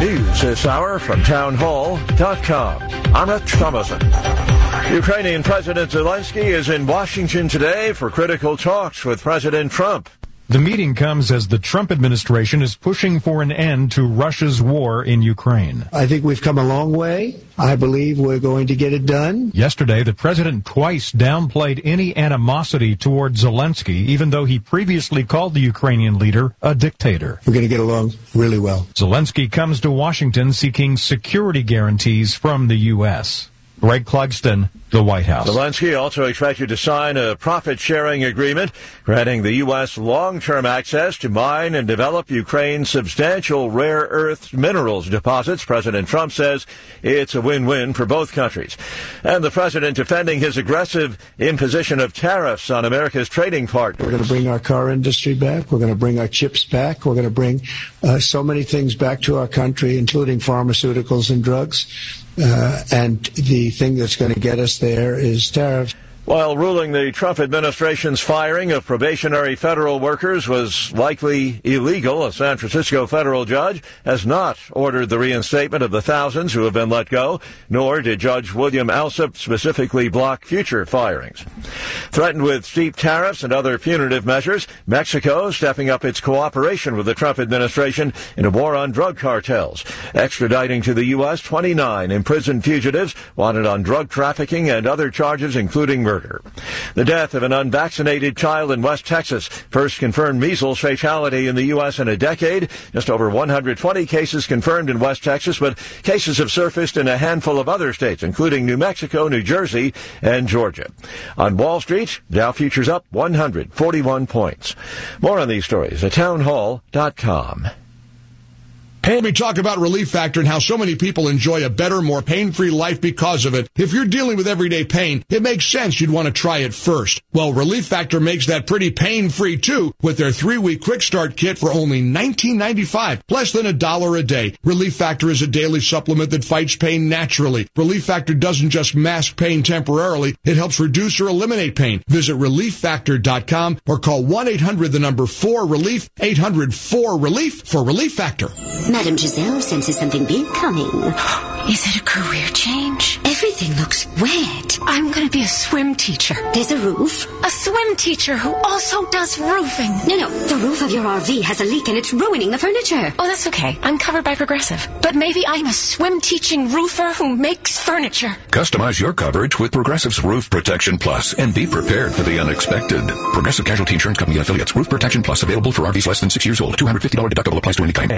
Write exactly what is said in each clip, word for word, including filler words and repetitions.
News this hour from town hall dot com. I'm Rich Thomason. Ukrainian President Zelensky is in Washington today for critical talks with President Trump. The meeting comes as the Trump administration is pushing for an end to Russia's war in Ukraine. I think we've come a long way. I believe we're going to get it done. Yesterday, the president twice downplayed any animosity toward Zelensky, even though he previously called the Ukrainian leader a dictator. We're going to get along really well. Zelensky comes to Washington seeking security guarantees from the U S. Greg Clugston, the White House. Zelensky also expected to sign a profit-sharing agreement granting the U S long-term access to mine and develop Ukraine's substantial rare earth minerals deposits. President Trump says it's a win-win for both countries. And the president defending his aggressive imposition of tariffs on America's trading partners. We're going to bring our car industry back. We're going to bring our chips back. We're going to bring uh, so many things back to our country, including pharmaceuticals and drugs. Uh, and the thing that's going to get us there is tariffs. While ruling the Trump administration's firing of probationary federal workers was likely illegal, a San Francisco federal judge has not ordered the reinstatement of the thousands who have been let go, nor did Judge William Alsup specifically block future firings. Threatened with steep tariffs and other punitive measures, Mexico stepping up its cooperation with the Trump administration in a war on drug cartels, extraditing to the U S twenty-nine imprisoned fugitives wanted on drug trafficking and other charges, including murder. The death of an unvaccinated child in West Texas, first confirmed measles fatality in the U S in a decade. Just over one hundred twenty cases confirmed in West Texas, but cases have surfaced in a handful of other states, including New Mexico, New Jersey, and Georgia. On Wall Street, Dow futures up one hundred forty-one points. More on these stories at town hall dot com. Hey, we talk about Relief Factor and how so many people enjoy a better, more pain-free life because of it. If you're dealing with everyday pain, it makes sense you'd want to try it first. Well, Relief Factor makes that pretty pain-free, too, with their three-week quick start kit for only nineteen ninety-five dollars, less than a dollar a day. Relief Factor is a daily supplement that fights pain naturally. Relief Factor doesn't just mask pain temporarily, it helps reduce or eliminate pain. Visit relief factor dot com or call one eight hundred the number four relief, eight hundred four relief for Relief Factor. Madam Giselle senses something big coming. Is it a career change? Everything looks wet. I'm going to be a swim teacher. There's a roof. A swim teacher who also does roofing. No, no, the roof of your R V has a leak and it's ruining the furniture. Oh, that's okay. I'm covered by Progressive. But maybe I'm a swim teaching roofer who makes furniture. Customize your coverage with Progressive's Roof Protection Plus and be prepared for the unexpected. Progressive Casualty Insurance Company and affiliates. Roof Protection Plus available for R Vs less than six years old. two hundred fifty dollars deductible applies to any claim.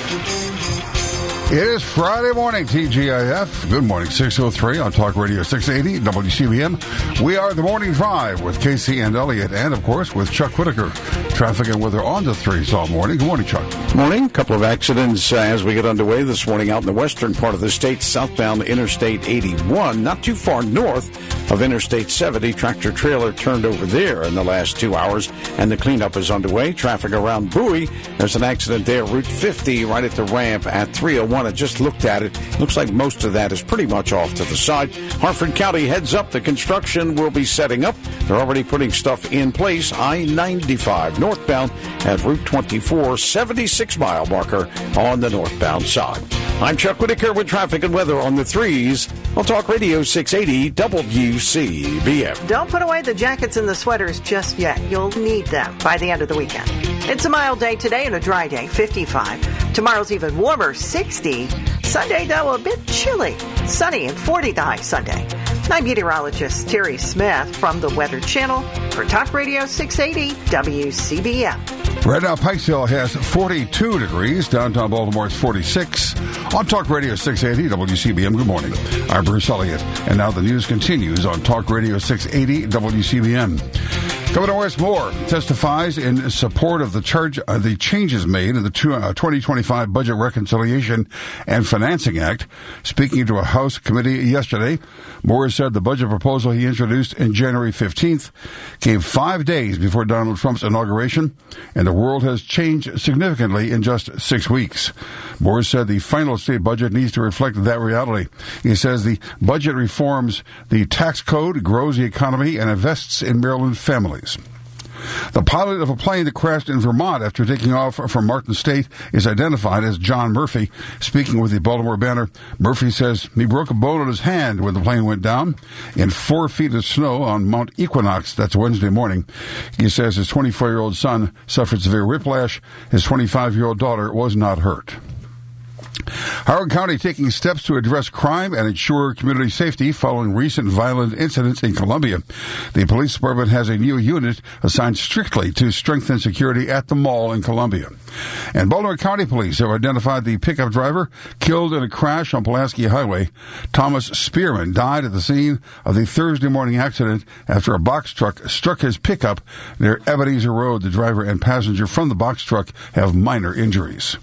It is Friday morning, T G I F. Good morning, six oh three on Talk Radio six eighty, W C B M. We are the Morning Drive with Casey and Elliott, and, of course, with Chuck Whitaker. Traffic and weather on the threes all morning. Good morning, Chuck. Morning. A couple of accidents uh, as we get underway this morning out in the western part of the state, southbound Interstate eighty-one, not too far north of Interstate seventy. Tractor trailer turned over there in the last two hours, and the cleanup is underway. Traffic around Bowie. There's an accident there, Route fifty, right at the ramp at three oh one. I just looked at it. Looks like most of that is pretty much off to the side. Harford County heads up. The construction will be setting up. They're already putting stuff in place. I ninety-five northbound at Route twenty-four, seventy-six mile marker on the northbound side. I'm Chuck Whitaker with traffic and weather on the threes. I'll Talk Radio six eighty W C B M. Don't put away the jackets and the sweaters just yet. You'll need them by the end of the weekend. It's a mild day today and a dry day, fifty-five. Tomorrow's even warmer, sixty. Sunday, though, a bit chilly. Sunny and forty the high Sunday. I'm meteorologist Terry Smith from the Weather Channel for Talk Radio six eighty W C B M. Right now, Pikesville has forty-two degrees. Downtown Baltimore is forty-six. On Talk Radio six eighty W C B M, good morning. I'm Bruce Elliott. And now the news continues on Talk Radio six eighty W C B M. Governor Wes Moore testifies in support of the charge, uh, the changes made in the two, uh, twenty twenty-five Budget Reconciliation and Financing Act. Speaking to a House committee yesterday, Moore said the budget proposal he introduced in January fifteenth came five days before Donald Trump's inauguration, and the world has changed significantly in just six weeks. Moore said the final state budget needs to reflect that reality. He says the budget reforms the tax code, grows the economy, and invests in Maryland families. The pilot of a plane that crashed in Vermont after taking off from Martin State is identified as John Murphy. Speaking with the Baltimore Banner, Murphy says he broke a bone in his hand when the plane went down in four feet of snow on Mount Equinox. That's Wednesday morning. He says his twenty-four-year-old son suffered severe whiplash. His twenty-five-year-old daughter was not hurt. Howard County taking steps to address crime and ensure community safety following recent violent incidents in Columbia. The police department has a new unit assigned strictly to strengthen security at the mall in Columbia. And Baltimore County Police have identified the pickup driver killed in a crash on Pulaski Highway. Thomas Spearman died at the scene of the Thursday morning accident after a box truck struck his pickup near Ebenezer Road. The driver and passenger from the box truck have minor injuries.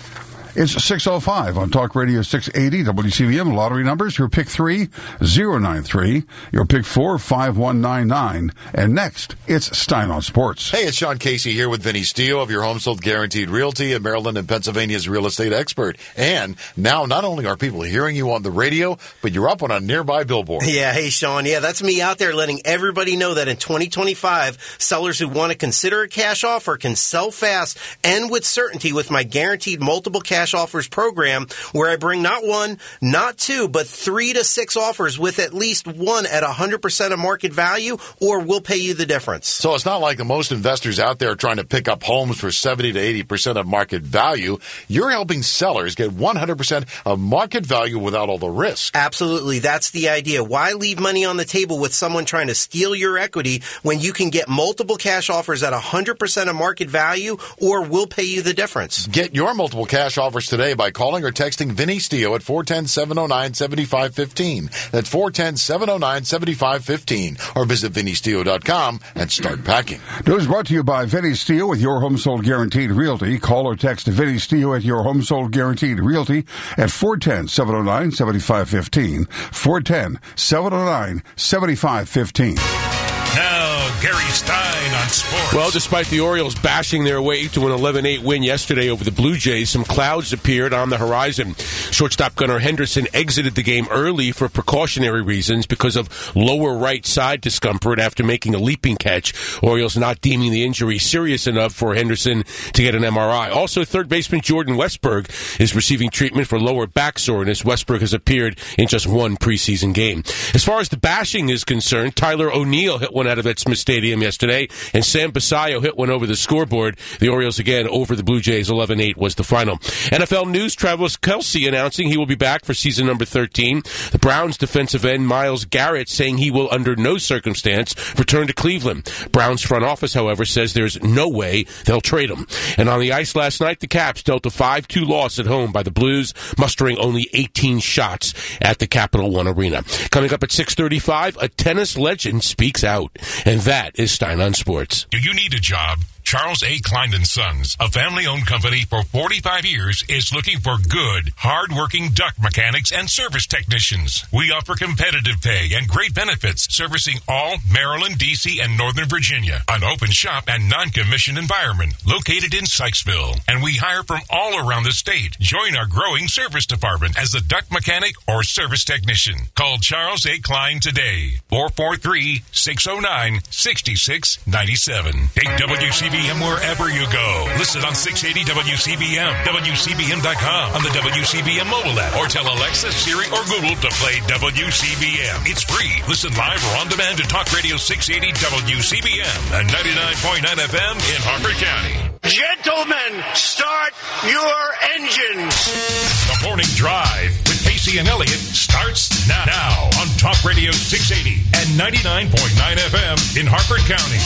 It's six oh five on Talk Radio six eighty W C B M. Lottery numbers, your pick three, zero nine three, your pick four, five one nine nine. And next, it's Stein on Sports. Hey, it's Sean Casey here with Vinny Steele of your Home Sold Guaranteed Realty, a Maryland and Pennsylvania's real estate expert. And now not only are people hearing you on the radio, but you're up on a nearby billboard. Yeah, hey, Sean. Yeah, that's me out there letting everybody know that in twenty twenty-five, sellers who want to consider a cash offer can sell fast and with certainty with my guaranteed multiple cash Cash Offers program, where I bring not one, not two, but three to six offers with at least one at one hundred percent of market value, or we'll pay you the difference. So it's not like the most investors out there trying to pick up homes for seventy to eighty percent of market value. You're helping sellers get one hundred percent of market value without all the risk. Absolutely. That's the idea. Why leave money on the table with someone trying to steal your equity when you can get multiple cash offers at one hundred percent of market value, or we'll pay you the difference? Get your multiple cash offers today by calling or texting Vinny Steele at four one zero, seven oh nine, seven five one five. That's four one zero, seven oh nine, seven five one five. Or visit vinny steele dot com and start packing. News brought to you by Vinny Steele with your Home Sold Guaranteed Realty. Call or text Vinny Steele at your Home Sold Guaranteed Realty at four one zero, seven oh nine, seven five one five. four one zero, seven oh nine, seven five one five. Now, Gary Stein on sports. Well, despite the Orioles bashing their way to an eleven eight win yesterday over the Blue Jays, some clouds appeared on the horizon. Shortstop Gunnar Henderson exited the game early for precautionary reasons because of lower right side discomfort after making a leaping catch. Orioles not deeming the injury serious enough for Henderson to get an M R I. Also, third baseman Jordan Westberg is receiving treatment for lower back soreness. Westberg has appeared in just one preseason game. As far as the bashing is concerned, Tyler O'Neill hit one out of at Smith Stadium yesterday, and Sam Basayo hit one over the scoreboard. The Orioles again over the Blue Jays. eleven eight was the final. N F L news, Travis Kelce announcing he will be back for season number thirteen. The Browns defensive end Myles Garrett saying he will under no circumstance return to Cleveland. Browns front office, however, says there's no way they'll trade him. And on the ice last night, the Caps dealt a five two loss at home by the Blues, mustering only eighteen shots at the Capital One Arena. Coming up at six thirty-five, a tennis legend speaks out. And that is Stein on Sports. Do you need a job? Charles A. Klein and Sons, a family-owned company for forty-five years, is looking for good, hard-working duct mechanics and service technicians. We offer competitive pay and great benefits, servicing all Maryland, D C, and Northern Virginia. An open shop and non-commissioned environment located in Sykesville. And we hire from all around the state. Join our growing service department as a duct mechanic or service technician. Call Charles A. Klein today, four four three, six oh nine, six six nine seven. Take W C B M wherever you go. Listen on six eighty W C B M, W C B M dot com, on the W C B M mobile app, or tell Alexa, Siri, or Google to play W C B M. It's free. Listen live or on demand to Talk Radio six eighty W C B M and ninety-nine point nine F M in Harford County. Gentlemen, start your engines. The Morning Drive with Casey and Elliott starts now, now on Talk Radio six eighty and ninety-nine point nine F M in Harford County.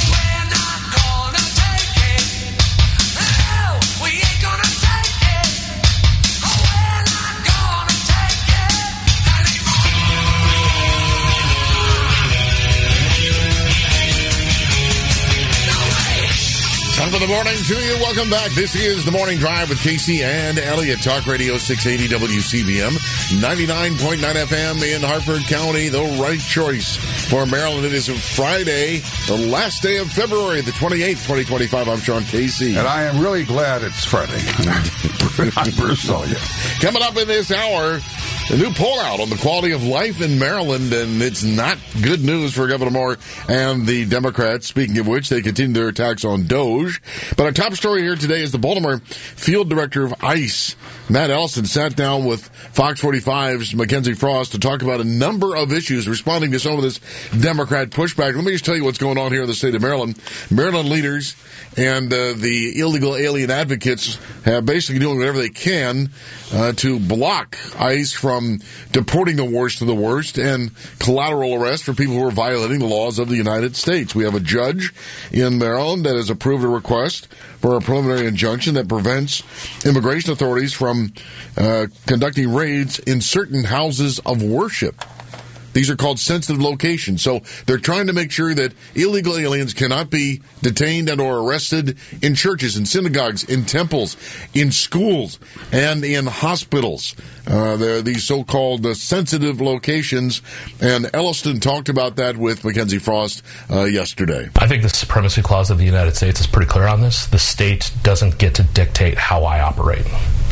Top of the morning to you. Welcome back. This is the Morning Drive with Casey and Elliott. Talk Radio six eighty W C B M, ninety-nine point nine F M in Harford County. The right choice for Maryland. It is Friday, the last day of February, the twenty-eighth, twenty twenty-five. I'm Sean Casey. And I am really glad it's Friday. I'm Bruce Elliott. Coming up in this hour, A new poll out on the quality of life in Maryland, and it's not good news for Governor Moore and the Democrats, speaking of which they continue their attacks on Doge. But our top story here today is the Baltimore Field Director of ICE, Matt Ellison, sat down with Fox forty-five's Mackenzie Frost to talk about a number of issues responding to some of this Democrat pushback. Let me just tell you what's going on here in the state of Maryland. Maryland leaders and uh, the illegal alien advocates have basically doing whatever they can uh, to block ICE from deporting the worst of the worst and collateral arrest for people who are violating the laws of the United States. We have a judge in Maryland that has approved a request for a preliminary injunction that prevents immigration authorities from uh, conducting raids in certain houses of worship. These are called sensitive locations. So they're trying to make sure that illegal aliens cannot be detained and or arrested in churches, in synagogues, in temples, in schools, and in hospitals. Uh, they're these so-called uh, sensitive locations. And Elliston talked about that with Mackenzie Frost uh, yesterday. I think the Supremacy Clause of the United States is pretty clear on this. The state doesn't get to dictate how I operate.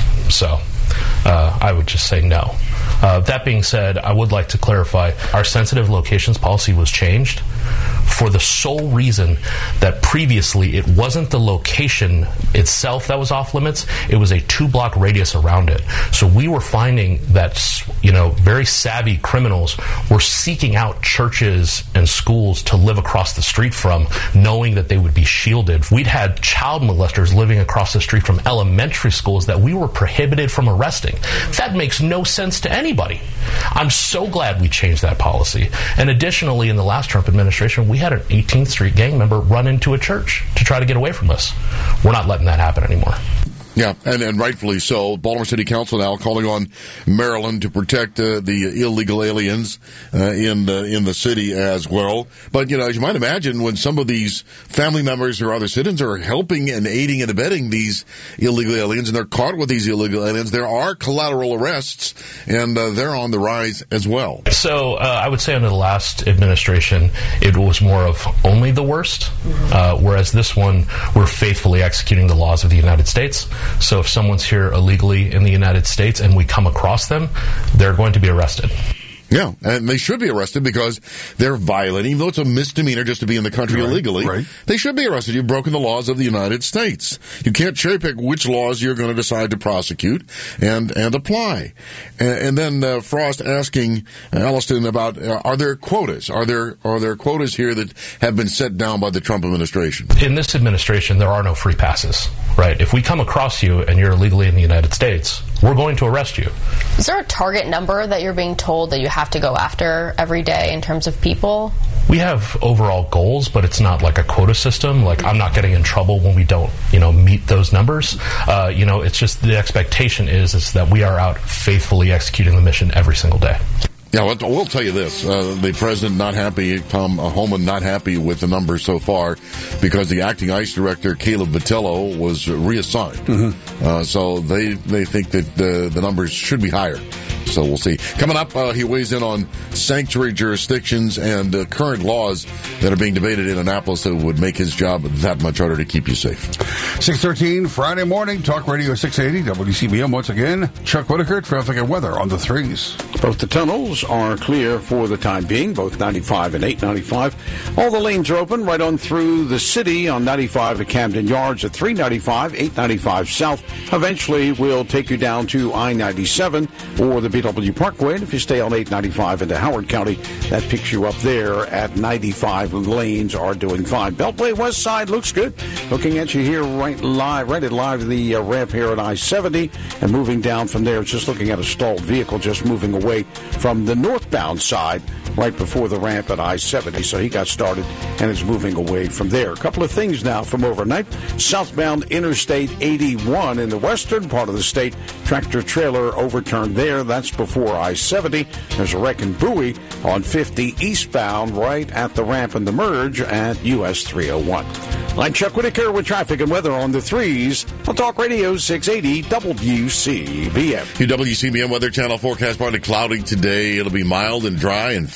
So uh, I would just say no. Uh, that being said, I would like to clarify, our sensitive locations policy was changed for the sole reason that previously it wasn't the location itself that was off limits, it was a two-block radius around it. So we were finding that, you know, very savvy criminals were seeking out churches and schools to live across the street from, knowing that they would be shielded. We'd had child molesters living across the street from elementary schools that we were prohibited from arresting. That makes no sense to anybody. I'm so glad we changed that policy. And additionally, in the last Trump administration, we had an eighteenth Street gang member run into a church to try to get away from us. We're not letting that happen anymore. Yeah, and, and rightfully so. Baltimore City Council now calling on Maryland to protect uh, the illegal aliens uh, in the in the city as well. But, you know, as you might imagine, when some of these family members or other citizens are helping and aiding and abetting these illegal aliens, and they're caught with these illegal aliens, there are collateral arrests, and uh, they're on the rise as well. So uh, I would say under the last administration, it was more of only the worst, uh, whereas this one, we're faithfully executing the laws of the United States. So if someone's here illegally in the United States and we come across them, they're going to be arrested. Yeah, and they should be arrested because they're violating, even though it's a misdemeanor just to be in the country right, illegally, right. They should be arrested. You've broken the laws of the United States. You can't cherry pick which laws you're going to decide to prosecute and, and apply. And, and then uh, Frost asking uh, Elliston about, uh, are there quotas? Are there are there quotas here that have been set down by the Trump administration? In this administration, there are no free passes, right? If we come across you and you're illegally in the United States, we're going to arrest you. Is there a target number that you're being told that you have to go after every day in terms of people? We have overall goals, but it's not like a quota system. Like, I'm not getting in trouble when we don't, you know, meet those numbers. Uh, you know, it's just the expectation is, is that we are out faithfully executing the mission every single day. Yeah, well, we'll tell you this. Uh, the president not happy, Tom Homan not happy with the numbers so far because the acting ICE director, Caleb Vitello, was reassigned. Mm-hmm. Uh, so they, they think that the, the numbers should be higher. So we'll see. Coming up, uh, he weighs in on sanctuary jurisdictions and uh, current laws that are being debated in Annapolis that would make his job that much harder to keep you safe. six thirteen, Friday morning, Talk Radio six eighty, W C B M. Once again, Chuck Whitaker, traffic and weather on the threes. Both the tunnels are clear for the time being, both ninety-five and eight ninety-five. All the lanes are open right on through the city on ninety-five at Camden Yards, at three ninety-five, eight ninety-five south. Eventually, we'll take you down to I ninety-seven or the B W Parkway. And if you stay on eight ninety-five into Howard County, that picks you up there at ninety-five. Lanes are doing fine. Beltway West Side looks good. Looking at you here right live, right at live the uh, ramp here at I seventy, and moving down from there, just looking at a stalled vehicle just moving away from the northbound side right before the ramp at I seventy. So he got started and is moving away from there. A couple of things now from overnight. Southbound Interstate eighty-one in the western part of the state. Tractor trailer overturned there. That's before I seventy. There's a wreck in Bowie on fifty eastbound right at the ramp and the merge at U S three oh one. I'm Chuck Whitaker with traffic and weather on the threes on Talk Radio six eighty W C B M. Your W C B M Weather Channel forecast partly cloudy today. It'll be mild and dry and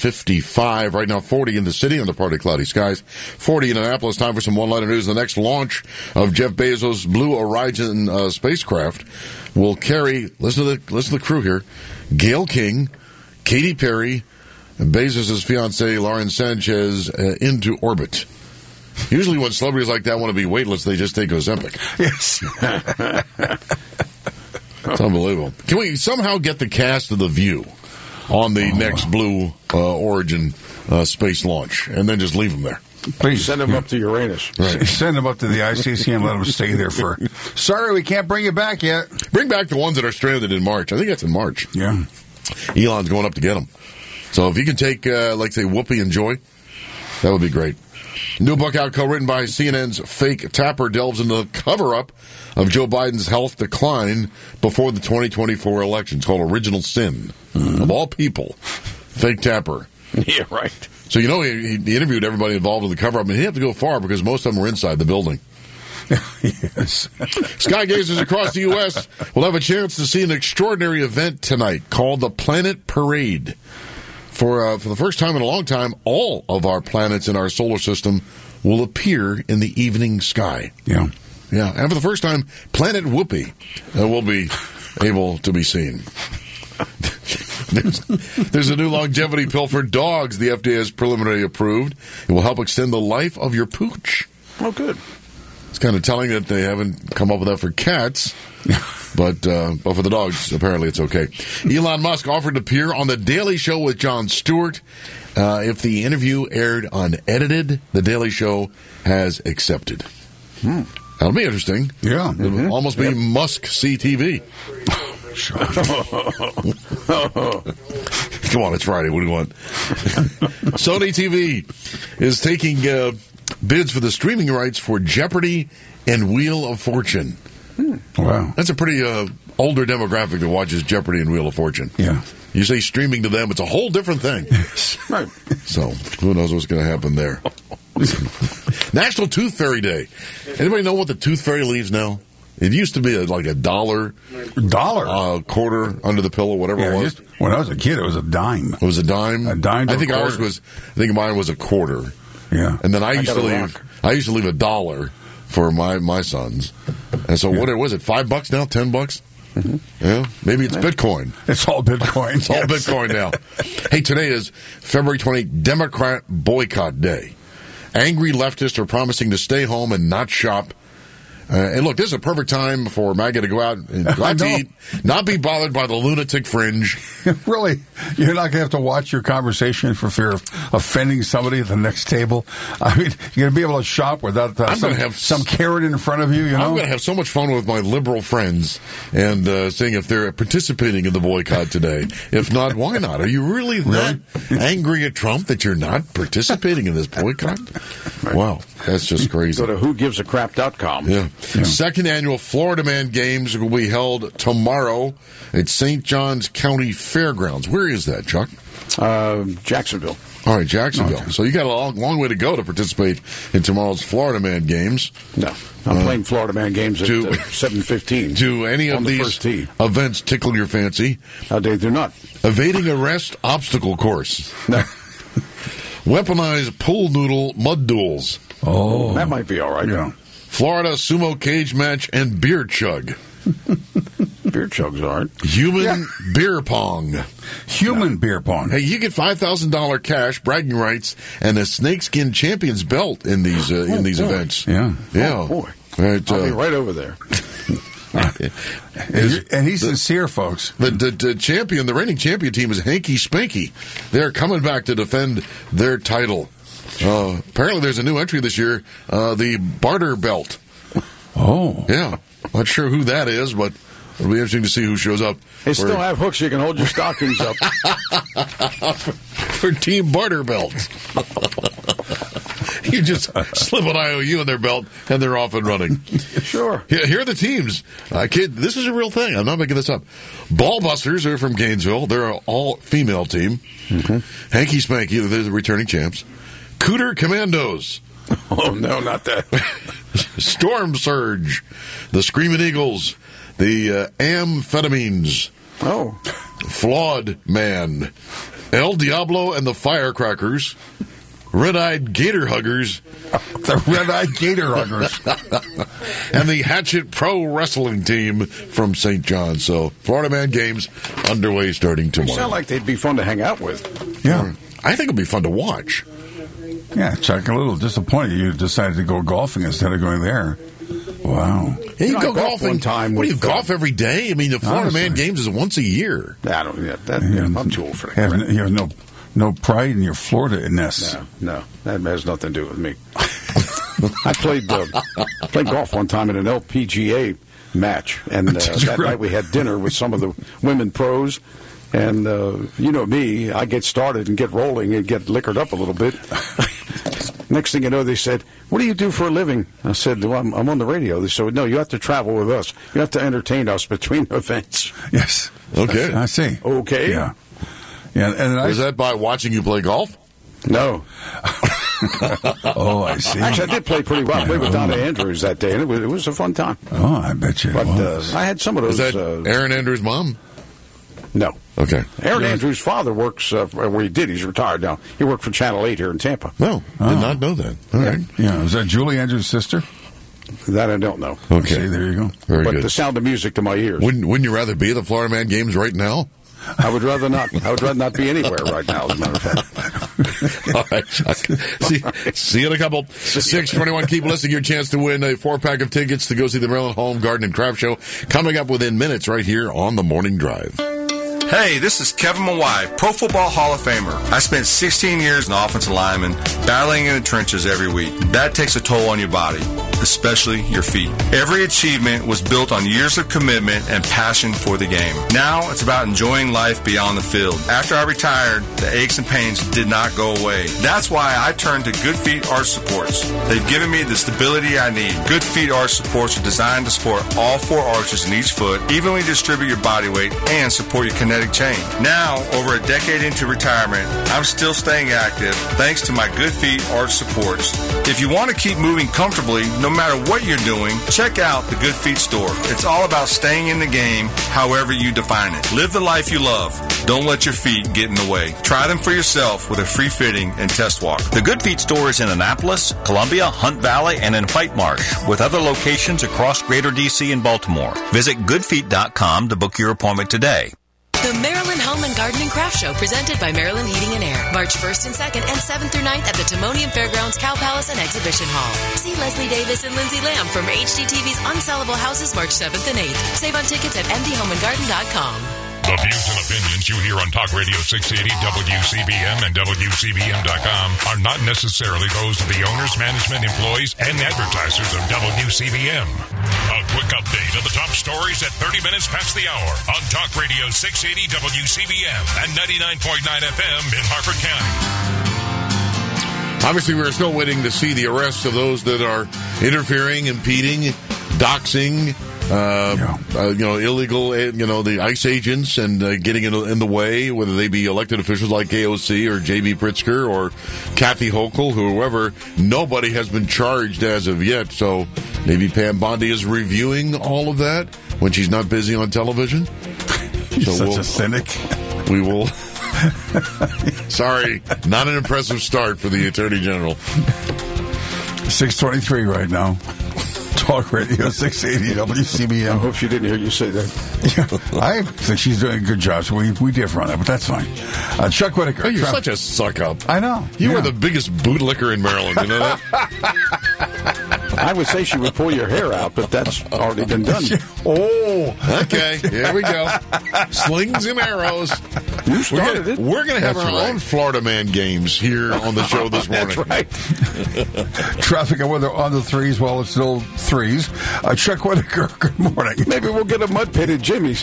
fifty-five. Right now, forty in the city under partly cloudy skies. forty in Annapolis. Time for some one-liner news. The next launch of Jeff Bezos' Blue Origin uh, spacecraft will carry, listen to the listen to the crew here, Gayle King, Katy Perry, and Bezos' fiancée, Lauren Sanchez, uh, into orbit. Usually when celebrities like that want to be weightless, they just take Ozempic. Yes. It's unbelievable. Can we somehow get the cast of The View on the oh. next Blue uh, Origin uh, space launch and then just leave them there? Please send them up to Uranus. Right. Send them up to the I C C and let them stay there for. Sorry, we can't bring you back yet. Bring back the ones that are stranded in March. I think that's in March. Yeah. Elon's going up to get them. So if you can take, uh, like, say, Whoopi and Joy, that would be great. New book out, co-written by C N N's Fake Tapper, delves into the cover-up of Joe Biden's health decline before the twenty twenty-four election. It's called Original Sin. Mm-hmm. Of all people, Fake Tapper. Yeah, right. So, you know, he, he interviewed everybody involved in the cover-up, and he didn't have to go far because most of them were inside the building. Yes. Sky gazers across the U S will have a chance to see an extraordinary event tonight called the Planet Parade. For uh, for the first time in a long time, all of our planets in our solar system will appear in the evening sky. Yeah. Yeah, and for the first time, Planet Whoopi uh, will be able to be seen. there's, there's a new longevity pill for dogs the F D A has preliminarily approved. It will help extend the life of your pooch. Oh, good. It's kind of telling that they haven't come up with that for cats, but uh, but for the dogs, apparently it's okay. Elon Musk offered to appear on The Daily Show with Jon Stewart. Uh, if the interview aired unedited, The Daily Show has accepted. Hmm. That'll be interesting. Yeah. It'll mm-hmm. almost be yep. Musk-C T V. Come on, it's Friday. What do you want? Sony T V is taking uh, bids for the streaming rights for Jeopardy and Wheel of Fortune. Hmm. Wow. That's a pretty uh, older demographic that watches Jeopardy and Wheel of Fortune. Yeah. You say streaming to them, it's a whole different thing. Right. So, who knows what's going to happen there. National Tooth Fairy Day. Anybody know what the Tooth Fairy leaves now? It used to be a, like a dollar, dollar, uh, quarter under the pillow, whatever yeah, it was. Just, when I was a kid, it was a dime. It was a dime. A dime. To I think a quarter. ours was. I think mine was a quarter. Yeah. And then I used I to leave. rock. I used to leave a dollar for my my sons. And so yeah. what was it? Five bucks now? Ten bucks? Mm-hmm. Yeah. Maybe it's Bitcoin. It's all Bitcoin. It's all Bitcoin now. Hey, today is February twentieth, Democrat Boycott Day. Angry leftists are promising to stay home and not shop. Uh, and look, this is a perfect time for MAGA to go out and not to eat, not be bothered by the lunatic fringe. Really, you're not going to have to watch your conversation for fear of offending somebody at the next table. I mean, you're going to be able to shop without uh, I'm some, gonna have, some carrot in front of you, you know? I'm going to have so much fun with my liberal friends and uh, seeing if they're participating in the boycott today. If not, why not? Are you really that really? angry at Trump that you're not participating in this boycott? Right. Wow, that's just crazy. Go to who gives a crap dot com. Yeah. Yeah. Second annual Florida Man Games will be held tomorrow at Saint Johns County Fairgrounds. Where is that, Chuck? Uh, Jacksonville. All right, Jacksonville. Okay. So you got a long, long way to go to participate in tomorrow's Florida Man Games. No, I'm uh, playing Florida Man Games at do, uh, seven fifteen. Do any of the these events tickle your fancy? Uh, they do not. Evading arrest obstacle course. No. Weaponized pool noodle mud duels. Oh, that might be all right. Yeah. Florida sumo cage match and beer chug. Beer chugs aren't. Human yeah. beer pong. Human yeah. beer pong. Hey, you get five thousand dollars cash, bragging rights, and a snakeskin champion's belt in these uh, oh, in these boy. events. Yeah. Yeah. Oh, boy. Right, I'll uh, be right over there. Is, and he's the, sincere, folks. The, the, the champion, the reigning champion team is Hanky Spanky. They're coming back to defend their title. Uh, apparently, there's a new entry this year, uh, the Barter Belt. Oh. Yeah. Not sure who that is, but it'll be interesting to see who shows up. They still for, have hooks you can hold your stockings up. for, for Team Barter Belt. You just slip an I O U in their belt, and they're off and running. Sure. Here, here are the teams. Uh, kid, this is a real thing. I'm not making this up. Ballbusters are from Gainesville. They're an all-female team. Mm-hmm. Hanky Spanky, they're the returning champs. Cooter Commandos. Oh, no, not that. Storm Surge. The Screaming Eagles. The uh, Amphetamines. Oh. Flawed Man. El Diablo and the Firecrackers, Red-Eyed Gator Huggers, the Red-Eyed Gator Huggers, and the Hatchet Pro Wrestling Team from Saint John. So, Florida Man games underway starting They tomorrow. sound like they'd be fun to hang out with. Yeah. I think it'll be fun to watch. Yeah, Chuck, a little disappointed you decided to go golfing instead of going there. Wow. Yeah, you You know, go I golfed golfing. one time What do you with, golf uh, every day? I mean, the Florida Honestly. Man games is once a year. I don't. Yeah, that, Yeah, I'm too old for You that. have, you have no, no pride in your Florida-ness. No, no, that has nothing to do with me. I played uh, played golf one time in an L P G A match, and uh, that really? night we had dinner with some of the women pros. And uh, you know me, I get started and get rolling and get liquored up a little bit. Next thing you know, they said, "What do you do for a living?" I said, well, I'm, I'm on the radio." They said, "No, you have to travel with us. You have to entertain us between events." Yes. Okay. I see. Okay. Yeah. Yeah, and I, Was that by watching you play golf? No. oh, I see. Actually, I did play pretty well. I played with Donna Andrews that day, and it was, it was a fun time. Oh, I bet you it But uh, was. I had some of those. Was that uh, Aaron Andrews' mom? No. Okay. Aaron Yeah. Andrews' father works, uh, where he did. He's retired now. He worked for Channel eight here in Tampa. No, Oh. did not know that. All right. Yeah, was that Julie Andrews' sister? That I don't know. Okay. See, there you go. Very but good. the sound of music to my ears. Wouldn't, wouldn't you rather be at the Florida Man games right now? I would rather not. I would rather not be anywhere right now, as a matter of fact. All right, Chuck. See, see you in a couple. six twenty-one. Keep listening. Your chance to win a four-pack of tickets to go see the Maryland Home, Garden, and Craft Show coming up within minutes right here on the Morning Drive. Hey, this is Kevin Mawai, Pro Football Hall of Famer. I spent sixteen years in offensive lineman, battling in the trenches every week. That takes a toll on your body, especially your feet. Every achievement was built on years of commitment and passion for the game. Now it's about enjoying life beyond the field. After I retired, the aches and pains did not go away. That's why I turned to Good Feet Arch Supports. They've given me the stability I need. Good Feet Arch Supports are designed to support all four arches in each foot, evenly distribute your body weight, and support your kinetic chain. Now, over a decade into retirement, I'm still staying active thanks to my Good Feet Arch Supports. If you want to keep moving comfortably, no matter what you're doing, check out the Good Feet store. It's all about staying in the game, however you define it. Live the life you love. Don't let your feet get in the way. Try them for yourself with a free fitting and test walk. The Good Feet store is in Annapolis, Columbia, Hunt Valley, and in White Marsh, with other locations across Greater D C and Baltimore. Visit good feet dot com to book your appointment today. The Maryland Home and Garden and Craft Show, presented by Maryland Heating and Air, March first and second and seventh through ninth at the Timonium Fairgrounds, Cow Palace, and Exhibition Hall. See Leslie Davis and Lindsay Lamb from H G T V's Unsellable Houses March seventh and eighth. Save on tickets at m d home and garden dot com. The views and opinions you hear on Talk Radio six eighty, W C B M, and W C B M dot com are not necessarily those of the owners, management, employees, and advertisers of W C B M. A quick update of the top stories at thirty minutes past the hour on Talk Radio six eighty W C B M and ninety-nine point nine F M in Harford County. Obviously, we're still waiting to see the arrest of those that are interfering, impeding, doxing, uh, yeah. uh, you know, illegal, uh, you know, the ICE agents and uh, getting in, in the way, whether they be elected officials like A O C or J B Pritzker or Kathy Hochul, whoever. Nobody has been charged as of yet. So maybe Pam Bondi is reviewing all of that when she's not busy on television. You're so such we'll, a cynic. We will. Sorry, not an impressive start for the Attorney General. six twenty-three right now. Talk Radio six eighty W C B M. I hope she didn't hear you say that. Yeah, I think she's doing a good job, so we, we differ on that, but that's fine. Uh, Chuck Whitaker. Oh, you're Tra- such a suck-up. I know. You yeah. are the biggest bootlicker in Maryland, you know that? I would say she would pull your hair out, but that's already been done. Oh, okay. Here we go. Slings and arrows. You started we're it. We're going to have That's our right. own Florida Man games here on the show this morning. That's right. Traffic and weather on the threes while it's still threes. Uh, Chuck Whitaker, good morning. Maybe we'll get a mud pit at Jimmy's.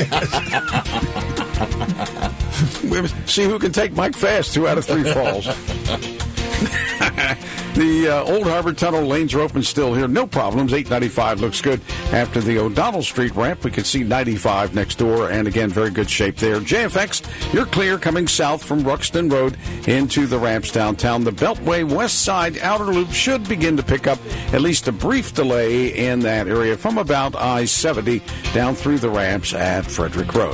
See who can take Mike Fast. Two out of three falls. The uh, Old Harbor Tunnel lanes are open still here. No problems. eight ninety-five looks good. After the O'Donnell Street ramp, we can see ninety-five next door. And again, very good shape there. J F X, you're clear coming south from Ruxton Road into the ramps downtown. The Beltway West Side outer loop should begin to pick up at least a brief delay in that area from about I seventy down through the ramps at Frederick Road.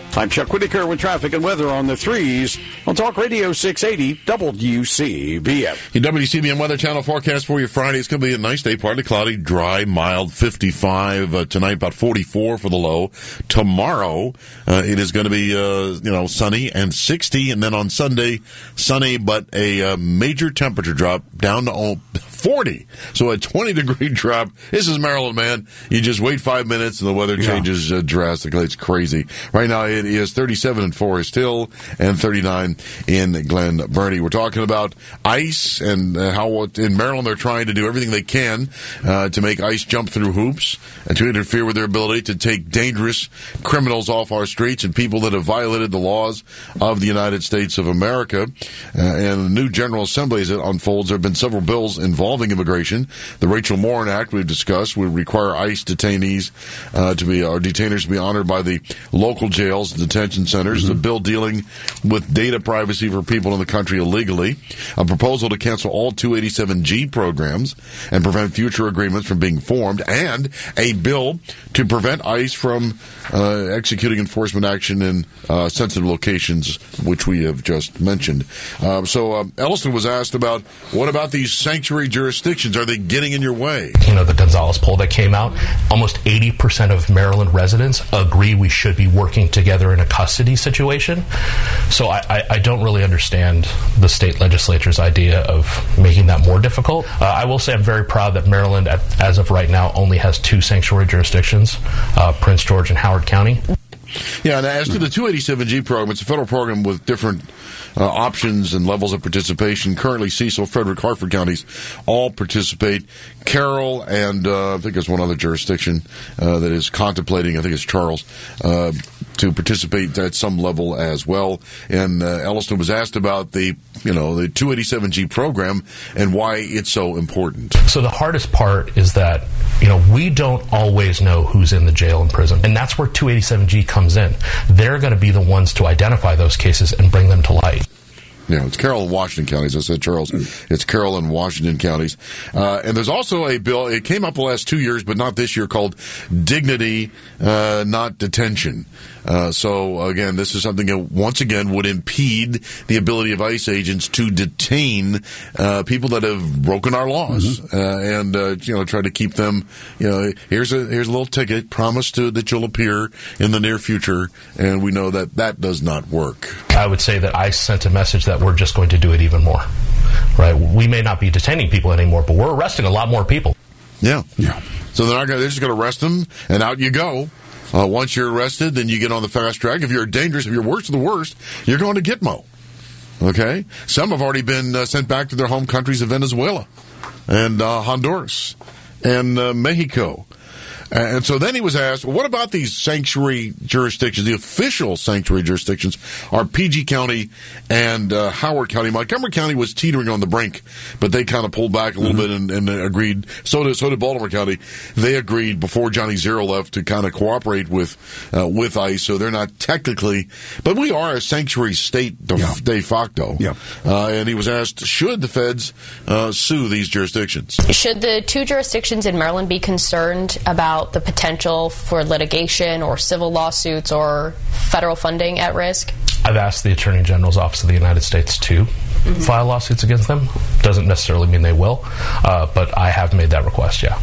I'm Chuck Whitaker with traffic and weather on the threes on Talk Radio six eighty W C B M. Your W C B M Weather Channel forecast for you Friday. It's going to be a nice day, partly cloudy, dry, mild, fifty-five uh, tonight, about forty-four for the low. Tomorrow, uh, it is going to be, uh, you know, sunny and sixty, and then on Sunday, sunny, but a uh, major temperature drop down to oh, forty. So a twenty degree drop. This is Maryland, man. You just wait five minutes and the weather changes uh, drastically. It's crazy. Right now it is thirty-seven in Forest Hill and thirty-nine in Glen Burnie. We're talking about ice and uh, how in Maryland they're trying to do everything they can uh, to make ice jump through hoops and to interfere with their ability to take dangerous criminals off our streets and people that have violated the laws of the United States of America. Uh, and the new General Assembly as it unfolds, there have been several bills involving immigration. The Rachel Morin Act we've discussed would require ICE detainees uh, to be, or detainers to be honored by the local jails and detention centers. Mm-hmm. The bill dealing with data privacy for people in the country illegally. A proposal to cancel all two eighty-seven G programs and prevent future agreements from being formed. And a bill to prevent ICE from uh, executing enforcement action in uh, sensitive locations, which we have just mentioned. Uh, so uh, Elliston was asked about, what about these sanctuary jurisdictions? Are they getting in your way? You know, the Gonzales poll that came out, almost eighty percent of Maryland residents agree we should be working together in a custody situation. So I, I, I don't really understand the state legislature's idea of making that more difficult. Uh, I will say I'm very proud that Maryland, at, as of right now, only has two sanctuary jurisdictions, uh, Prince George and Howard County. Yeah, and as to the two eighty-seven G program, it's a federal program with different uh, options and levels of participation. Currently, Cecil, Frederick, Harford counties all participate. Carroll and uh, I think there's one other jurisdiction uh, that is contemplating, I think it's Charles, uh, to participate at some level as well. And uh, Elliston was asked about the, you know, the two eighty-seven G program and why it's so important. So the hardest part is that, you know, we don't always know who's in the jail and prison. And that's where two eighty-seven G comes in. They're going to be the ones to identify those cases and bring them to light. Yeah, it's Carroll and Washington counties. I said Charles. It's Carroll and Washington counties. Uh, and there's also a bill, it came up the last two years, but not this year, called Dignity, uh, Not Detention. Uh, so, again, this is something that, once again, would impede the ability of ICE agents to detain uh, people that have broken our laws. Mm-hmm. Uh, and, uh, you know, try to keep them, you know, here's a here's a little ticket, promise to that you'll appear in the near future. And we know that that does not work. I would say that ICE sent a message that we're just going to do it even more. Right? We may not be detaining people anymore, but we're arresting a lot more people. Yeah. Yeah. So they're not gonna, they're just going to arrest them, and out you go. Uh, once you're arrested, then you get on the fast track. If you're dangerous, if you're worse than the worst, you're going to Gitmo. Okay? Some have already been uh, sent back to their home countries of Venezuela and uh, Honduras and uh, Mexico. And so then he was asked, well, what about these sanctuary jurisdictions? The official sanctuary jurisdictions are P G County and uh, Howard County. Montgomery County was teetering on the brink, but they kind of pulled back a little mm-hmm. bit and, and agreed. So did, so did Baltimore County. They agreed before Johnny Zero left to kind of cooperate with uh, with ICE, so they're not technically, but we are a sanctuary state de, yeah. de facto. Yeah. Uh, and he was asked, should the feds uh, sue these jurisdictions? Should the two jurisdictions in Maryland be concerned about the potential for litigation or civil lawsuits or federal funding at risk? I've asked the Attorney General's Office of the United States to mm-hmm. file lawsuits against them. Doesn't necessarily mean they will, uh, but I have made that request, yeah.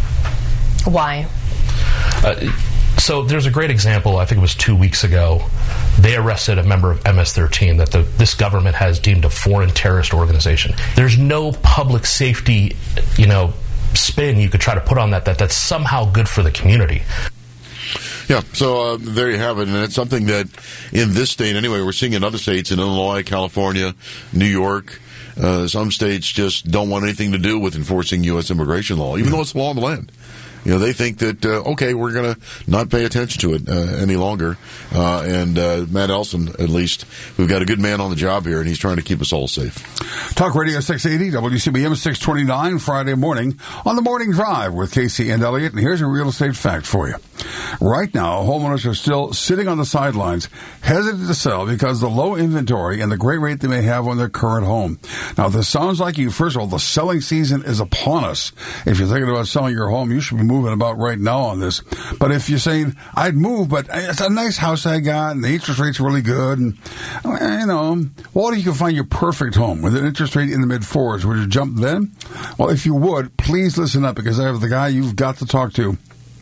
Why? Uh, so there's a great example, I think it was two weeks ago. They arrested a member of M S thirteen that the, this government has deemed a foreign terrorist organization. There's no public safety, you know, spin you could try to put on that, that that's somehow good for the community. Yeah, so uh, there you have it, and it's something that in this state, anyway, we're seeing in other states, in Illinois, California, New York, uh, some states just don't want anything to do with enforcing U S immigration law, even though it's law on the land. You know, they think that, uh, okay, we're going to not pay attention to it uh, any longer. Uh, and uh, Matt Elson, at least, we've got a good man on the job here, and he's trying to keep us all safe. Talk Radio six eighty, W C B M six twenty-nine, Friday morning on the Morning Drive with Casey and Elliott. And here's a real estate fact for you. Right now, homeowners are still sitting on the sidelines, hesitant to sell because of the low inventory and the great rate they may have on their current home. Now, if this sounds like you, first of all, the selling season is upon us. If you're thinking about selling your home, you should be moving moving about right now on this. But if you're saying, I'd move, but it's a nice house I got, and the interest rate's really good, and, you know, well, you can find your perfect home with an interest rate in the mid-fours. Would you jump then? Well, if you would, please listen up, because I have the guy you've got to talk to.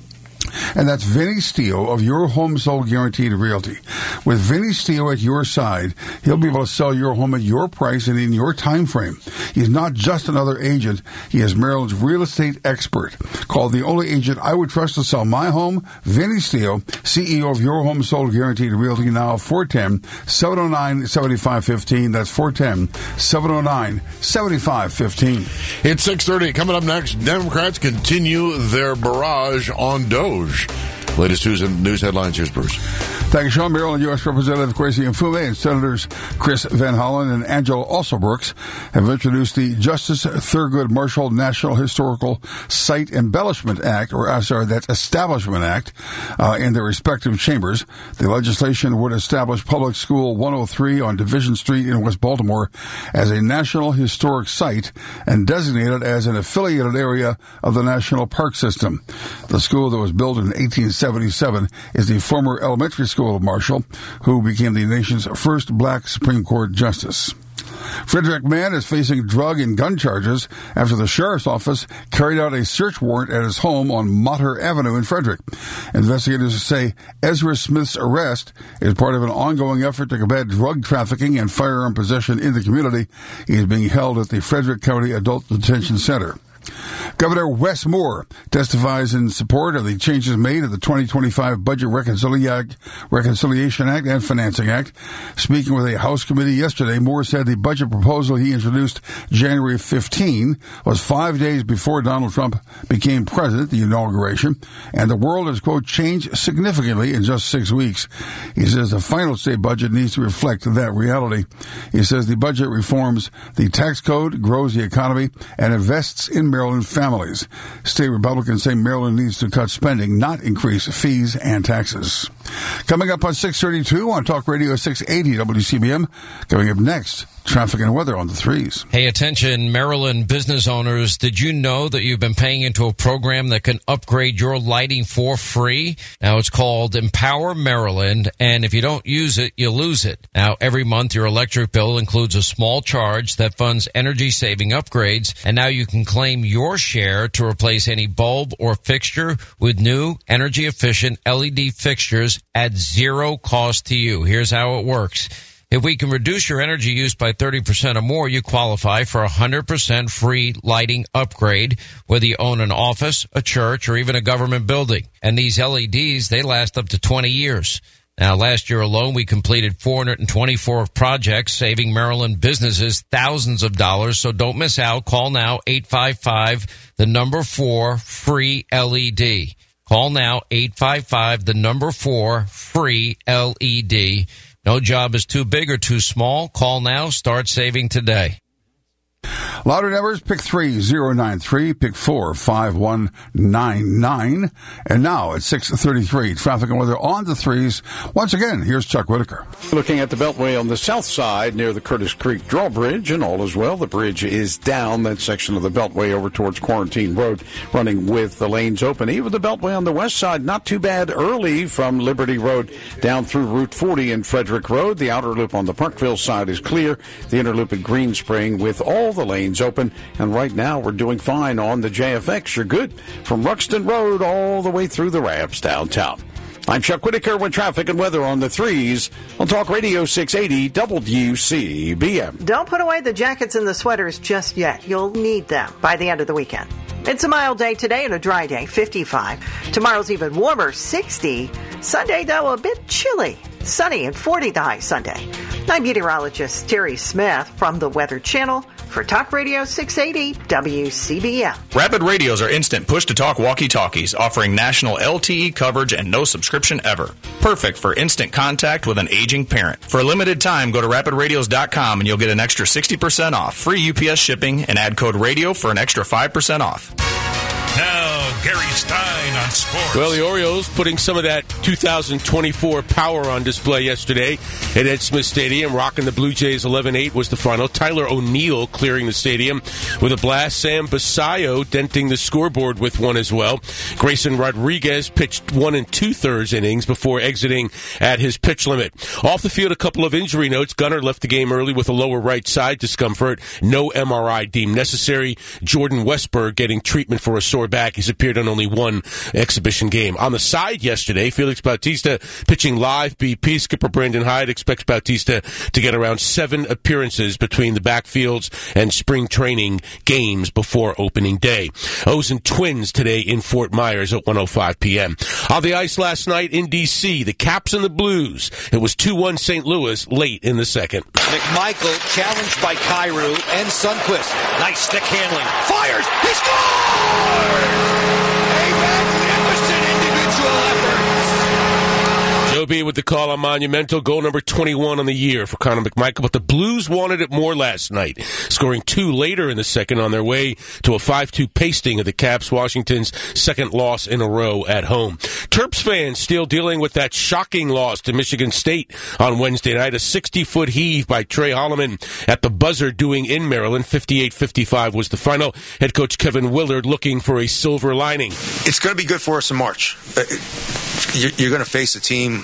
And that's Vinny Steele of Your Home Sold Guaranteed Realty. With Vinny Steele at your side, he'll be able to sell your home at your price and in your time frame. He's not just another agent. He is Maryland's real estate expert. Called the only agent I would trust to sell my home, Vinny Steele, C E O of Your Home Sold Guaranteed Realty, now four one zero, seven oh nine, seven five one five. That's four one zero, seven oh nine, seven five one five. It's six thirty. Coming up next, Democrats continue their barrage on Doge. Latest news and news headlines. Here's Bruce. Thank you, Sean. Maryland U S Representative Kwesi Mfume and Senators Chris Van Hollen and Angela Alsobrooks have introduced the Justice Thurgood Marshall National Historical Site Embellishment Act, or uh, sorry, that's Establishment Act, uh, in their respective chambers. The legislation would establish Public School one oh three on Division Street in West Baltimore as a National Historic Site and designate it as an affiliated area of the National Park System. The school that was built in eighteen seventy-seven is the former elementary school of Marshall, who became the nation's first black Supreme Court justice. Frederick Mann is facing drug and gun charges after the sheriff's office carried out a search warrant at his home on Motter Avenue in Frederick. Investigators say Ezra Smith's arrest is part of an ongoing effort to combat drug trafficking and firearm possession in the community. He is being held at the Frederick County Adult Detention Center. Governor Wes Moore testifies in support of the changes made to the twenty twenty-five Budget Reconcilia- Reconciliation Act and Financing Act. Speaking with a House committee yesterday, Moore said the budget proposal he introduced January fifteenth was five days before Donald Trump became president, the inauguration, and the world has, quote, changed significantly in just six weeks. He says the final state budget needs to reflect that reality. He says the budget reforms the tax code, grows the economy, and invests in Maryland families. State Republicans say Maryland needs to cut spending, not increase fees and taxes. Coming up on six thirty-two on Talk Radio six eighty W C B M. Coming up next, traffic and weather on the threes. Hey, attention, Maryland business owners. Did you know that you've been paying into a program that can upgrade your lighting for free? Now, it's called Empower Maryland, and if you don't use it, you lose it. Now, every month, your electric bill includes a small charge that funds energy-saving upgrades, and now you can claim your share to replace any bulb or fixture with new energy-efficient L E D fixtures at zero cost to you. Here's how it works. If we can reduce your energy use by thirty percent or more, you qualify for a one hundred percent free lighting upgrade, whether you own an office, a church, or even a government building. And these L E Ds, they last up to twenty years. Now, last year alone, we completed four hundred twenty-four projects, saving Maryland businesses thousands of dollars. So don't miss out. Call now, eight five five, the number four, free L E D. Call now, eight five five, the number four, free L E D. No job is too big or too small. Call now. Start saving today. Louder numbers, pick three zero nine three, pick four five one nine nine. And now at six thirty-three, traffic and weather on the threes. Once again, here's Chuck Whitaker. Looking at the Beltway on the south side near the Curtis Creek Drawbridge, and all is well. The bridge is down. That section of the Beltway over towards Quarantine Road, running with the lanes open. Even the Beltway on the west side, not too bad early from Liberty Road down through Route forty and Frederick Road. The outer loop on the Parkville side is clear. The inner loop at Green Spring with all the lanes open, and right now we're doing fine on the J F X. You're good from Ruxton Road all the way through the ramps downtown. I'm Chuck Whitaker with traffic and weather on the threes on Talk Radio six eighty W C B M. Don't put away the jackets and the sweaters just yet. You'll need them by the end of the weekend. It's a mild day today and a dry day, fifty-five. Tomorrow's even warmer, sixty. Sunday, though, a bit chilly. Sunny and forty the high Sunday. I'm meteorologist Terry Smith from the Weather Channel for Talk Radio six eighty W C B M. Rapid Radios are instant push-to-talk walkie-talkies offering national L T E coverage and no subscription ever. Perfect for instant contact with an aging parent. For a limited time, go to rapid radios dot com and you'll get an extra sixty percent off, free U P S shipping, and add code RADIO for an extra five percent off. Now, Gary Stein on sports. Well, the Orioles putting some of that two thousand twenty-four power on display yesterday at Ed Smith Stadium, rocking the Blue Jays eleven eight was the final. Tyler O'Neill clearing the stadium with a blast. Sam Basayo denting the scoreboard with one as well. Grayson Rodriguez pitched one and two-thirds innings before exiting at his pitch limit. Off the field, a couple of injury notes. Gunnar left the game early with a lower right side discomfort. No M R I deemed necessary. Jordan Westberg getting treatment for a sore back. He's appeared on only one exhibition game. On the side yesterday, Felix Bautista pitching live B P. Skipper Brandon Hyde expects Bautista to get around seven appearances between the backfields and spring training games before opening day. O's and Twins today in Fort Myers at one oh five p.m. On the ice last night in D C, the Caps and the Blues. It was two one Saint Louis late in the second. McMichael challenged by Kyrou and Sundqvist. Nice stick handling. Fires! He scores! A magnificent individual effort. Joe B with the call on Monumental. Goal number twenty-one on the year for Connor McMichael. But the Blues wanted it more last night, scoring two later in the second on their way to a five two pasting of the Caps, Washington's second loss in a row at home. Terps fans still dealing with that shocking loss to Michigan State on Wednesday night. A sixty-foot heave by Trey Holloman at the buzzer doing in Maryland. fifty-eight fifty-five was the final. Head coach Kevin Willard looking for a silver lining. It's going to be good for us in March. You're going to face a team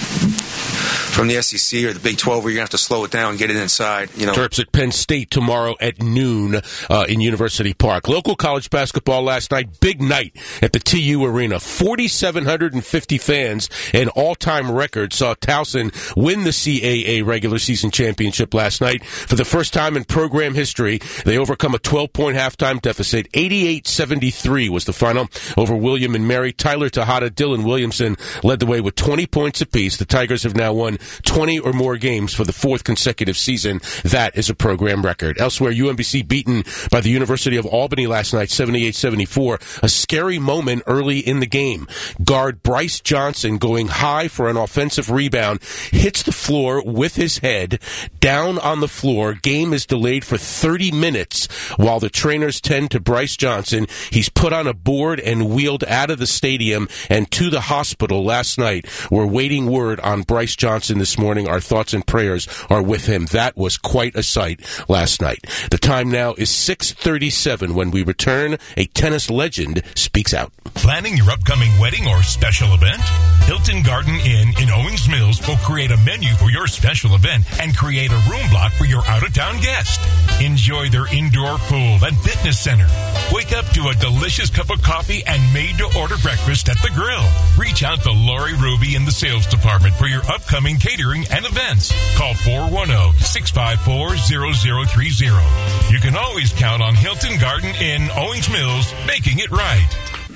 from the S E C or the Big twelve where you're going to have to slow it down and get it inside. You know. Terps at Penn State tomorrow at noon uh, in University Park. Local college basketball last night, big night at the T U Arena. four thousand seven hundred fifty fans, an all-time record, saw Towson win the C A A regular season championship last night. For the first time in program history, they overcome a twelve-point halftime deficit. eighty-eight seventy-three was the final over William and Mary. Tyler Tejada, Dylan Williamson led the way with twenty points apiece. The Tigers have now won twenty or more games for the fourth consecutive season. That is a program record. Elsewhere, U M B C beaten by the University of Albany last night, seventy-eight seventy-four. A scary moment early in the game. Guard Bryce Johnson going high for an offensive rebound, hits the floor with his head, down on the floor. Game is delayed for thirty minutes while the trainers tend to Bryce Johnson. He's put on a board and wheeled out of the stadium and to the hospital last night. We're waiting word on Bryce Johnson this morning. Our thoughts and prayers are with him. That was quite a sight last night. The time now is six thirty-seven. When we return, a tennis legend speaks out. Planning your upcoming wedding or special event? Hilton Garden Inn in Owings Mills will create a menu for your special event and create a room block for your out-of-town guest. Enjoy their indoor pool and fitness center. Wake up to a delicious cup of coffee and made-to-order breakfast at the grill. Reach out to Lori Ruby in the sales department for your upcoming catering and events. Call four one zero, six five four, zero zero three zero. You can always count on Hilton Garden Inn, Owings Mills, making it right.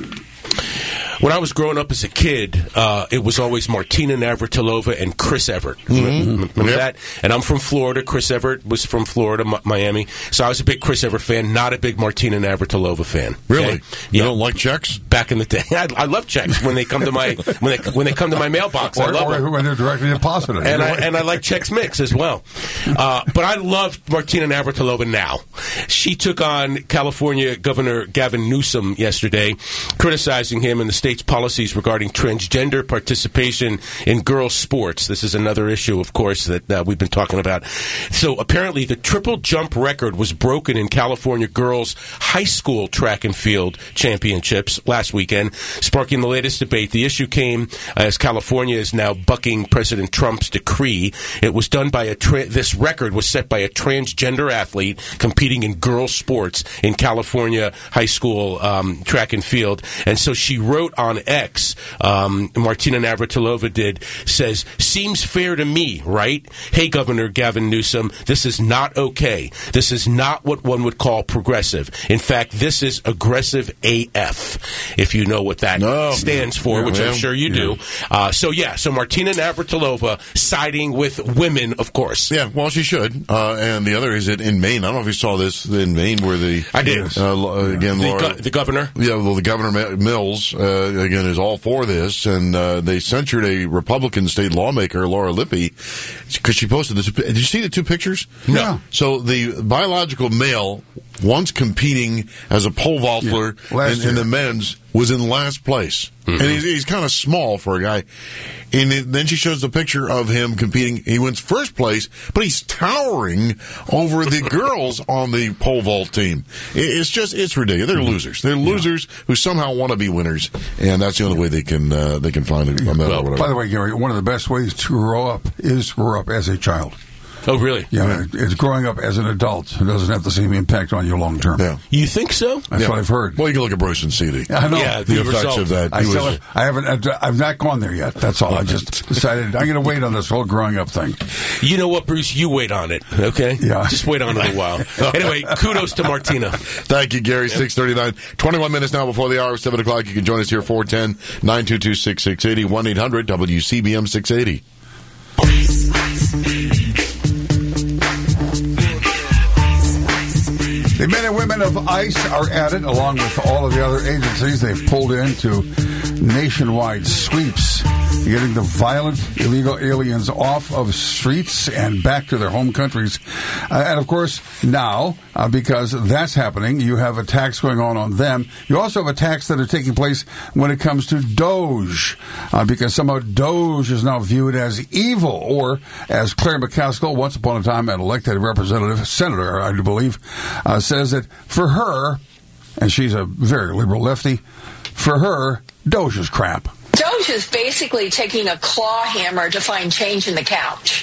When I was growing up as a kid, uh, it was always Martina Navratilova and Chris Evert. Mm-hmm. Remember yep. that? And I'm from Florida. Chris Evert was from Florida, M- Miami. So I was a big Chris Evert fan, not a big Martina Navratilova fan. Really? Okay? You yeah. don't like checks? Back in the day, I, I love checks when they come to my when they when they come to my mailbox. Or, I love or them. when they're directly deposited. And I and I like checks mix as well. Uh, but I love Martina Navratilova now. She took on California Governor Gavin Newsom yesterday, criticizing him and the state's policies regarding transgender participation in girls' sports. This is another issue, of course, that uh, we've been talking about. So apparently the triple jump record was broken in California girls' high school track and field championships last weekend, sparking the latest debate. The issue came as California is now bucking President Trump's decree. It was done by a tra- this record was set by a transgender athlete competing in girls' sports in California high school um, track and field. And so she wrote on X, um, Martina Navratilova did, says, seems fair to me, right? Hey, Governor Gavin Newsom, this is not okay. This is not what one would call progressive. In fact, this is aggressive A F, if you know what that no. stands for, yeah, which I'm sure you yeah. do. Uh, so, yeah, so Martina Navratilova siding with women, of course. Yeah, well, she should. Uh, and the other is that in Maine, I don't know if you saw this in Maine where the... I did. Uh, again, the, Laura, go- the governor? Yeah, well, the Governor Mills, uh, again, is all for this, and uh, they censured a Republican state lawmaker, Laura Lippy, because she posted this. Did you see the two pictures? No. Yeah. So the biological male, once competing as a pole vaulter yeah, in, in the men's, was in last place. Mm-hmm. And he's, he's kind of small for a guy. And it, then she shows the picture of him competing. He wins first place, but he's towering over the girls on the pole vault team. It, it's just, it's ridiculous. They're losers. They're losers yeah. who somehow want to be winners, and that's the only way they can uh, they can find a medal. Well, or whatever. By the way, Gary, one of the best ways to grow up is to grow up as a child. Oh, really? Yeah, it's growing up as an adult. It doesn't have the same impact on you long term. Yeah. You think so? That's yeah. what I've heard. Well, you can look at Bruce and C D. I know. Yeah, the, the effects result. of that. I, He still was- have, I haven't. I've, I've not gone there yet. That's all. I just decided I'm going to wait on this whole growing up thing. You know what, Bruce? You wait on it, okay? Yeah. Just wait on it a while. Anyway, kudos to Martina. Thank you, Gary. six thirty-nine. twenty-one minutes now before the hour of seven o'clock. You can join us here, four one zero, nine two two, six six eight zero, one eight hundred W C B M six eighty. The men and women of ICE are at it, along with all of the other agencies they've pulled into nationwide sweeps, getting the violent illegal aliens off of streets and back to their home countries. Uh, and, of course, now, uh, because that's happening, you have attacks going on on them. You also have attacks that are taking place when it comes to Doge, uh, because somehow Doge is now viewed as evil, or, as Claire McCaskill, once upon a time an elected representative, senator, I do believe, uh, says that for her, and she's a very liberal lefty, for her, Doge is crap. Doge is basically taking a claw hammer to find change in the couch.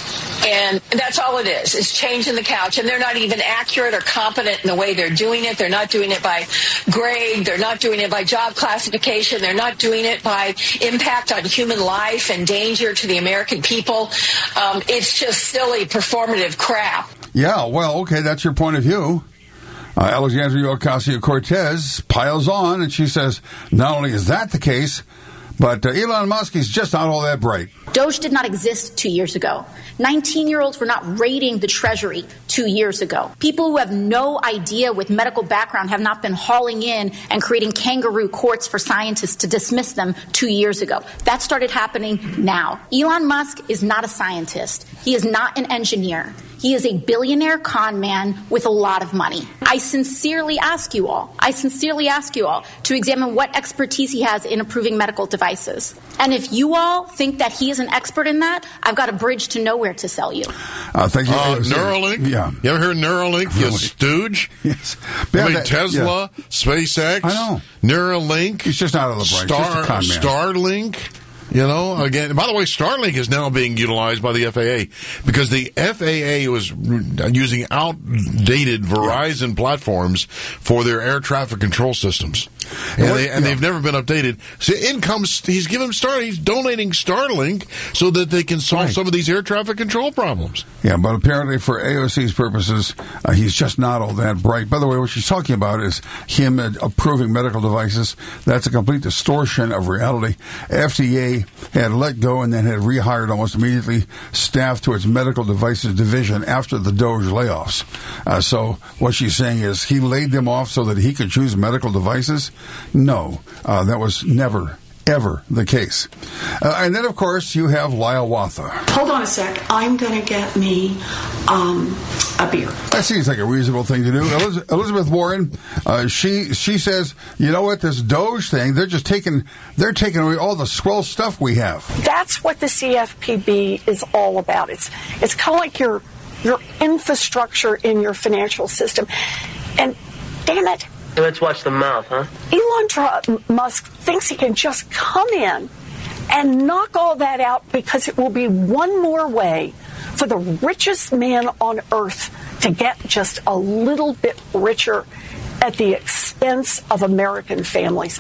And that's all it is, is change in the couch. And they're not even accurate or competent in the way they're doing it. They're not doing it by grade. They're not doing it by job classification. They're not doing it by impact on human life and danger to the American people. Um, it's just silly, performative crap. Yeah, well, okay, that's your point of view. Uh, Alexandria Ocasio-Cortez piles on, and she says, not only is that the case, but uh, Elon Musk is just not all that bright. Doge did not exist two years ago. nineteen-year-olds were not raiding the Treasury two years ago. People who have no idea with medical background have not been hauling in and creating kangaroo courts for scientists to dismiss them two years ago. That started happening now. Elon Musk is not a scientist. He is not an engineer. He is a billionaire con man with a lot of money. I sincerely ask you all, I sincerely ask you all to examine what expertise he has in approving medical devices. And if you all think that he is an expert in that, I've got a bridge to nowhere to sell you. Uh, thank you. Uh, Neuralink? Yeah. You ever heard of Neuralink? You Really? stooge? Yes. I Yeah, mean, that- Tesla, yeah. SpaceX, I know. Neuralink. He's just not out of the bright. Star, just a con man. Starlink. You know, again, by the way, Starlink is now being utilized by the F A A because the F A A was using outdated Verizon platforms for their air traffic control systems. And, what- they, and yeah. they've never been updated. So in comes, he's giving Star, he's donating Starlink so that they can solve Right. some of these air traffic control problems. Yeah, but apparently for A O C's purposes, uh, he's just not all that bright. By the way, what she's talking about is him uh, approving medical devices. That's a complete distortion of reality. F D A had let go and then had rehired almost immediately staff to its medical devices division after the Doge layoffs. Uh, so what she's saying is he laid them off so that he could choose medical devices? No, uh, that was never, ever the case. Uh, and then, of course, you have Lyle Watha. Hold on a sec. I'm going to get me um, a beer. That seems like a reasonable thing to do. Eliz- Elizabeth Warren, uh, she she says, you know what, this Doge thing, they're just taking they're taking away all the swell stuff we have. That's what the C F P B is all about. It's it's kind of like your your infrastructure in your financial system. And damn it, Let's watch the mouth, huh? Elon Tr- Musk thinks he can just come in and knock all that out because it will be one more way for the richest man on earth to get just a little bit richer at the expense of American families.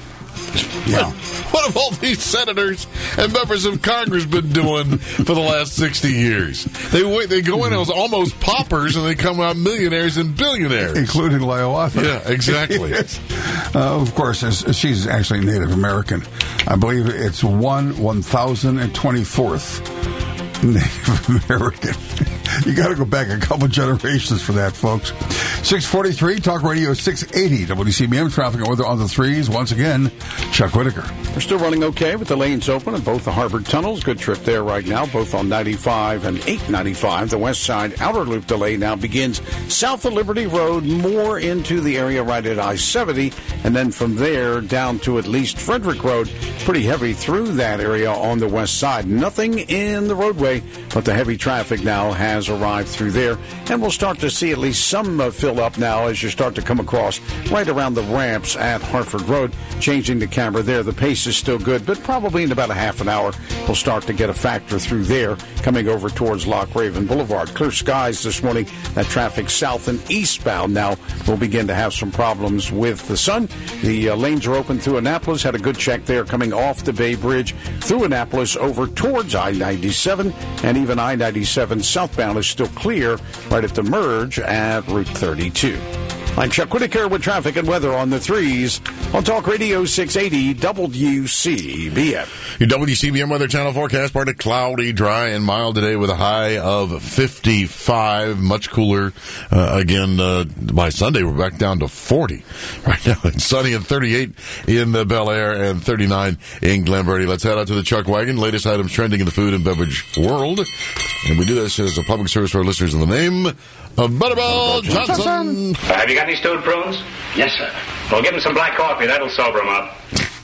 Yeah. What have all these senators and members of Congress been doing for the last sixty years? They wait, they go in as almost paupers and they come out millionaires and billionaires. Including Lyle Watha. Yeah, exactly. Yes. uh, of course, as- she's actually Native American. I believe it's one one thousand and twenty fourth Native American. You got to go back a couple generations for that, folks. six forty-three, Talk Radio six eighty, W C B M, traffic and weather on the threes. Once again, Chuck Whitaker. We're still running okay with the lanes open at both the Harvard tunnels. Good trip there right now, both on ninety-five and eight ninety-five. The west side outer loop delay now begins south of Liberty Road, more into the area right at I seventy, and then from there down to at least Frederick Road. Pretty heavy through that area on the west side. Nothing in the roadway, but the heavy traffic now has arrived through there, and we'll start to see at least some uh, fill up now as you start to come across right around the ramps at Hartford Road. Changing the camera there, the pace is still good, but probably in about a half an hour we'll start to get a factor through there coming over towards Loch Raven Boulevard. Clear skies this morning. That traffic south and eastbound now will begin to have some problems with the sun. The uh, lanes are open through Annapolis. Had a good check there coming off the Bay Bridge through Annapolis over towards I ninety-seven, and even I ninety-seven southbound is still clear right at the merge at Route thirty-two. I'm Chuck Whitaker with traffic and weather on the threes on Talk Radio six eighty W C B M. Your W C B M Weather Channel forecast, partly cloudy, dry, and mild today with a high of fifty-five. Much cooler uh, again uh, by Sunday. We're back down to forty right now. It's sunny and thirty-eight in the Bel Air and thirty-nine in Glen Verde. Let's head out to the Chuck Wagon. Latest items trending in the food and beverage world. And we do this as a public service for our listeners in the name of Butterball Johnson. Uh, have you got any stewed prunes? Yes, sir. Well, give him some black coffee. That'll sober him up.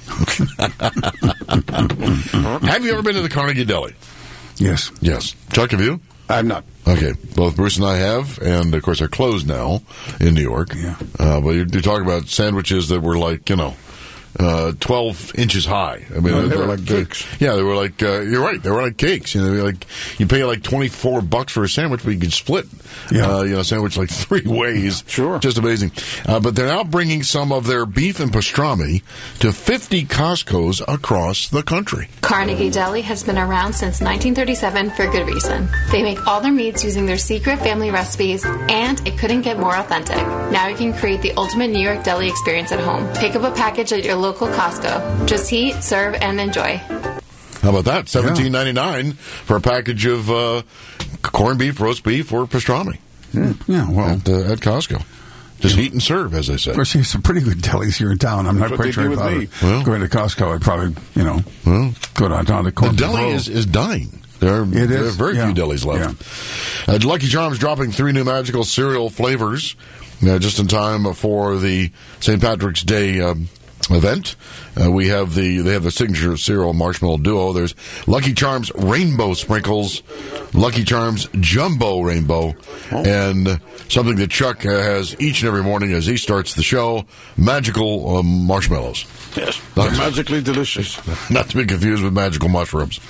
Have you ever been to the Carnegie Deli? Yes. Yes. Chuck, have you? I'm not. Okay. Both Bruce and I have, and, of course, they're closed now in New York. Yeah. Uh, but you're, you're talking about sandwiches that were like, you know, Uh, twelve inches high. I mean, no, they they were like cakes. Yeah, they were like. Uh, you're right. They were like cakes. You know, they were like you pay like twenty four bucks for a sandwich, but you can split. Yeah. Uh, you know, sandwich like three ways. Sure, just amazing. Uh, but they're now bringing some of their beef and pastrami to fifty Costco's across the country. Carnegie Deli has been around since nineteen thirty-seven for good reason. They make all their meats using their secret family recipes, and it couldn't get more authentic. Now you can create the ultimate New York deli experience at home. Pick up a package at your local Costco. Just heat, serve, and enjoy. How about that? seventeen ninety-nine for a package of uh, corned beef, roast beef, or pastrami. Yeah, yeah well. At, uh, at Costco. Just heat and serve, as they say. Of course, there's some pretty good delis here in town. I'm That's not quite sure if I was well, going to Costco. I'd probably, you know, well, go down, down to the deli is, is dying. There are, it there is. are very yeah. few delis left. Yeah. Uh, Lucky Charms dropping three new magical cereal flavors uh, just in time for the Saint Patrick's Day um, event. Uh, we have the they have the signature cereal marshmallow duo. There's Lucky Charms Rainbow Sprinkles, Lucky Charms Jumbo Rainbow, oh. and something that Chuck uh, has each and every morning as he starts the show, magical um, marshmallows. Yes, not they're magically delicious. Not to be confused with magical mushrooms.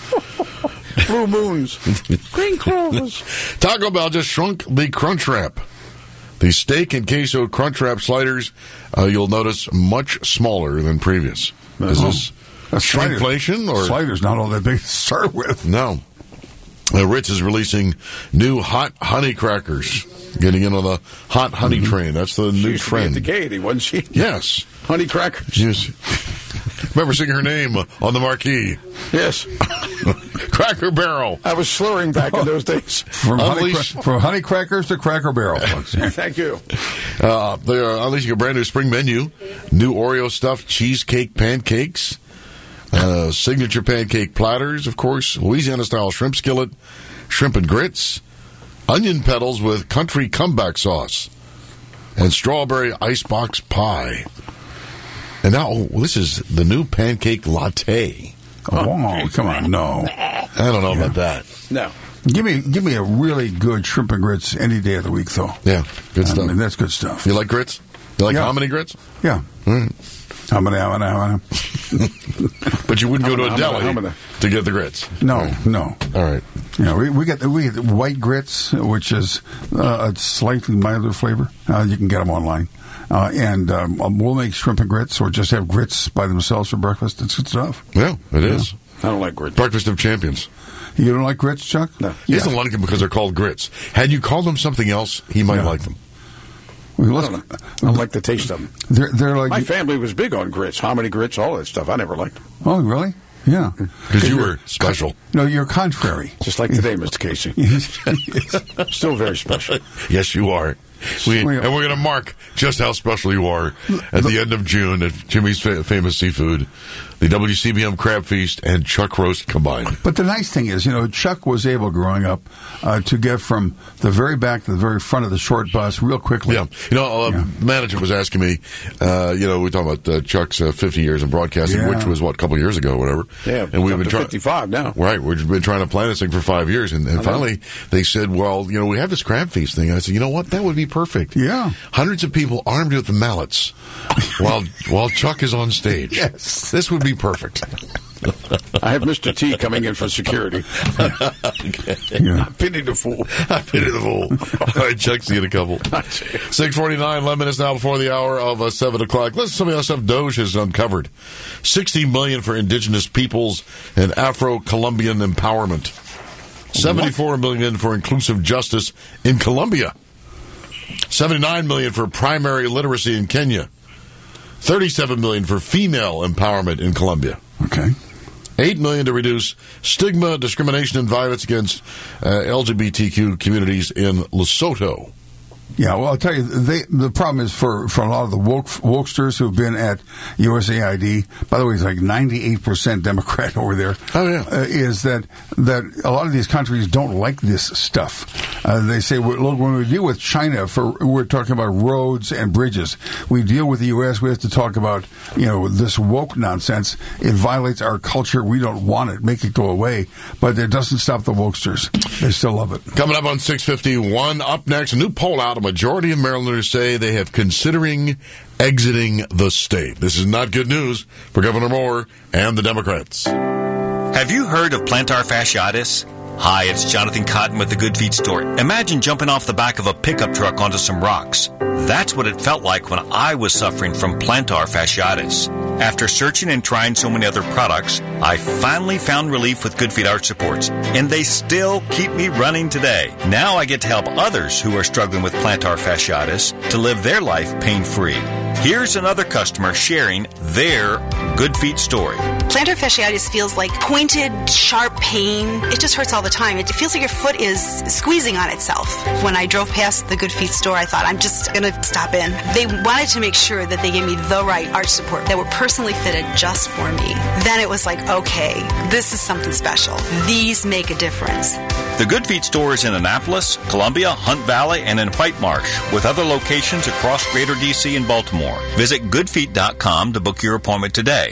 Blue moons, green clovers. Taco Bell just shrunk the Crunchwrap. The steak and queso Crunchwrap sliders, uh, you'll notice, much smaller than previous. Is this shrinkflation? Or Sliders not all that big to start with. No. Uh, Ritz is releasing new hot honey crackers. Getting in on the hot honey mm-hmm. train. That's the she new used trend. To be at the Gaiety, wasn't she? Yes. Honey crackers. Yes. Remember seeing her name on the marquee. Yes. Cracker Barrel. I was slurring back in those days. From, honey, cra- from honey crackers to Cracker Barrel, folks. Thank you. Uh, they are unleashing a brand new spring menu. New Oreo stuffed cheesecake pancakes. Uh, signature pancake platters, of course. Louisiana-style shrimp skillet. Shrimp and grits. Onion petals with country comeback sauce. And strawberry icebox pie. And now, oh, this is the new pancake latte. Oh, come on, no. I don't know yeah. about that. No. Give me give me a really good shrimp and grits any day of the week, though. Yeah, good I stuff. mean, that's good stuff. You like grits? You like yeah. hominy grits? Yeah. All right. Hominy, hominy, hominy. But you wouldn't go to a deli hominy. to get the grits? No, right. no. All right. You know, we, we get the, we get the white grits, which is uh, a slightly milder flavor. Uh, you can get them online. Uh, and um, we'll make shrimp and grits or just have grits by themselves for breakfast. It's good stuff. Yeah, it yeah. is. I don't like grits. Breakfast of champions. You don't like grits, Chuck? No. He yeah. doesn't like them because they're called grits. Had you called them something else, he might yeah. like them. Well, I, don't know. I don't like the taste of them. They're, they're like My family was big on grits, hominy grits, all that stuff. I never liked them. Oh, really? Yeah. Because you were special. No, you're contrary. Just like today, Mister Casey. Still very special. Yes, you are. We, and we're going to mark just how special you are at the end of June at Jimmy's fa- Famous Seafood, the W C B M Crab Feast, and Chuck Roast combined. But the nice thing is, you know, Chuck was able growing up uh, to get from the very back to the very front of the short bus real quickly. Yeah. You know, uh, yeah. manager was asking me, uh, you know, we were talking about uh, Chuck's uh, fifty years in broadcasting, yeah. which was, what, a couple years ago or whatever. Yeah, and we've been trying fifty-five now. Right. We've been trying to plan this thing for five years. And, and finally, they said, well, you know, we have this Crab Feast thing. I said, you know what? That would be perfect. Yeah. Hundreds of people armed with mallets while while Chuck is on stage. Yes. This would be perfect. I have Mister T coming in for security. Yeah. I pity the fool. I pity the fool. All right, Chuck's get a couple. six forty-nine, eleven minutes now before the hour of uh, seven o'clock. Listen to some of the stuff Doge has uncovered. sixty million dollars for indigenous peoples and Afro-Colombian empowerment. seventy-four million dollars for inclusive justice in Colombia. seventy-nine million dollars for primary literacy in Kenya. thirty-seven million dollars for female empowerment in Colombia. Okay. eight million dollars to reduce stigma, discrimination, and violence against uh, L G B T Q communities in Lesotho. Yeah, well, I'll tell you, they, the problem is for, for a lot of the woke, wokesters who've been at U S A I D, by the way, it's like ninety-eight percent Democrat over there, oh, yeah. uh, is that that a lot of these countries don't like this stuff. Uh, they say, well, look, when we deal with China, for we're talking about roads and bridges. We deal with the U S, we have to talk about, you know, this woke nonsense. It violates our culture. We don't want it. Make it go away. But it doesn't stop the wokesters. They still love it. Coming up on six fifty-one, up next, a new poll out. A majority of Marylanders say they have considering exiting the state. This is not good news for Governor Moore and the Democrats. Have you heard of plantar fasciitis? Hi, it's Jonathan Cotton with the Good Feet Store. Imagine jumping off the back of a pickup truck onto some rocks. That's what it felt like when I was suffering from plantar fasciitis. After searching and trying so many other products, I finally found relief with Good Feet Arch Supports, and they still keep me running today. Now I get to help others who are struggling with plantar fasciitis to live their life pain-free. Here's another customer sharing their Good Feet story. Plantar fasciitis feels like pointed, sharp pain. It just hurts all the time. It feels like your foot is squeezing on itself. When I drove past the Good Feet store, I thought, I'm just going to stop in. They wanted to make sure that they gave me the right arch support that were personally fitted just for me. Then it was like, okay, this is something special. These make a difference. The Good Feet store is in Annapolis, Columbia, Hunt Valley, and in White Marsh, with other locations across Greater D C and Baltimore. Visit good feet dot com to book your appointment today.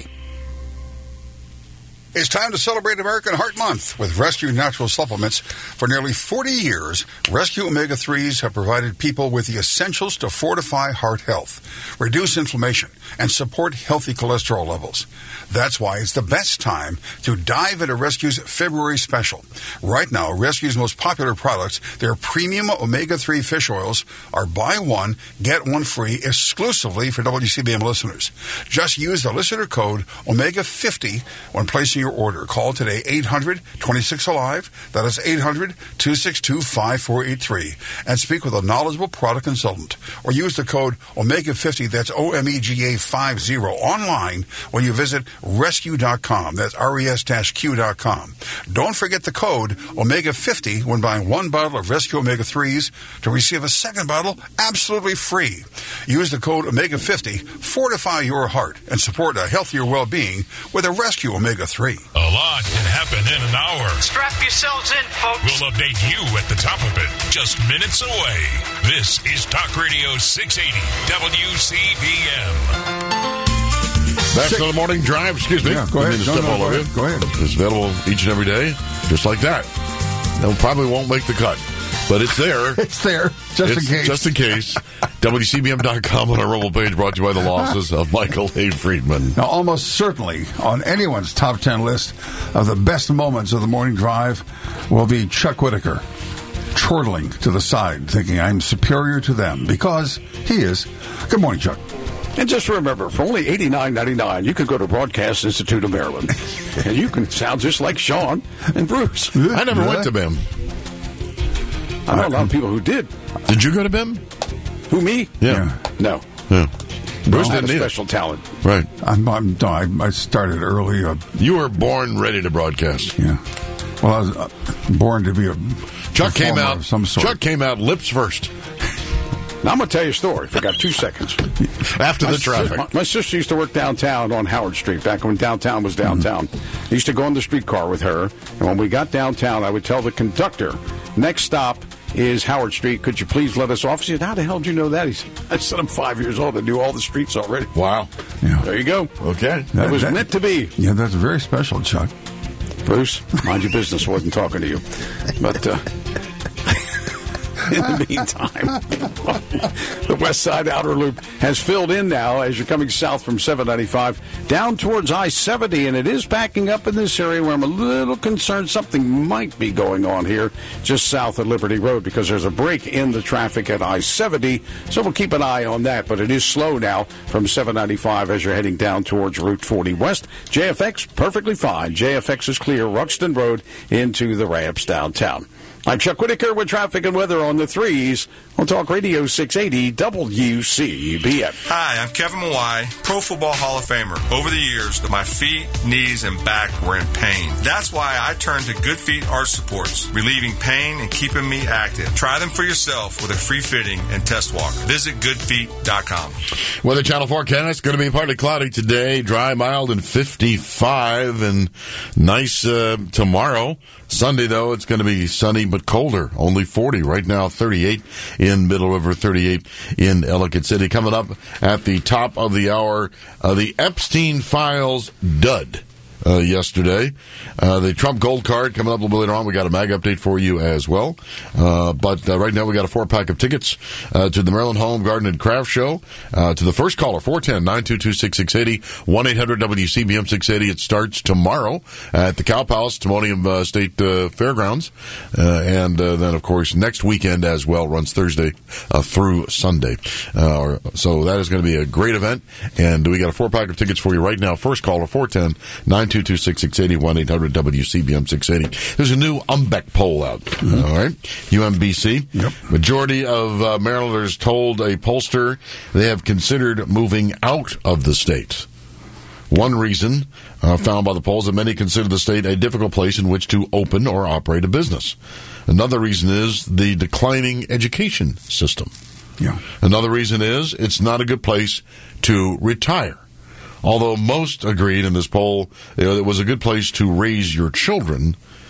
It's time to celebrate American Heart Month with Rescue Natural Supplements. For nearly forty years, Rescue omega threes have provided people with the essentials to fortify heart health, reduce inflammation, and support healthy cholesterol levels. That's why it's the best time to dive into Rescue's February special. Right now, Rescue's most popular products, their premium omega three fish oils, are buy one, get one free exclusively for W C B M listeners. Just use the listener code omega fifty when placing your order. Call today eight hundred, twenty-six, alive. That is eight hundred, two six two, five four eight three. And speak with a knowledgeable product consultant. Or use the code omega fifty, that's O M E G A fifty, online when you visit rescue dot com. That's R E S Q dot com. Don't forget the code omega fifty when buying one bottle of Rescue omega threes to receive a second bottle absolutely free. Use the code omega fifty, fortify your heart, and support a healthier well-being with a Rescue omega three. A lot can happen in an hour. Strap yourselves in, folks. We'll update you at the top of it, just minutes away. This is Talk Radio six eighty W C B M. Back to the morning drive. Excuse me. Yeah, go ahead. I mean to no, step no, all go, over ahead. go ahead. It's available each and every day, just like that. They probably won't make the cut, but it's there. It's there, just it's in case. Just in case. W C B M dot com on our Rumble page, brought to you by the losses of Michael A. Friedman. Now, almost certainly on anyone's top ten list of the best moments of the morning drive will be Chuck Whitaker chortling to the side, thinking I'm superior to them, because he is. Good morning, Chuck. And just remember, for only eighty-nine ninety-nine, you can go to Broadcast Institute of Maryland, and you can sound just like Sean and Bruce. I never yeah. went to B I M. I know a lot of people who did. Did you go to B I M? Who, me? Yeah. No. Yeah. Bruce Well, didn't need special it. talent. Right. I'm, I'm, I, I started early. Uh, You were born ready to broadcast. Yeah. Well, I was uh, born to be a Chuck came performer out. of some sort. Chuck came out lips first. Now, I'm going to tell you a story. I got two seconds. After My the sis- traffic. my, my sister used to work downtown on Howard Street, back when downtown was downtown. I used to go on the streetcar with her, and when we got downtown, I would tell the conductor, next stop is Howard Street. Could you please let us off? She said, how the hell did you know that? He said, I said, I'm five years old. I knew all the streets already. Wow. Yeah. There you go. Okay. It was meant to be. Yeah, that's very special, Chuck. Bruce, mind your business. I wasn't talking to you. But uh, in the meantime, the West Side Outer Loop has filled in now as you're coming south from seven ninety-five down towards I seventy, and it is backing up in this area where I'm a little concerned something might be going on here just south of Liberty Road because there's a break in the traffic at I seventy, so we'll keep an eye on that, but it is slow now from seven ninety-five as you're heading down towards Route forty West. J F X, perfectly fine. J F X is clear, Ruxton Road into the ramps downtown. I'm Chuck Whitaker with traffic and weather on the threes on Talk Radio six eighty W C B M. Hi, I'm Kevin Mawai, Pro Football Hall of Famer. Over the years, my feet, knees, and back were in pain. That's why I turned to Good Feet Arch Supports, relieving pain and keeping me active. Try them for yourself with a free fitting and test walk. Visit good feet dot com. Weather Channel forecast going to be partly cloudy today, dry, mild, and fifty-five, and nice uh, tomorrow. Sunday, though, it's going to be sunny but colder. Only forty. Right now, thirty-eight in Middle River, thirty-eight in Ellicott City. Coming up at the top of the hour, uh, the Epstein Files dud. Uh, yesterday. Uh, the Trump Gold Card coming up a little bit later on. We got a mag update for you as well. Uh, but uh, right now we got a four-pack of tickets uh, to the Maryland Home, Garden, and Craft Show. Uh, to the first caller, four one zero, nine two two, six six eight zero, one eight hundred W C B M six eighty. It starts tomorrow at the Cow Palace, Timonium uh, State uh, Fairgrounds. Uh, and uh, then, of course, next weekend as well, runs Thursday uh, through Sunday. Uh, so that is going to be a great event. And we got a four-pack of tickets for you right now. First caller, four one zero, nine two two, six six eight zero, one eight hundred W C B M six eighty. There's a new Umbeck poll out. Mm-hmm. All right. U M B C. Yep. Majority of uh, Marylanders told a pollster they have considered moving out of the state. One reason uh, found by the polls that many consider the state a difficult place in which to open or operate a business. Another reason is the declining education system. Yeah. Another reason is it's not a good place to retire. Although most agreed in this poll, you know, it was a good place to raise your children.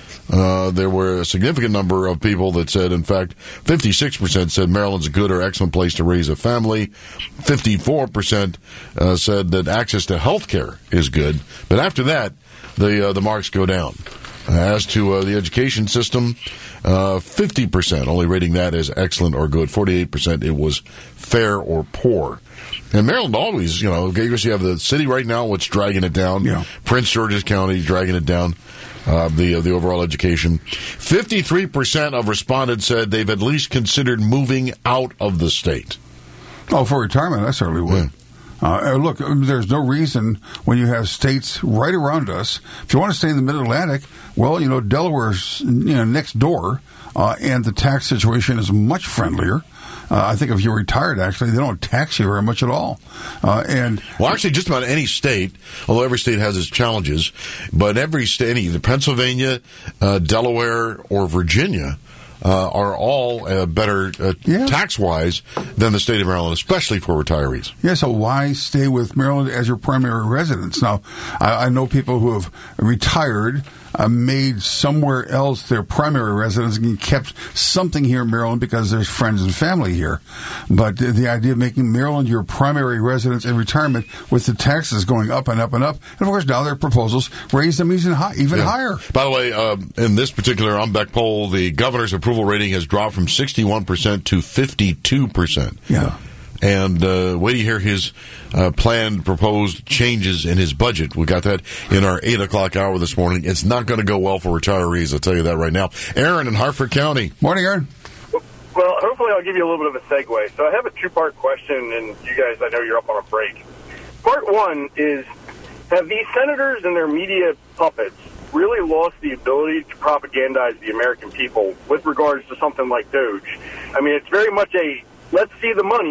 Uh, there were a significant number of people that said, in fact, fifty-six percent said Maryland's a good or excellent place to raise a family. fifty-four percent uh, said that access to health care is good. But after that, the uh, the marks go down. As to uh, the education system, uh, fifty percent only rating that as excellent or good. forty-eight percent it was fair or poor. And Maryland always, you know, I guess you have the city right now, what's dragging it down. Yeah. Prince George's County dragging it down, uh, the uh, the overall education. fifty-three percent of respondents said they've at least considered moving out of the state. Oh, for retirement, I certainly would. Yeah. Uh, look, there's no reason when you have states right around us. If you want to stay in the Mid-Atlantic, well, you know, Delaware's you know next door, uh, and the tax situation is much friendlier. Uh, I think if you're retired, actually, they don't tax you very much at all. Uh, and well, actually, just about any state, although every state has its challenges, but every state, either Pennsylvania, uh, Delaware, or Virginia, uh, are all uh, better uh, yeah. tax-wise than the state of Maryland, especially for retirees. Yeah, so why stay with Maryland as your primary residence? Now, I, I know people who have retired, uh, made somewhere else their primary residence and kept something here in Maryland because there's friends and family here. But the, the idea of making Maryland your primary residence in retirement with the taxes going up and up and up, and of course now their proposals raise them even, high, even yeah. higher. By the way, uh, in this particular Umbeck poll, the governor's approval rating has dropped from sixty-one percent to fifty-two percent. Yeah. And uh, wait to hear his uh, planned proposed changes in his budget. We got that in our eight o'clock hour this morning. It's not going to go well for retirees, I'll tell you that right now. Aaron in Hartford County. Morning, Aaron. Well, hopefully I'll give you a little bit of a segue. So I have a two-part question, and you guys, I know you're up on a break. Part one is, have these senators and their media puppets really lost the ability to propagandize the American people with regards to something like Doge? I mean, it's very much a, let's see the money,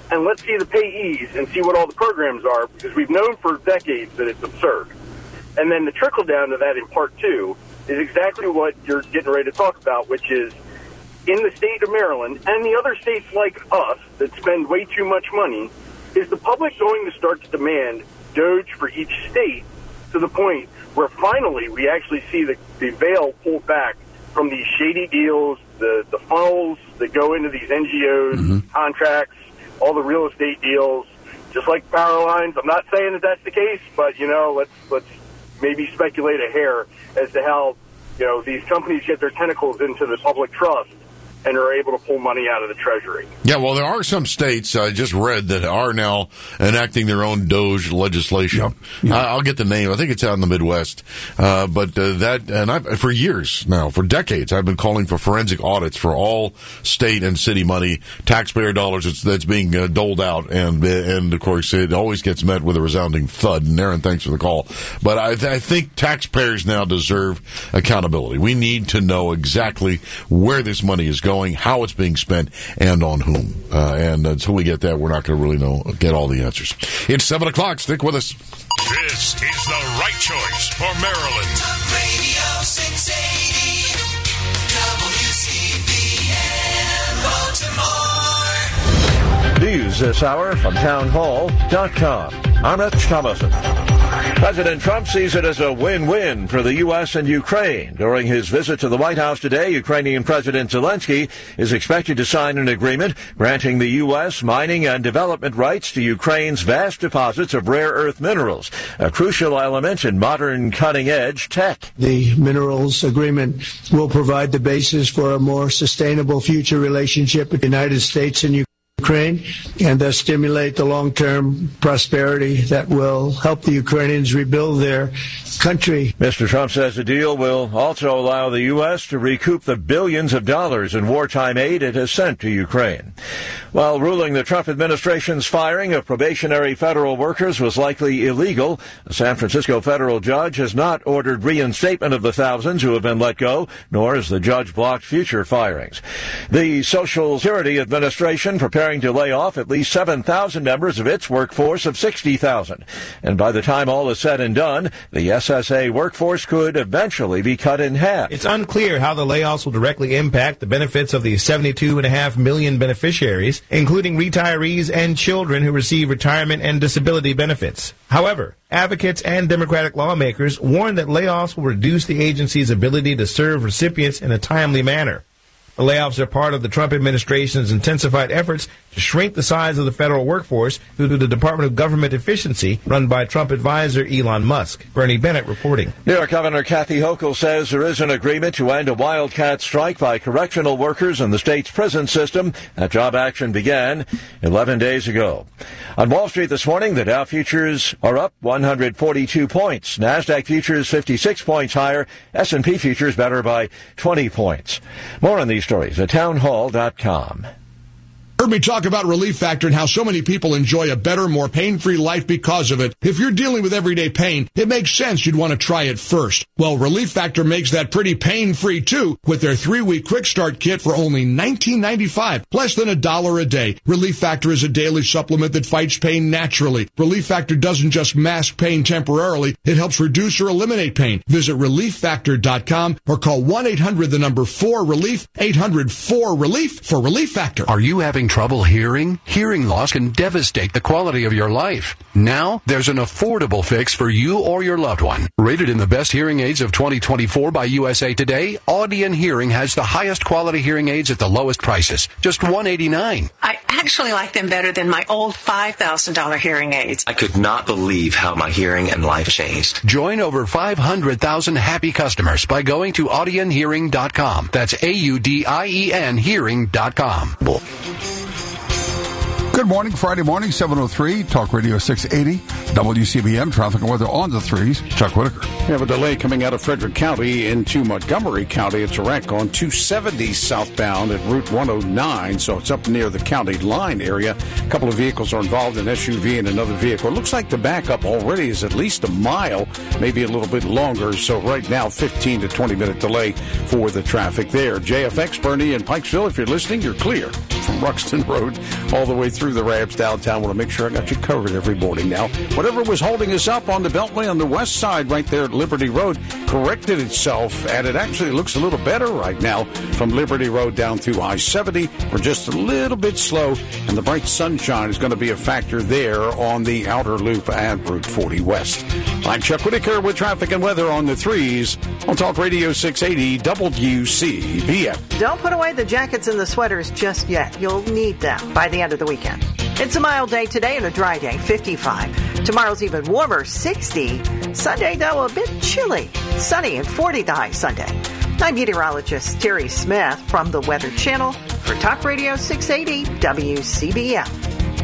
and let's see the payees and see what all the programs are, because we've known for decades that it's absurd. And then the trickle down to that in part two is exactly what you're getting ready to talk about, which is in the state of Maryland and the other states like us that spend way too much money, is the public going to start to demand Doge for each state to the point where finally we actually see the, the veil pulled back from these shady deals, the, the funnels that go into these N G Os, mm-hmm. contracts, all the real estate deals, just like power lines. I'm not saying that that's the case, but, you know, let's let's maybe speculate a hair as to how, you know, these companies get their tentacles into the public trust and are able to pull money out of the Treasury. Yeah, well, there are some states, I just read, that are now enacting their own Doge legislation. Yep. Yep. I, I'll get the name. I think it's out in the Midwest. Uh, but uh, that, and I've, for years now, for decades, I've been calling for forensic audits for all state and city money, taxpayer dollars that's, that's being uh, doled out. And, and, of course, it always gets met with a resounding thud. And Aaron, thanks for the call. But I, I think taxpayers now deserve accountability. We need to know exactly where this money is going, how it's being spent, and on whom. Uh, and until we get that, we're not going to really know get all the answers. It's seven o'clock. Stick with us. This is the right choice for Maryland. Talk Radio six eighty W C B N Baltimore. News this hour from town hall dot com. I'm Rich Thomason. President Trump sees it as a win-win for the U S and Ukraine. During his visit to the White House today, Ukrainian President Zelensky is expected to sign an agreement granting the U S mining and development rights to Ukraine's vast deposits of rare earth minerals, a crucial element in modern cutting-edge tech. The minerals agreement will provide the basis for a more sustainable future relationship with the United States and Ukraine. Ukraine and thus stimulate the long-term prosperity that will help the Ukrainians rebuild their country. Mister Trump says the deal will also allow the U S to recoup the billions of dollars in wartime aid it has sent to Ukraine. While ruling the Trump administration's firing of probationary federal workers was likely illegal, a San Francisco federal judge has not ordered reinstatement of the thousands who have been let go, nor has the judge blocked future firings. The Social Security Administration preparing to lay off at least seven thousand members of its workforce of sixty thousand. And by the time all is said and done, the S S A workforce could eventually be cut in half. It's unclear how the layoffs will directly impact the benefits of the seventy-two point five million beneficiaries, including retirees and children who receive retirement and disability benefits. However, advocates and Democratic lawmakers warn that layoffs will reduce the agency's ability to serve recipients in a timely manner. The layoffs are part of the Trump administration's intensified efforts to shrink the size of the federal workforce due to the Department of Government Efficiency run by Trump advisor Elon Musk. Bernie Bennett reporting. New York Governor Kathy Hochul says there is an agreement to end a wildcat strike by correctional workers in the state's prison system. That job action began eleven days ago. On Wall Street this morning, the Dow futures are up one hundred forty-two points. NASDAQ futures fifty-six points higher. S and P futures better by twenty points. More on these stories at town hall dot com. Heard me talk about Relief Factor and how so many people enjoy a better, more pain-free life because of it. If you're dealing with everyday pain, it makes sense you'd want to try it first. Well, Relief Factor makes that pretty pain-free too with their three-week quick start kit for only nineteen ninety-five dollars, less than a dollar a day. Relief Factor is a daily supplement that fights pain naturally. Relief Factor doesn't just mask pain temporarily, it helps reduce or eliminate pain. Visit relief factor dot com or call one eight hundred the number four relief, eight hundred four relief for Relief Factor. Are you having trouble hearing? Hearing loss can devastate the quality of your life. Now, there's an affordable fix for you or your loved one. Rated in the best hearing aids of twenty twenty-four by U S A Today, Audion Hearing has the highest quality hearing aids at the lowest prices. Just one hundred eighty-nine dollars. I actually like them better than my old five thousand dollars hearing aids. I could not believe how my hearing and life changed. Join over five hundred thousand happy customers by going to audion hearing dot com. That's A U D I E N hearing dot com. Good morning, Friday morning, seven oh three, Talk Radio six eighty, W C B M, traffic and weather on the threes. Chuck Whitaker. We have a delay coming out of Frederick County into Montgomery County. It's a wreck on two seventy southbound at Route one oh nine, so it's up near the county line area. A couple of vehicles are involved, an S U V and another vehicle. It looks like the backup already is at least a mile, maybe a little bit longer, so right now fifteen to twenty minute delay for the traffic there. J F X, Bernie, and Pikesville, if you're listening, you're clear. from Ruxton Road all the way through the ramps downtown. Want to make sure I got you covered every morning now. Whatever was holding us up on the Beltway on the west side right there at Liberty Road corrected itself, and it actually looks a little better right now from Liberty Road down through I seventy. We're just a little bit slow, and the bright sunshine is going to be a factor there on the outer loop and Route forty West. I'm Chuck Whitaker with traffic and weather on the threes on Talk Radio six eighty W C B M. Don't put away the jackets and the sweaters just yet. You'll need them by the end of the weekend. It's a mild day today and a dry day, fifty-five. Tomorrow's even warmer, sixty. Sunday, though, a bit chilly, sunny and forty the high Sunday. I'm meteorologist Terry Smith from the Weather Channel for Talk Radio six eighty W C B M.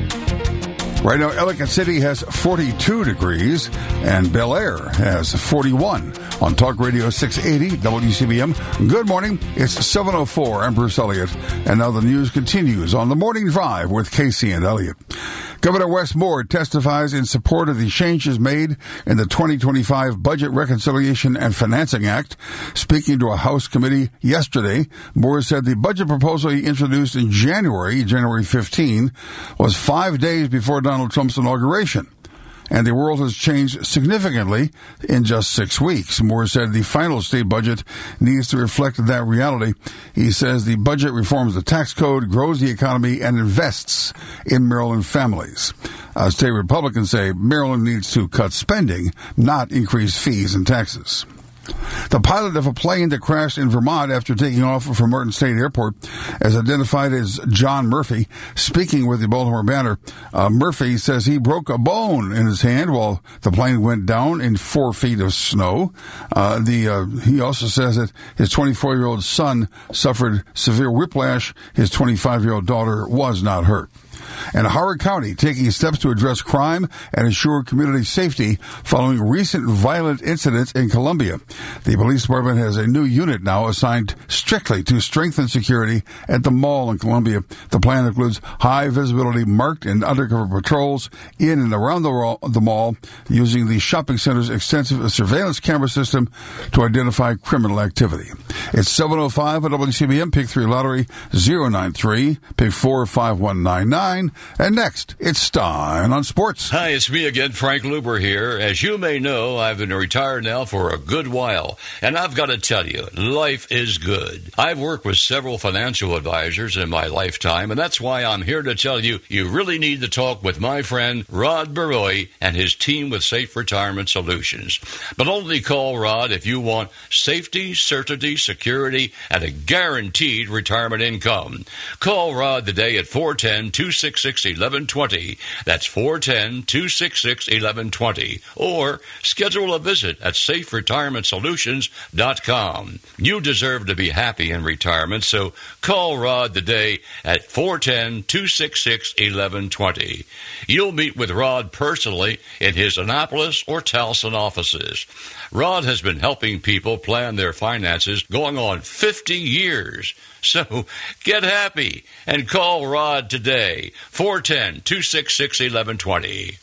Right now, Ellicott City has forty-two degrees, and Bel Air has forty-one on Talk Radio six eighty W C B M. Good morning. It's seven oh four. I'm Bruce Elliott, and now the news continues on the Morning Drive with Casey and Elliott. Governor Wes Moore testifies in support of the changes made in the twenty twenty-five Budget Reconciliation and Financing Act. Speaking to a House committee yesterday, Moore said the budget proposal he introduced in January, January fifteenth, was five days before Donald Trump's inauguration. And the world has changed significantly in just six weeks. Moore said the final state budget needs to reflect that reality. He says the budget reforms the tax code, grows the economy, and invests in Maryland families. Uh, state Republicans say Maryland needs to cut spending, not increase fees and taxes. The pilot of a plane that crashed in Vermont after taking off from Martin State Airport is identified as John Murphy. Speaking with the Baltimore Banner, uh, Murphy says he broke a bone in his hand while the plane went down in four feet of snow. Uh, the uh, he also says that his twenty-four-year-old son suffered severe whiplash. His twenty-five-year-old daughter was not hurt. And Howard County taking steps to address crime and ensure community safety following recent violent incidents in Columbia. The police department has a new unit now assigned strictly to strengthen security at the mall in Columbia. The plan includes high visibility marked and undercover patrols in and around the mall using the shopping center's extensive surveillance camera system to identify criminal activity. It's seven oh five at W C B M, pick three lottery zero nine three, pick four five one nine nine. And next, it's Stein on Sports. Hi, it's me again, Frank Luber here. As you may know, I've been retired now for a good while, and I've got to tell you, life is good. I've worked with several financial advisors in my lifetime, and that's why I'm here to tell you, you really need to talk with my friend Rod Baroy and his team with Safe Retirement Solutions. But only call Rod if you want safety, certainty, security, and a guaranteed retirement income. Call Rod today at four one zero, two six six, one one two zero. That's four one zero, two six six, one one two zero. Or schedule a visit at safe retirement solutions dot com. You deserve to be happy in retirement, so call Rod today at four one zero, two six six, one one two zero. You'll meet with Rod personally in his Annapolis or Towson offices. Rod has been helping people plan their finances going on fifty years. So get happy and call Rod today, four one zero, two six six, one one two zero.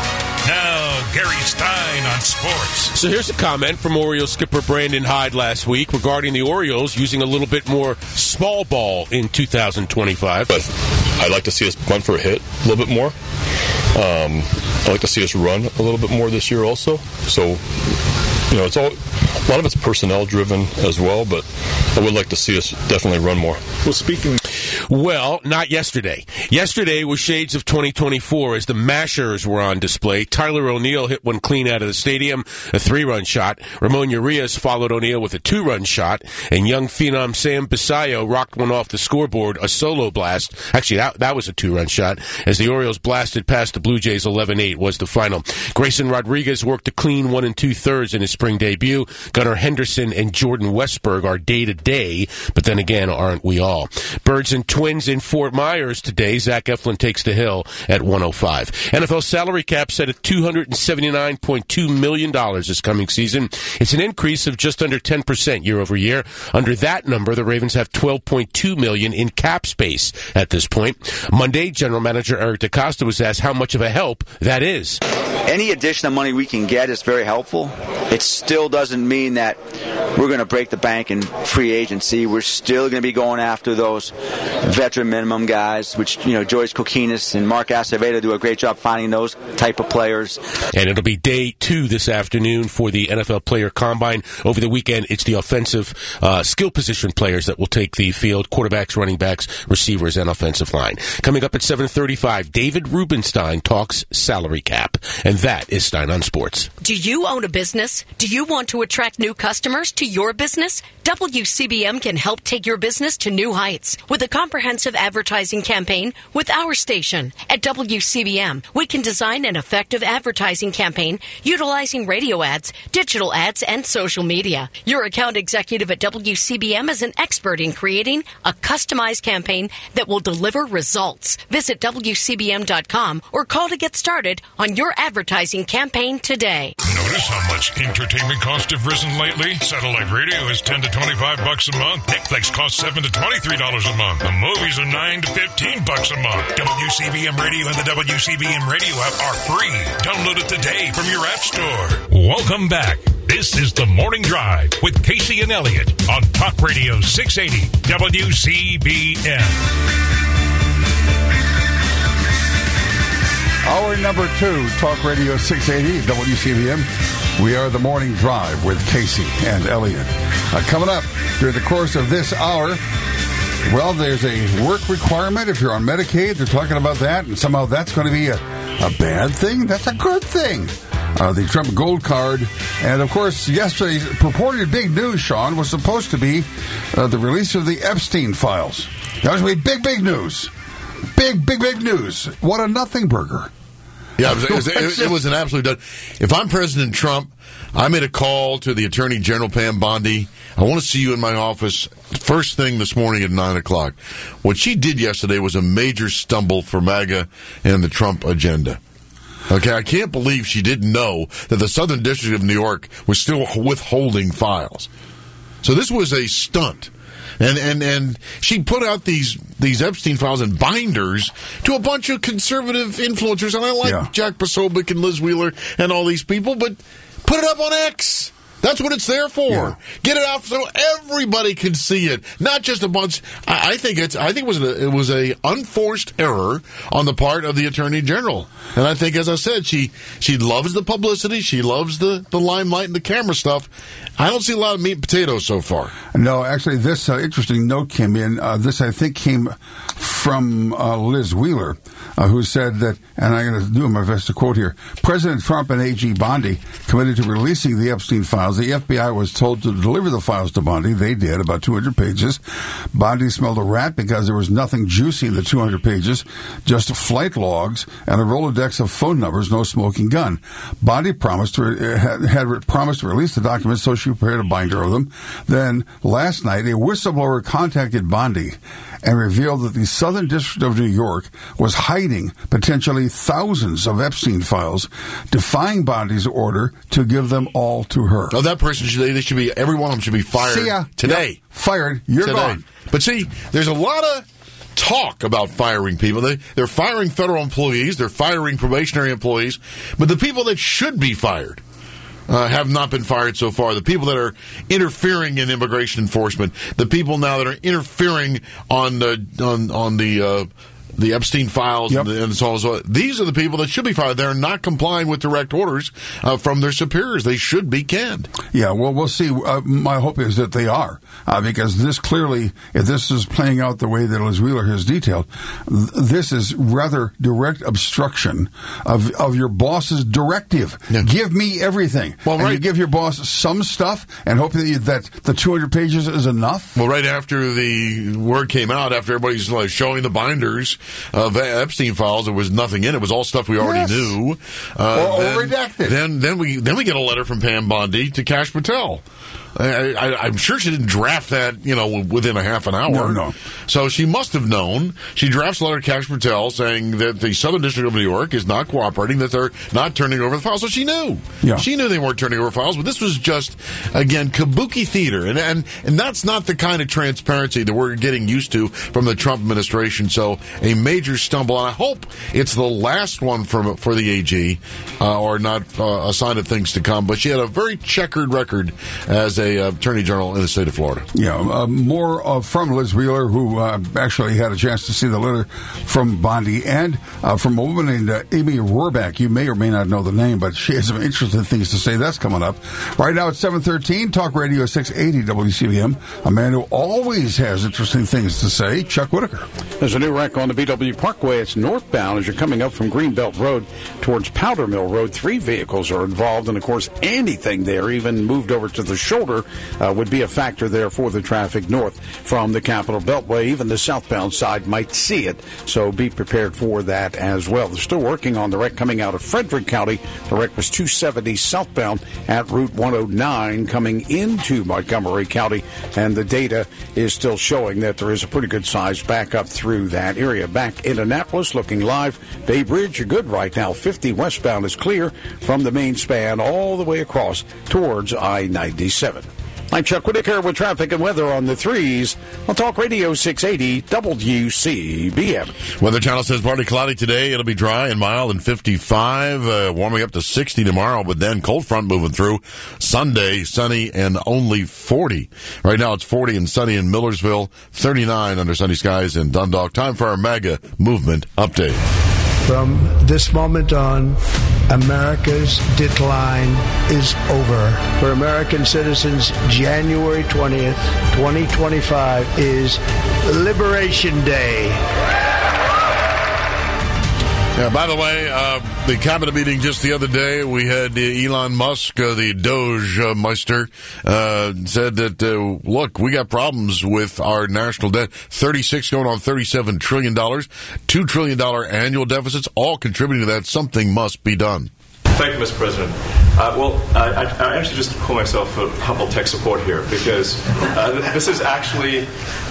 Now, Gary Stein on sports. So here's a comment from Orioles skipper Brandon Hyde last week regarding the Orioles using a little bit more small ball in two thousand twenty-five. But I'd like to see us bunt for a hit a little bit more. Um, I'd like to see us run a little bit more this year also. So, you know, it's all a lot of it's personnel driven as well, but I would like to see us definitely run more. Well, speaking... Well, not yesterday. Yesterday was shades of twenty twenty-four as the Mashers were on display. Tyler O'Neill hit one clean out of the stadium, a three-run shot. Ramon Urias followed O'Neill with a two-run shot, and young phenom Sam Basayo rocked one off the scoreboard, a solo blast. Actually, that, that was a two-run shot, as the Orioles blasted past the Blue Jays. Eleven eight was the final. Grayson Rodriguez worked a clean one and two-thirds in his spring debut. Gunnar Henderson and Jordan Westberg are day-to-day, but then again, aren't we all? Birds and Twins in Fort Myers today. Zach Eflin takes the hill at one oh five. N F L salary cap set at two hundred seventy-nine point two million dollars this coming season. It's an increase of just under ten percent year over year. Under that number, the Ravens have twelve point two million dollars in cap space at this point. Monday, General Manager Eric DeCosta was asked how much of a help that is. Any additional money we can get is very helpful. It still doesn't mean that we're going to break the bank in free agency. We're still going to be going after those veteran minimum guys, which, you know, George Kokinis and Mark Acevedo do a great job finding those type of players. And it'll be day two this afternoon for the N F L Player Combine. Over the weekend, it's the offensive uh, skill position players that will take the field: quarterbacks, running backs, receivers, and offensive line. Coming up at seven thirty-five, David Rubenstein talks salary cap. And that is Stein on Sports. Do you own a business? Do you want to attract new customers to your business? W C B M can help take your business to new heights with a comprehensive advertising campaign with our station. At W C B M, we can design an effective advertising campaign utilizing radio ads, digital ads, and social media. Your account executive at W C B M is an expert in creating a customized campaign that will deliver results. Visit W C B M dot com or call to get started on your advertising campaign today. Notice how much entertainment costs have risen lately? Satellite radio is ten to twenty-five bucks a month. Netflix costs seven to twenty-three dollars a month. The movies are nine to fifteen bucks a month. W C B M Radio and the W C B M Radio app are free. Download it today from your app store. Welcome back. This is The Morning Drive with Casey and Elliott on Talk Radio six eighty W C B M. Hour number two, Talk Radio six eighty W C B M. We are The Morning Drive with Casey and Elliott. Uh, coming up during the course of this hour, well, there's a work requirement if you're on Medicaid. They're talking about that, and somehow that's going to be a, a bad thing. That's a good thing. Uh, the Trump Gold Card. And, of course, yesterday's purported big news, Sean, was supposed to be uh, the release of the Epstein files. That was going to be big, big news. Big, big, big news. What a nothing burger. Yeah, it was, it, was, it was an absolute dud. If I'm President Trump, I made a call to the Attorney General, Pam Bondi. I want to see you in my office first thing this morning at nine o'clock. What she did yesterday was a major stumble for MAGA and the Trump agenda. Okay, I can't believe she didn't know that the Southern District of New York was still withholding files. So this was a stunt. And, and and she put out these these Epstein files in binders to a bunch of conservative influencers. And I like yeah. Jack Posobiec and Liz Wheeler and all these people, but put it up on X. That's what it's there for. Yeah. Get it out so everybody can see it, not just a bunch. I, I think it's. I think it was a, it was a unforced error on the part of the Attorney General, and I think, as I said, she she loves the publicity, she loves the, the limelight and the camera stuff. I don't see a lot of meat and potatoes so far. No, actually, this uh, interesting note came in. Uh, this I think came from uh, Liz Wheeler, uh, who said that, and I'm going to do my best to quote here: President Trump and A G Bondi committed to releasing the Epstein files. The F B I was told to deliver the files to Bondi. They did, about two hundred pages. Bondi smelled a rat because there was nothing juicy in the two hundred pages, just flight logs and a Rolodex of phone numbers, no smoking gun. Bondi promised to, had, had promised to release the documents, so she prepared a binder of them. Then, last night, a whistleblower contacted Bondi and revealed that the Southern District of New York was hiding potentially thousands of Epstein files, defying Bondi's order to give them all to her. Oh, that person, should, they should be, every one of them should be fired see ya. today. Yep. Fired. You're today. Gone. But see, there's a lot of talk about firing people. They, they're firing federal employees. They're firing probationary employees. But the people that should be fired Uh, have not been fired so far. The people that are interfering in immigration enforcement, the people now that are interfering on the on on the uh, the Epstein files, yep. and, the, and so on and so on. These are the people that should be fired. They're not complying with direct orders uh, from their superiors. They should be canned. Yeah, well, we'll see. Uh, my hope is that they are, uh, because this clearly, if this is playing out the way that Liz Wheeler has detailed, th- this is rather direct obstruction of of your boss's directive. Yeah. Give me everything. Well, right. And you give your boss some stuff and hope that, you, that the two hundred pages is enough? Well, right after the word came out, after everybody's like showing the binders of Epstein files, there was nothing in it. It was all stuff we already yes. knew. Uh, or, then, or redacted. Then, then we then we get a letter from Pam Bondi to Kash Patel. I, I, I'm sure she didn't draft that, you know, within a half an hour. No, no. So she must have known. She drafts a letter to Kash Patel saying that the Southern District of New York is not cooperating, that they're not turning over the files. So she knew. Yeah. She knew they weren't turning over files, but this was just, again, kabuki theater. And, and, and that's not the kind of transparency that we're getting used to from the Trump administration. So a major stumble. And I hope it's the last one for, for the A G, uh, or not uh, a sign of things to come. But she had a very checkered record as a uh, attorney general in the state of Florida. Yeah, uh, more uh, from Liz Wheeler, who uh, actually had a chance to see the letter from Bondi, and uh, from a woman named uh, Amy Rohrbeck. You may or may not know the name, but she has some interesting things to say. That's coming up. Right now it's seven thirteen, Talk Radio six eighty W C B M. A man who always has interesting things to say, Chuck Whitaker. There's a new wreck on the B W Parkway. It's northbound as you're coming up from Greenbelt Road towards Powder Mill Road. Three vehicles are involved, and of course anything there, even moved over to the shoulder, uh, would be a factor there for the traffic north from the Capitol Beltway. Even the southbound side might see it, so be prepared for that as well. They're still working on the wreck coming out of Frederick County. The wreck was two seventy southbound at Route one oh nine coming into Montgomery County, and the data is still showing that there is a pretty good size backup through that area. Back in Annapolis, looking live. Bay Bridge, you're good right now. fifty westbound is clear from the main span all the way across towards I ninety-seven. I'm Chuck Whitaker with traffic and weather on the threes on Talk Radio six eighty W C B M. Weather Channel says partly cloudy today. It'll be dry and mild and fifty-five, uh, warming up to sixty tomorrow, but then cold front moving through. Sunday, sunny and only forty. Right now it's forty and sunny in Millersville, thirty-nine under sunny skies in Dundalk. Time for our mega movement update. From this moment on, America's decline is over. For American citizens, January twentieth, twenty twenty-five is Liberation Day. Yeah, by the way, uh, the cabinet meeting just the other day, we had uh, Elon Musk, uh, the Doge uh, Meister, uh, said that, uh, look, we got problems with our national debt. thirty-six going on thirty-seven trillion dollars, two trillion dollars annual deficits, all contributing to that. Something must be done. Thank you, Mister President. Uh, well, I, I actually just call myself a humble tech support here because uh, this is actually,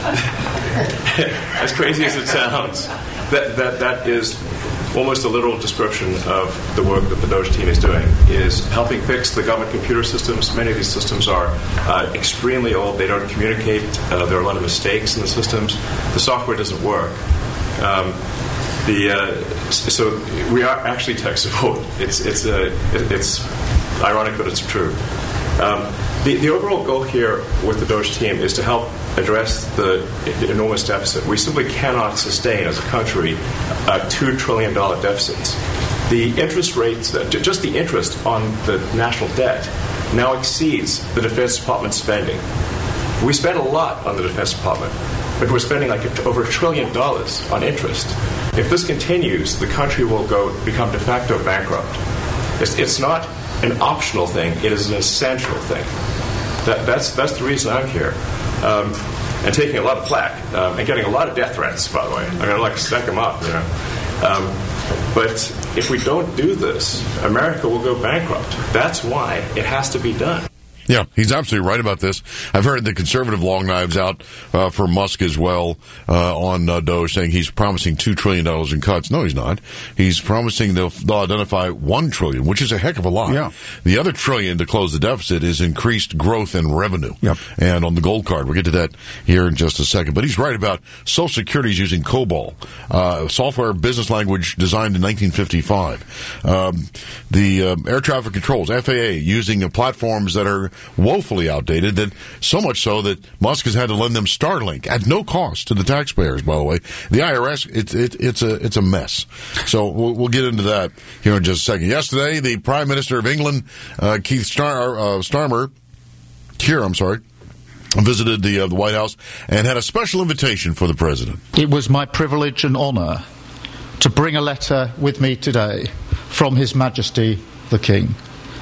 as crazy as it sounds, that, that, that is almost a literal description of the work that the Doge team is doing, is helping fix the government computer systems. Many of these systems are uh, extremely old. They don't communicate. Uh, there are a lot of mistakes in the systems. The software doesn't work. Um, the uh, so we are actually tech support. It's it's uh, it's ironic, but it's true. Um, the, the overall goal here with the Doge team is to help address the enormous deficit. We simply cannot sustain, as a country, uh, two trillion dollars deficits. The interest rates, uh, just the interest on the national debt, now exceeds the Defense Department spending. We spend a lot on the Defense Department, but we're spending like over a trillion dollars on interest. If this continues, the country will go become de facto bankrupt. It's, it's not an optional thing; it is an essential thing. That, that's that's the reason I'm here, um, and taking a lot of flack um, and getting a lot of death threats. By the way, I'm going to like stack them up, you know. Um, but if we don't do this, America will go bankrupt. That's why it has to be done. Yeah, he's absolutely right about this. I've heard the conservative long knives out uh, for Musk as well uh, on uh, Doge, saying he's promising two trillion dollars in cuts. No, he's not. He's promising they'll, they'll identify one trillion dollars, which is a heck of a lot. Yeah. The other trillion to close the deficit is increased growth and revenue. Yep. And on the gold card, we'll get to that here in just a second. But he's right about Social Security is using COBOL, uh, software business language designed in nineteen fifty-five. Um, the uh, air traffic controls, F A A, using uh, platforms that are woefully outdated, that so much so that Musk has had to lend them Starlink at no cost to the taxpayers, by the way. The I R S, it, it, it's a it's a mess. So we'll, we'll get into that here in just a second. Yesterday, the Prime Minister of England, uh, Keith Star, uh, Starmer, here, I'm sorry, visited the, uh, the White House and had a special invitation for the President. It was my privilege and honour to bring a letter with me today from His Majesty the King.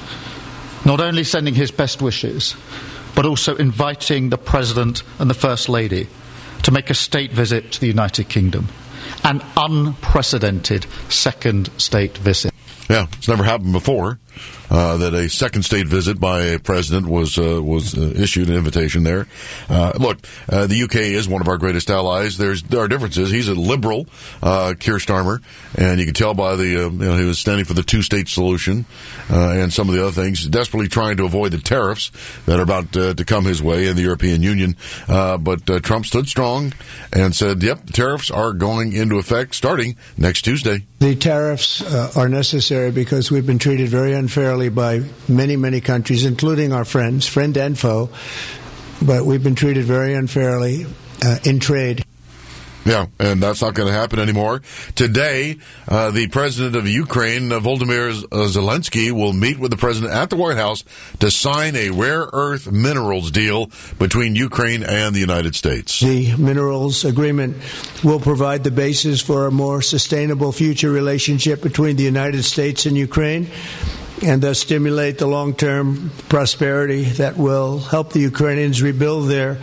Not only sending his best wishes, but also inviting the President and the First Lady to make a state visit to the United Kingdom. An unprecedented second state visit. Yeah, it's never happened before. Uh, that a second state visit by a president was uh, was uh, issued an invitation there. Uh, look, uh, the U K is one of our greatest allies. There's there are differences. He's a liberal, uh, Keir Starmer, and you can tell by the uh, you know he was standing for the two-state solution uh, and some of the other things, desperately trying to avoid the tariffs that are about uh, to come his way in the European Union. Uh, but uh, Trump stood strong and said, "Yep, the tariffs are going into effect starting next Tuesday." The tariffs uh, are necessary because we've been treated very unfairly unfairly by many, many countries, including our friends, friend and foe. But we've been treated very unfairly uh, in trade. Yeah, and that's not going to happen anymore. Today, uh, the president of Ukraine, uh, Volodymyr Zelensky, will meet with the president at the White House to sign a rare earth minerals deal between Ukraine and the United States. The minerals agreement will provide the basis for a more sustainable future relationship between the United States and Ukraine, and thus stimulate the long-term prosperity that will help the Ukrainians rebuild their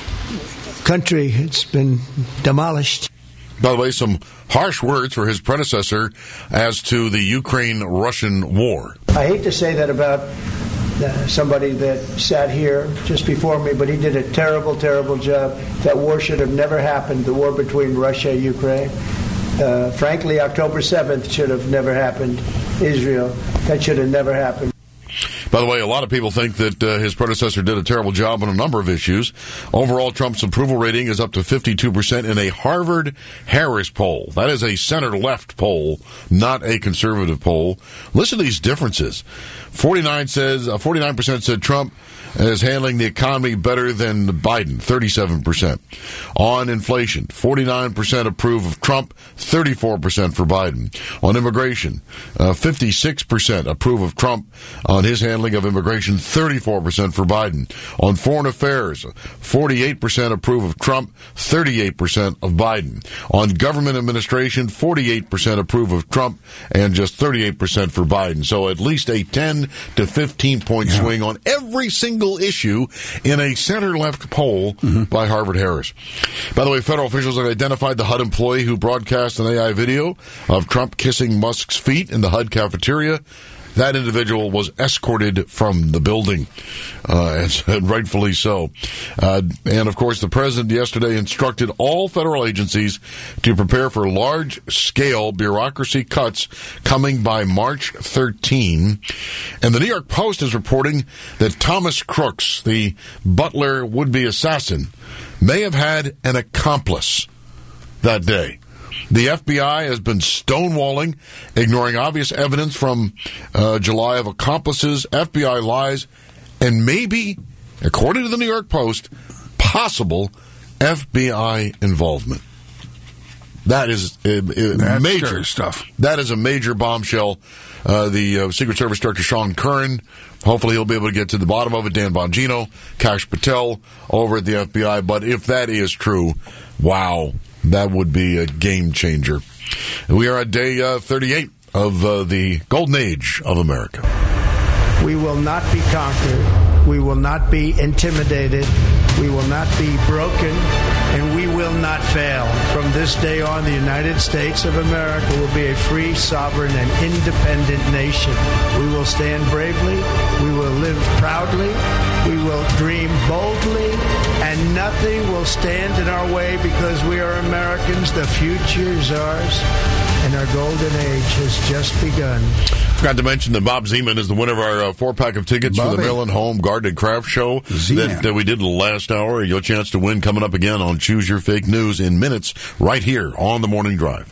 country. It's been demolished. By the way, some harsh words for his predecessor as to the Ukraine-Russian war. I hate to say that about uh, somebody that sat here just before me, but he did a terrible, terrible job. That war should have never happened, the war between Russia and Ukraine. Uh, frankly, October seventh should have never happened. Israel, that should have never happened. By the way, a lot of people think that uh, his predecessor did a terrible job on a number of issues. Overall, Trump's approval rating is up to fifty-two percent in a Harvard-Harris poll. That is a center-left poll, not a conservative poll. Listen to these differences. forty-nine says uh, forty-nine percent said Trump is handling the economy better than Biden, thirty-seven percent. On inflation, forty-nine percent approve of Trump, thirty-four percent for Biden. On immigration, uh, fifty-six percent approve of Trump on his handling of immigration, thirty-four percent for Biden. On foreign affairs, forty-eight percent approve of Trump, thirty-eight percent of Biden. On government administration, forty-eight percent approve of Trump and just thirty-eight percent for Biden. So at least a ten to fifteen point yeah. swing on every single issue in a center-left poll mm-hmm. by Harvard-Harris. By the way, federal officials have identified the H U D employee who broadcast an A I video of Trump kissing Musk's feet in the H U D cafeteria. That individual was escorted from the building, uh, and rightfully so. Uh, and, of course, the president yesterday instructed all federal agencies to prepare for large-scale bureaucracy cuts coming by March thirteenth. And the New York Post is reporting that Thomas Crooks, the Butler would-be assassin, may have had an accomplice that day. The F B I has been stonewalling, ignoring obvious evidence from uh, July of accomplices, F B I lies, and maybe, according to the New York Post, possible F B I involvement. That is uh, uh, major stuff. That is a major bombshell. Uh, the uh, Secret Service Director Sean Curran, hopefully he'll be able to get to the bottom of it. Dan Bongino, Kash Patel over at the F B I. But if that is true, wow. That would be a game changer. We are at day uh, thirty-eight of uh, the golden age of America. We will not be conquered. We will not be intimidated. We will not be broken. And we will not fail. From this day on, the United States of America will be a free, sovereign, and independent nation. We will stand bravely. We will live proudly. We will dream boldly. And nothing will stand in our way because we are Americans. The future is ours. And our golden age has just begun. Forgot to mention that Bob Zeman is the winner of our uh, four-pack of tickets Bobby. for the Maryland Home Garden and Craft Show that uh, we did last hour. Your chance to win coming up again on Choose Your Fake News in minutes right here on The Morning Drive.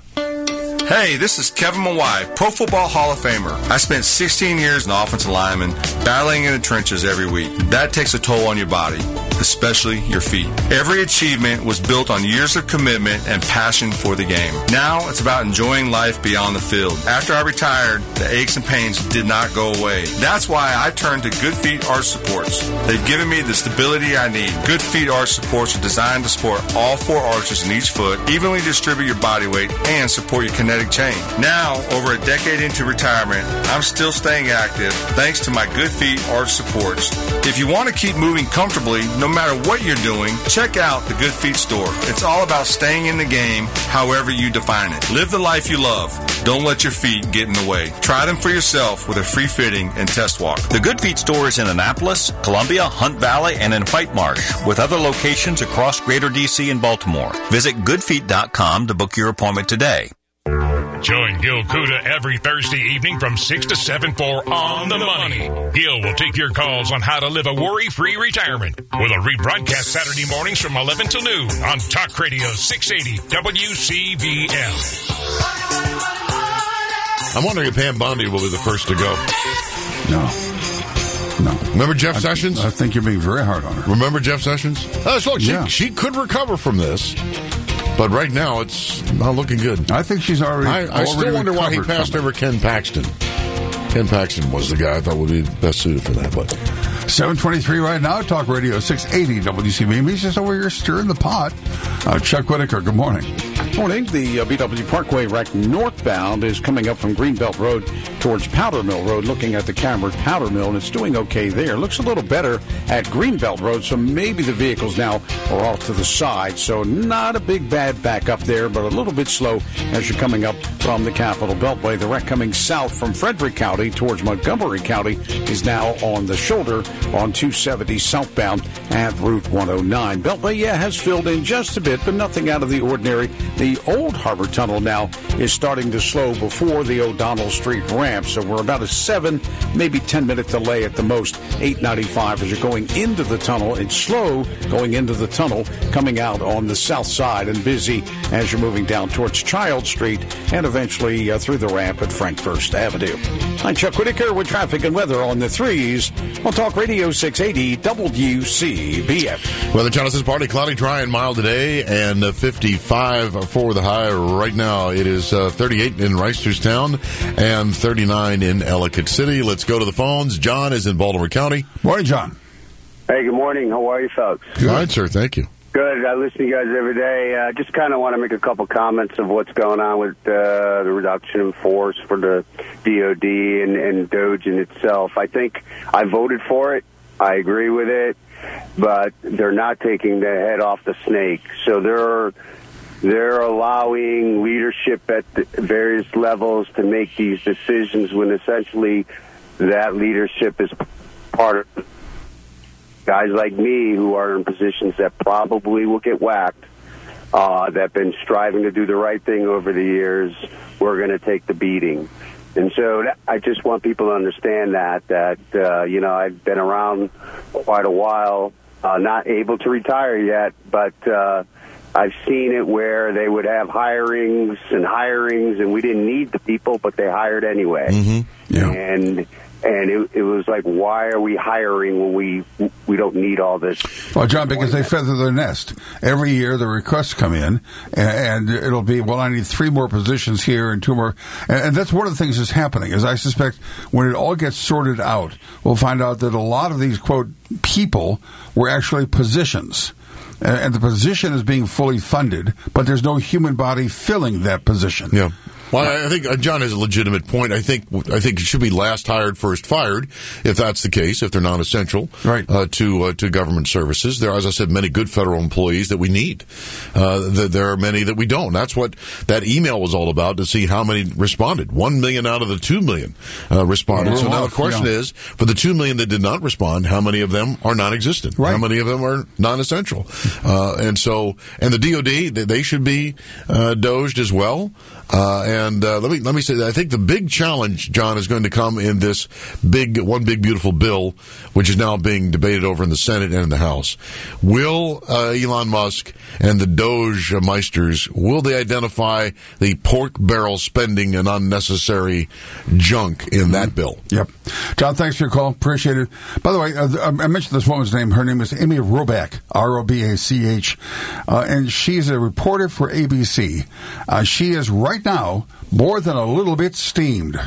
Hey, this is Kevin Mawai, Pro Football Hall of Famer. I spent sixteen years in offensive lineman, battling in the trenches every week. That takes a toll on your body, especially your feet. Every achievement was built on years of commitment and passion for the game. Now it's about enjoying life beyond the field. After I retired, the aches and pains did not go away. That's why I turned to Good Feet Arch Supports. They've given me the stability I need. Good Feet Arch Supports are designed to support all four arches in each foot, evenly distribute your body weight, and support your kinetic chain. Now, over a decade into retirement, I'm still staying active thanks to my Good Feet Arch Supports. If you want to keep moving comfortably, no matter what you're doing, check out the Good Feet store. It's all about staying in the game, however you define it. Live the life you love. Don't let your feet get in the way. Try them for yourself with a free fitting and test walk. The Good Feet store is in Annapolis, Columbia, Hunt Valley, and in White Marsh, with other locations across Greater D C and Baltimore. Visit good feet dot com to book your appointment today. Join Gil Kuda every Thursday evening from six to seven for On the Money. Gil will take your calls on how to live a worry-free retirement with a rebroadcast Saturday mornings from eleven till noon on Talk Radio six eighty W C B M. I'm wondering if Pam Bondi will be the first to go. No. No. Remember Jeff I, Sessions? I think you're being very hard on her. Remember Jeff Sessions? Uh, so she, Yeah. she could recover from this, but right now it's not looking good. I think she's already. I, I already still wonder why he recovered passed from it. over Ken Paxton. Ken Paxton was the guy I thought would be best suited for that. But seven twenty-three right now, Talk Radio six eighty W C B M. He's just over here stirring the pot. Uh, Chuck Whitaker, good morning. Morning. The uh, B W Parkway wreck northbound is coming up from Greenbelt Road towards Powder Mill Road, looking at the camera at Powder Mill, and it's doing okay there. Looks a little better at Greenbelt Road, so maybe the vehicles now are off to the side. So not a big bad back up there, but a little bit slow as you're coming up from the Capitol Beltway. The wreck coming south from Frederick County towards Montgomery County is now on the shoulder on two seventy southbound at Route one oh nine. Beltway, yeah, has filled in just a bit, but nothing out of the ordinary. The Old Harbor Tunnel now is starting to slow before the O'Donnell Street ramp, so we're about a seven, maybe ten minute delay at the most. eight ninety-five as you're going into the tunnel. It's slow going into the tunnel, coming out on the south side, and busy as you're moving down towards Child Street and eventually uh, through the ramp at Frank First Avenue. I'm Chuck Whitaker with traffic and weather on the threes on Talk Radio six eighty W C B M. Weather Channel says partly cloudy, dry and mild today, and uh, fifty-five for the high. Right now it is uh, thirty-eight in Reisterstown and thirty-nine in Ellicott City. Let's go to the phones. John is in Baltimore County. Morning, John. Hey, good morning. How are you, folks? Good. Fine, sir. Thank you. Good. I listen to you guys every day. I uh, just kind of want to make a couple comments of what's going on with uh, the reduction in force for the D O D and, and Doge in itself. I think I voted for it. I agree with it. But they're not taking the head off the snake. So they're, they're allowing leadership at the various levels to make these decisions when essentially that leadership is part of guys like me who are in positions that probably will get whacked, uh, that have been striving to do the right thing over the years. We're going to take the beating. And so that, I just want people to understand that, that uh, you know, I've been around quite a while, uh, not able to retire yet, but uh, I've seen it where they would have hirings and hirings, and we didn't need the people, but they hired anyway. Mm-hmm. Yeah. And and it, it was like, why are we hiring when we we don't need all this? Well, John, because they feather their nest. Every year the requests come in, and, and it'll be, well, I need three more positions here and two more. And, and that's one of the things that's happening, is I suspect when it all gets sorted out, we'll find out that a lot of these, quote, people were actually positions. And the position is being fully funded, but there's no human body filling that position. Yeah. Well, I think uh, John has a legitimate point. I think I think it should be last hired, first fired, if that's the case, if they're non-essential right. uh, to uh, to government services. There are, as I said, many good federal employees that we need. Uh, th- there are many that we don't. That's what that email was all about, to see how many responded. One million out of the two million uh, responded. Yeah, so now off, the question yeah. is, for the two million that did not respond, how many of them are non-existent? Right. How many of them are non-essential? Uh, and so, and the D O D, they should be uh, doged as well. Uh, and uh, let me let me say that I think the big challenge, John, is going to come in this big one big beautiful bill, which is now being debated over in the Senate and in the House. Will uh, Elon Musk and the Doge Meisters, will they identify the pork barrel spending and unnecessary junk in that bill? Yep. John, thanks for your call. Appreciate it. By the way, uh, I mentioned this woman's name. Her name is Amy Robach, R O B A C H, uh, and she's a reporter for A B C. Uh, she is right now more than a little bit steamed.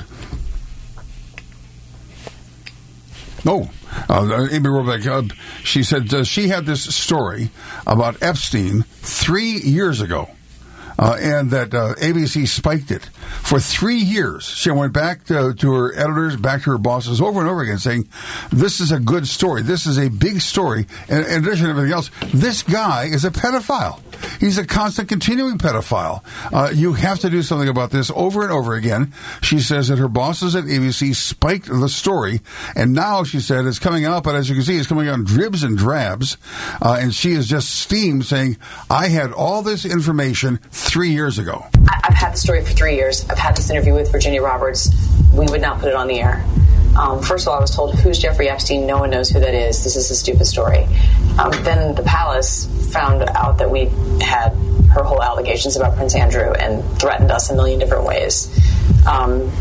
Oh, uh, Amy Robach, uh, she said uh, she had this story about Epstein three years ago. Uh, and that uh, A B C spiked it for three years. She went back to, to her editors, back to her bosses over and over again saying, this is a good story. This is a big story. And in addition to everything else, this guy is a pedophile. He's a constant continuing pedophile. Uh, you have to do something about this over and over again. She says that her bosses at A B C spiked the story, and now she said it's coming out, but as you can see, it's coming out in dribs and drabs. Uh, and she is just steamed saying, I had all this information three years ago. I've had the story for three years. I've had this interview with Virginia Roberts. We would not put it on the air. Um, first of all, I was told, who's Jeffrey Epstein? No one knows who that is. This is a stupid story. Um, then the palace found out that we had her whole allegations about Prince Andrew and threatened us a million different ways. Um,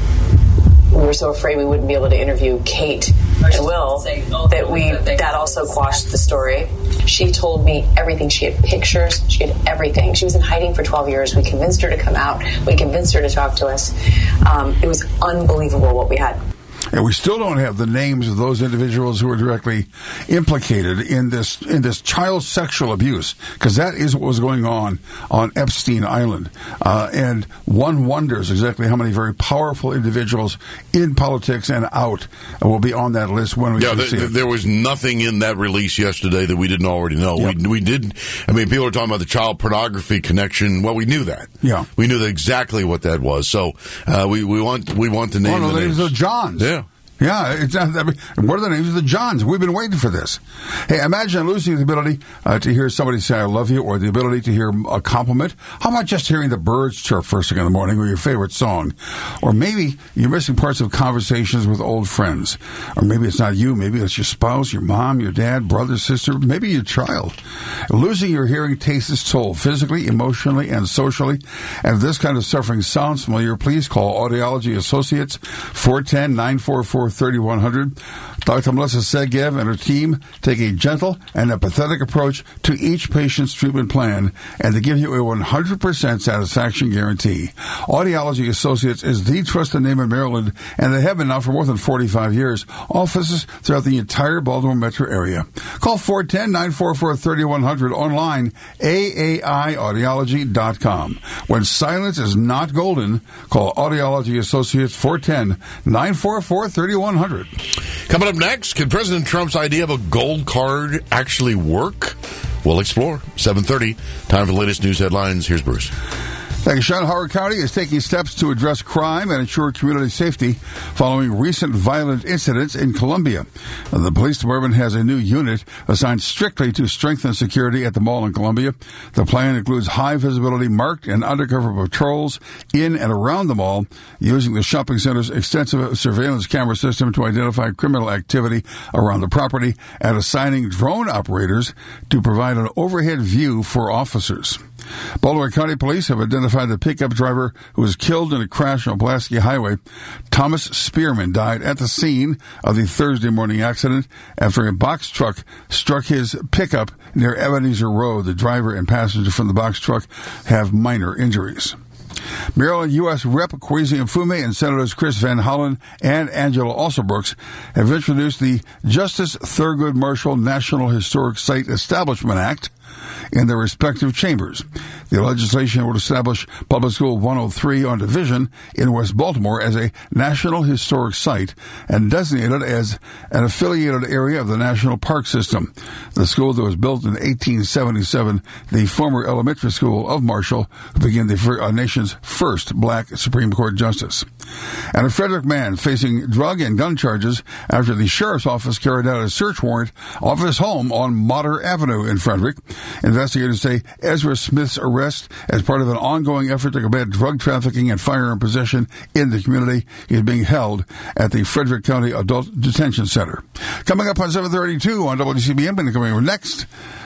we were so afraid we wouldn't be able to interview Kate and Will that we that also quashed the story. She told me everything. She had pictures. She had everything. She was in hiding for twelve years. We convinced her to come out. We convinced her to talk to us. Um, it was unbelievable what we had. And we still don't have the names of those individuals who were directly implicated in this in this child sexual abuse, because that is what was going on on Epstein Island. Uh, and one wonders exactly how many very powerful individuals in politics and out will be on that list when we yeah, see th- it. There was nothing in that release yesterday that we didn't already know. Yep. We, we did. I mean, people are talking about the child pornography connection. Well, we knew that. Yeah, we knew exactly what that was. So uh, we we want we want to name One of the the names names. of Johns. Yeah. Yeah, it's not, I mean, what are the names of the Johns? We've been waiting for this. Hey, imagine losing the ability uh, to hear somebody say, I love you, or the ability to hear a compliment. How about just hearing the birds chirp first thing in the morning, or your favorite song? Or maybe you're missing parts of conversations with old friends. Or maybe it's not you, maybe it's your spouse, your mom, your dad, brother, sister, maybe your child. Losing your hearing takes its toll, physically, emotionally, and socially. And if this kind of suffering sounds familiar, please call Audiology Associates, four one zero, nine four four, three one zero zero. Doctor Melissa Segev and her team take a gentle and empathetic approach to each patient's treatment plan, and they give you a one hundred percent satisfaction guarantee. Audiology Associates is the trusted name in Maryland, and they have been now for more than forty-five years. Offices throughout the entire Baltimore metro area. Call four one zero, nine four four, three one zero zero, online, A A I audiology dot com. When silence is not golden, call Audiology Associates, four one zero, nine four four, three one zero zero. Coming up next, can President Trump's idea of a gold card actually work? We'll explore. seven thirty. Time for the latest news headlines. Here's Bruce. Thank you, Sean. Howard County is taking steps to address crime and ensure community safety following recent violent incidents in Columbia. The police department has a new unit assigned strictly to strengthen security at the mall in Columbia. The plan includes high visibility marked and undercover patrols in and around the mall, using the shopping center's extensive surveillance camera system to identify criminal activity around the property, and assigning drone operators to provide an overhead view for officers. Baltimore County Police have identified the pickup driver who was killed in a crash on Pulaski Highway. Thomas Spearman died at the scene of the Thursday morning accident after a box truck struck his pickup near Ebenezer Road. The driver and passenger from the box truck have minor injuries. Maryland U S Rep Kwesi Mfume and Senators Chris Van Hollen and Angela Alsobrooks have introduced the Justice Thurgood Marshall National Historic Site Establishment Act in their respective chambers. The legislation would establish Public School one oh three on Division in West Baltimore as a National Historic Site and designated as an affiliated area of the National Park System. The school that was built in eighteen seventy-seven, the former elementary school of Marshall, who became the uh, nation's first black Supreme Court justice. And a Frederick man facing drug and gun charges after the sheriff's office carried out a search warrant of his home on Motter Avenue in Frederick. Investigators say Ezra Smith's arrest as part of an ongoing effort to combat drug trafficking and firearm possession in the community. He is being held at the Frederick County Adult Detention Center. Coming up on seven thirty-two on W C B M, and coming up next,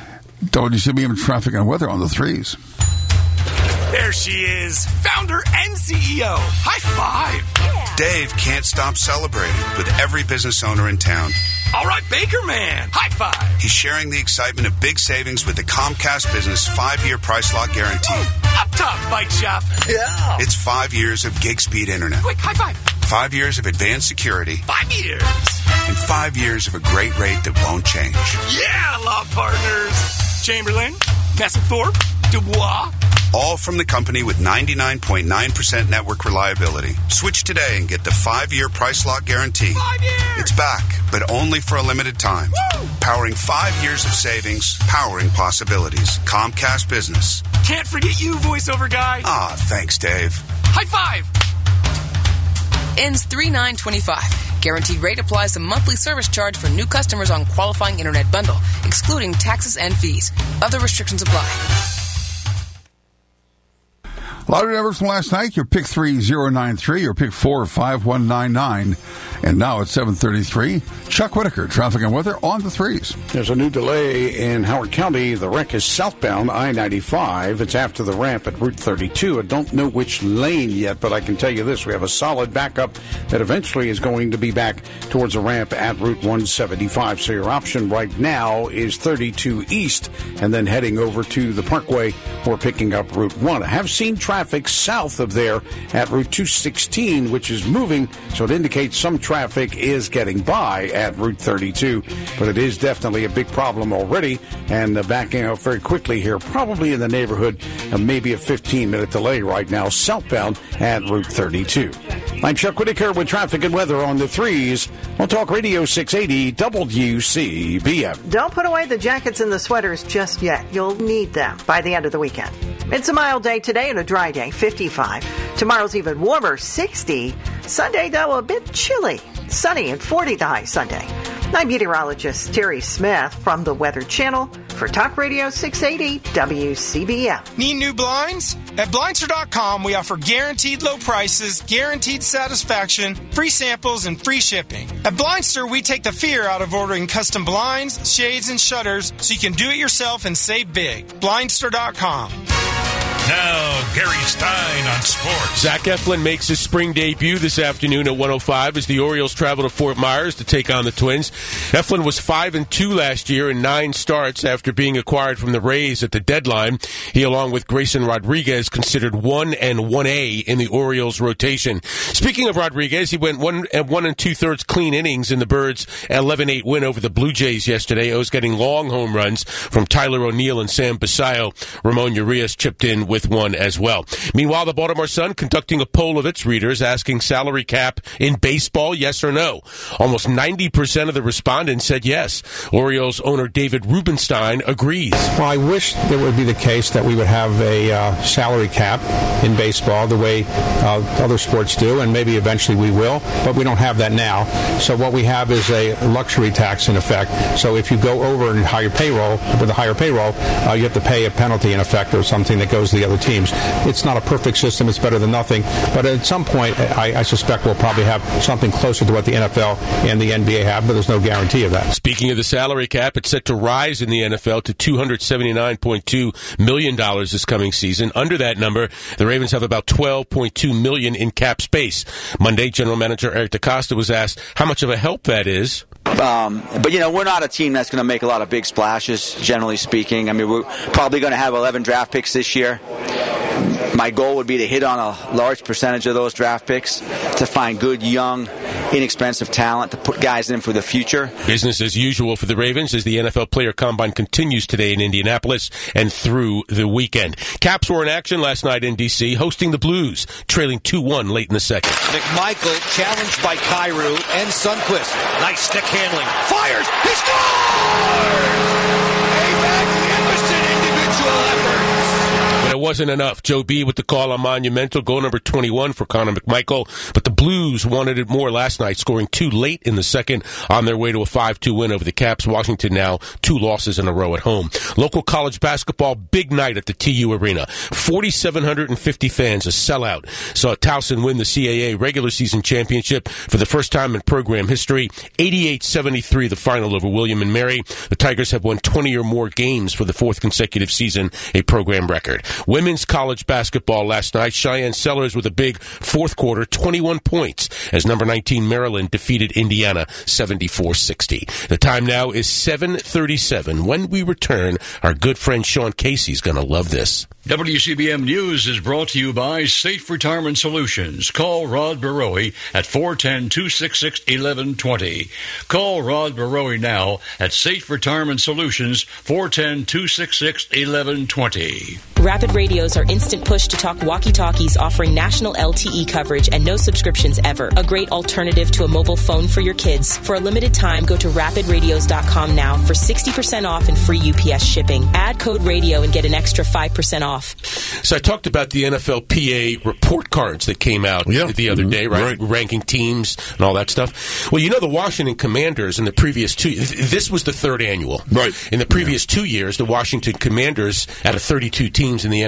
W C B M traffic and weather on the threes. There she is, founder and C E O. High five. Yeah. Dave can't stop celebrating with every business owner in town. All right, Baker Man. High five. He's sharing the excitement of big savings with the Comcast Business five-year price lock guarantee. Ooh, up top, Bike Shop. Yeah. It's five years of gig speed internet. Quick, high five. Five years of advanced security. Five years. And five years of a great rate that won't change. Yeah, law partners. Chamberlain, Castlethorpe, Dubois. All from the company with ninety-nine point nine percent network reliability. Switch today and get the five-year price lock guarantee. Five years! It's back, but only for a limited time. Woo! Powering five years of savings, powering possibilities. Comcast Business. Can't forget you, voiceover guy. Ah, thanks, Dave. High five! Ends three nine twenty-five. Guaranteed rate applies to monthly service charge for new customers on qualifying internet bundle, excluding taxes and fees. Other restrictions apply. Lottery numbers from last night, your pick three zero nine three, your pick four five one nine nine, and now at seven thirty-three, Chuck Whitaker, traffic and weather on the threes. There's a new delay in Howard County. The wreck is southbound I ninety-five. It's after the ramp at Route thirty-two. I don't know which lane yet, but I can tell you this. We have a solid backup that eventually is going to be back towards a ramp at Route one seventy-five. So your option right now is thirty-two east and then heading over to the Parkway or picking up Route one. I have seen traffic south of there at Route two sixteen, which is moving, so it indicates some traffic is getting by at Route thirty-two, but it is definitely a big problem already, and uh, backing up very quickly here, probably in the neighborhood of maybe a fifteen-minute delay right now, southbound at Route thirty-two. I'm Chuck Whitaker with traffic and weather on the threes on Talk Radio six eighty W C B M. Don't put away the jackets and the sweaters just yet. You'll need them by the end of the weekend. It's a mild day today and a dry day, fifty-five. Tomorrow's even warmer, sixty. Sunday, though, a bit chilly. Sunny and forty the high Sunday. I'm meteorologist Terry Smith from the Weather Channel for Talk Radio six eighty W C B M. Need new blinds? At Blindster dot com, we offer guaranteed low prices, guaranteed satisfaction, free samples, and free shipping. At Blindster, we take the fear out of ordering custom blinds, shades, and shutters so you can do it yourself and save big. Blindster dot com. Now, Gary Stein on sports. Zach Eflin makes his spring debut this afternoon at one oh five as the Orioles travel to Fort Myers to take on the Twins. Eflin was five and two last year in nine starts after being acquired from the Rays at the deadline. He, along with Grayson Rodriguez, considered one and one A in the Orioles rotation. Speaking of Rodriguez, he went one and one and two thirds clean innings in the Birds' eleven eight win over the Blue Jays yesterday. O's getting long home runs from Tyler O'Neill and Sam Basayo. Ramon Urias chipped in with one as well. Meanwhile, the Baltimore Sun conducting a poll of its readers asking salary cap in baseball, yes or no. Almost ninety percent of the respondents said yes. Orioles owner David Rubenstein agrees. Well, I wish it would be the case that we would have a uh, salary cap in baseball the way uh, other sports do, and maybe eventually we will, but we don't have that now. So what we have is a luxury tax in effect. So if you go over in higher payroll, with a higher payroll, uh, you have to pay a penalty in effect or something that goes to the other teams. It's not a perfect system. It's better than nothing. But at some point, I, I suspect we'll probably have something closer to what the N F L and the N B A have, but there's no guarantee of that. Speaking of the salary cap, it's set to rise in the N F L to two hundred seventy-nine point two million dollars this coming season. Under that number, the Ravens have about twelve point two million dollars in cap space. Monday, General Manager Eric DeCosta was asked how much of a help that is. Um, but, you know, we're not a team that's going to make a lot of big splashes, generally speaking. I mean, we're probably going to have eleven draft picks this year. My goal would be to hit on a large percentage of those draft picks, to find good, young, inexpensive talent, to put guys in for the future. Business as usual for the Ravens as the N F L Player Combine continues today in Indianapolis and through the weekend. Caps were in action last night in D C, hosting the Blues, trailing two one late in the second. McMichael challenged by Kyrou and Sundquist. Nice stick handling. Fires! He scores! A magnificent individual effort. It wasn't enough. Joe B with the call on Monumental, goal number twenty-one for Connor McMichael. But the Blues wanted it more last night, scoring two late in the second on their way to a five two win over the Caps. Washington now two losses in a row at home. Local college basketball, big night at the T U Arena. four thousand seven hundred fifty fans, a sellout. Saw Towson win the C A A regular season championship for the first time in program history. eighty-eight seventy-three the final over William and Mary. The Tigers have won twenty or more games for the fourth consecutive season, a program record. Women's college basketball last night. Cheyenne Sellers with a big fourth quarter, twenty-one points, as number nineteen Maryland defeated Indiana seventy-four sixty. The time now is seven thirty-seven. When we return, our good friend Sean Casey's going to love this. W C B M News is brought to you by Safe Retirement Solutions. Call Rod Barowie at four one zero, two six six, one one two zero. Call Rod Barowie now at Safe Retirement Solutions, four one zero, two six six, one one two zero. Rapid radios are instant push-to-talk walkie-talkies offering national L T E coverage and no subscriptions ever. A great alternative to a mobile phone for your kids. For a limited time, go to rapid radios dot com now for sixty percent off and free U P S shipping. Add code radio and get an extra five percent off. So I talked about the N F L P A report cards that came out yeah. the other day, right? right? Ranking teams and all that stuff. Well, you know, the Washington Commanders in the previous two, this was the third annual. Right. In the previous yeah. two years, the Washington Commanders, out of thirty-two teams in the N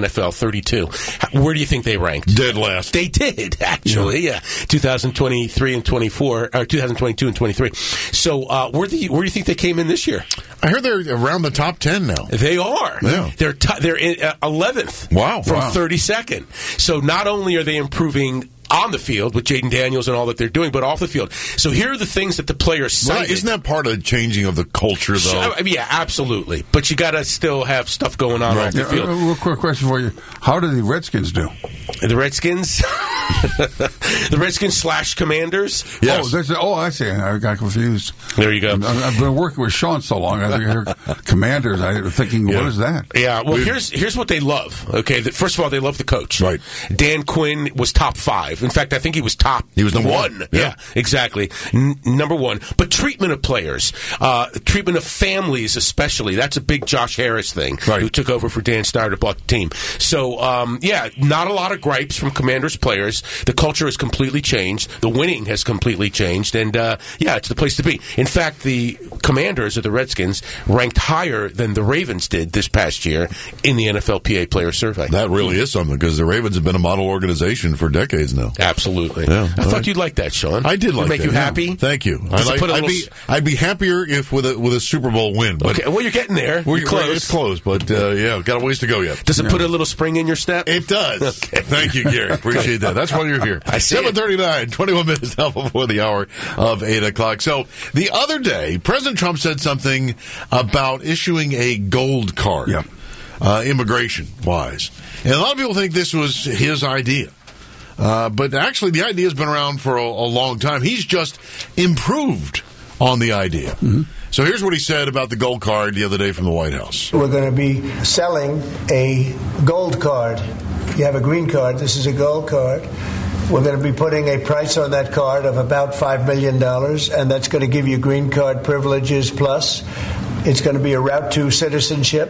F L, thirty-two. Where do you think they ranked? Dead last. They did, actually, yeah. yeah. twenty twenty-three and twenty-four, or twenty twenty-two and twenty-three. So uh, where do you, where do you think they came in this year? I heard they're around the top ten now. They are. Yeah. They're t- they're in, uh, eleventh. Wow. From wow. thirty-second. So not only are they improving on the field with Jaden Daniels and all that they're doing, but off the field. So here are the things that the players cited. Well, isn't that part of the changing of the culture, though? So, I mean, yeah, absolutely. But you got to still have stuff going on right. off the yeah, field. A real quick question for you. How do the Redskins do? The Redskins? The Redskins slash Commanders? Yes. Oh, that's, oh, I see. I got confused. There you go. I've, I've been working with Sean so long. I think I heard Commanders. I was thinking, yeah. what is that? Yeah, well, We've, here's here's what they love. Okay, the, first of all, they love the coach. Right. Dan Quinn was top five. In fact, I think he was top He was number one. one. Yeah, yeah exactly. N- number one. But treatment of players, uh, treatment of families especially, that's a big Josh Harris thing, right. who took over for Dan Snyder, bought the team. So, um, yeah, not a lot of gripes from Commanders players. The culture has completely changed. The winning has completely changed. And, uh, yeah, it's the place to be. In fact, the Commanders, or the Redskins, ranked higher than the Ravens did this past year in the N F L P A player survey. That really is something, because the Ravens have been a model organization for decades now. Absolutely. Yeah, I thought right. you'd like that, Sean. I did It'd like make that. you Yeah. happy? Thank you. Does I'd, it put a I'd, little be, I'd be happier if with a with a Super Bowl win. But okay, well, you're getting there. We're, you're close. It's close, but uh, yeah, got a ways to go yet. Does it yeah. put a little spring in your step? It does. Okay. Thank you, Gary. Appreciate that. That's why you're here. I see seven thirty-nine, twenty-one minutes now before the hour of eight o'clock. So the other day, President Trump said something about issuing a gold card, yeah. uh, immigration-wise. And a lot of people think this was his idea. Uh, but actually, the idea has been around for a, a long time. He's just improved on the idea. Mm-hmm. So here's what he said about the gold card the other day from the White House. We're going to be selling a gold card. You have a green card. This is a gold card. We're going to be putting a price on that card of about five million dollars, and that's going to give you green card privileges plus. It's going to be a route to citizenship.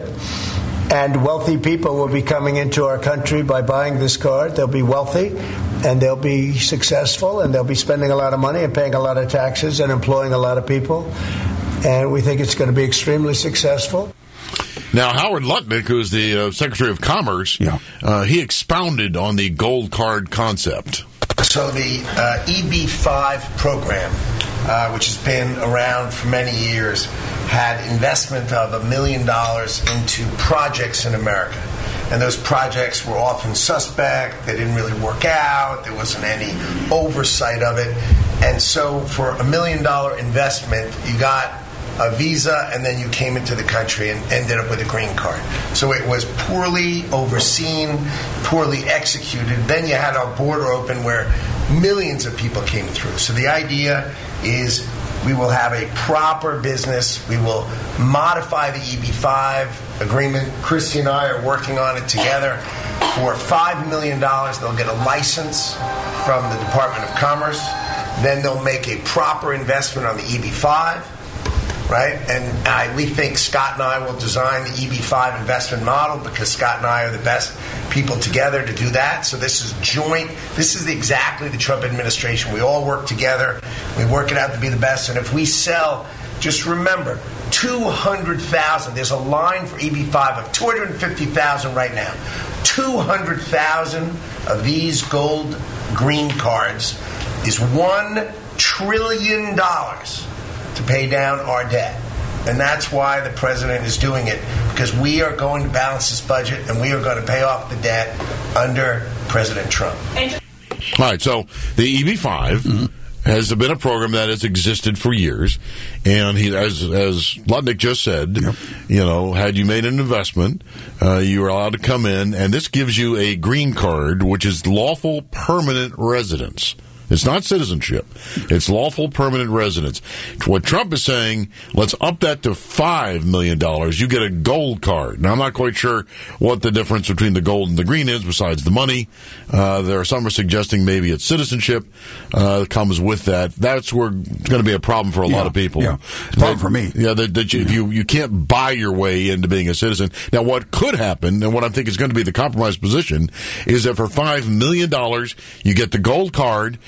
And wealthy people will be coming into our country by buying this card. They'll be wealthy, and they'll be successful, and they'll be spending a lot of money and paying a lot of taxes and employing a lot of people. And we think it's going to be extremely successful. Now, Howard Lutnick, who's the uh, Secretary of Commerce, yeah. uh, he expounded on the gold card concept. So the uh, E B five program, uh, which has been around for many years, had investment of a million dollars into projects in America. And those projects were often suspect. They didn't really work out. There wasn't any oversight of it. And so for a million dollar investment, you got a visa, and then you came into the country and ended up with a green card. So it was poorly overseen, poorly executed. Then you had our border open where millions of people came through. So the idea is we will have a proper business. We will modify the E B five agreement. Christy and I are working on it together. For five million dollars, they'll get a license from the Department of Commerce. Then they'll make a proper investment on the E B five. Right? And I, we think Scott and I will design the E B five investment model because Scott and I are the best people together to do that. So this is joint. This is the, exactly the Trump administration. We all work together. We work it out to be the best. And if we sell, just remember, two hundred thousand. There's a line for E B five of two hundred fifty thousand right now. two hundred thousand of these gold green cards is one trillion dollars to pay down our debt. And that's why the president is doing it, because we are going to balance this budget and we are going to pay off the debt under President Trump. All right, so the E B five mm-hmm. has been a program that has existed for years, and he, as as Lutnick just said, yep. you know, had you made an investment, uh, you were allowed to come in, and this gives you a green card, which is lawful permanent residence. It's not citizenship. It's lawful permanent residence. What Trump is saying, let's up that to five million dollars. You get a gold card. Now, I'm not quite sure what the difference between the gold and the green is besides the money. Uh, there are some are suggesting maybe it's citizenship uh, that comes with that. That's where it's going to be a problem for a yeah, lot of people. Yeah, it's a problem for me. Yeah, that, that you, yeah. you, you can't buy your way into being a citizen. Now, what could happen, and what I think is going to be the compromise position, is that for five million dollars, you get the gold card,